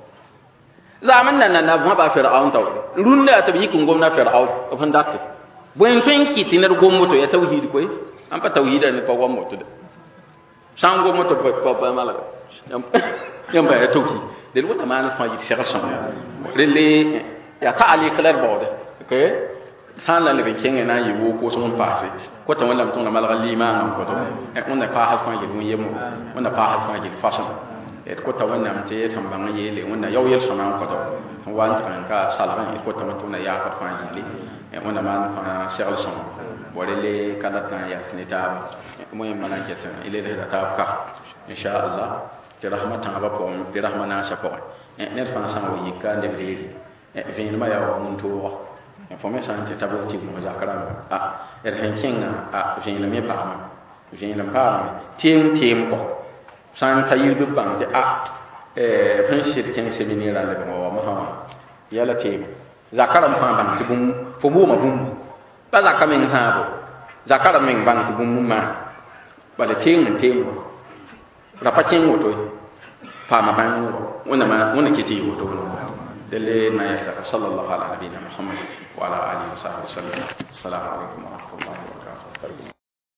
zaman nan na ba fir'aun taw runna ta bi kun gomna fir'aun fa ndatte bo en fen ki tinar gommo to ya tauhid ko an pa tauhida ne fa gommo to sango moto pa malaga yam ba toki de wota man fa yi shara son rele ya ta ali klar bawde ke san la le kenga na yi wo ko son passe ko ta wala mutuna malaga liman ko to on na pa ha fa yi mun yemo on na pa ha fa yi fason ko ta wala mte tambanga yele on na yaw yel sona ko to wan tan ka salban ko ta mutuna ya fa fa yi on na man fa shara son warele kada tan ya ni ta mo yem mana keta ile le ta ka insha Allah ti rahmatan ba ko bi rahmana sa ko ne fa sa wo yika de de vin ma ya mun to wa fo me san ti tabu ti mo zakara hen kinga vin le me pa ma vin le pa tim ko san ta yi du bang ti fan shit ken se ni ra le mo ma ha yala ti zakara ma bang ti bum fo bu ma bum ba zakara men sa bo zakara men bang ti bum ma bala ting rapa ting woto fa ma ban wona kiti woto dele na ya sallallahu alaihi wa sallam wa ala alihi wa sahbihi sallam assalamu alaikum wa rahmatullahi wa barakatuh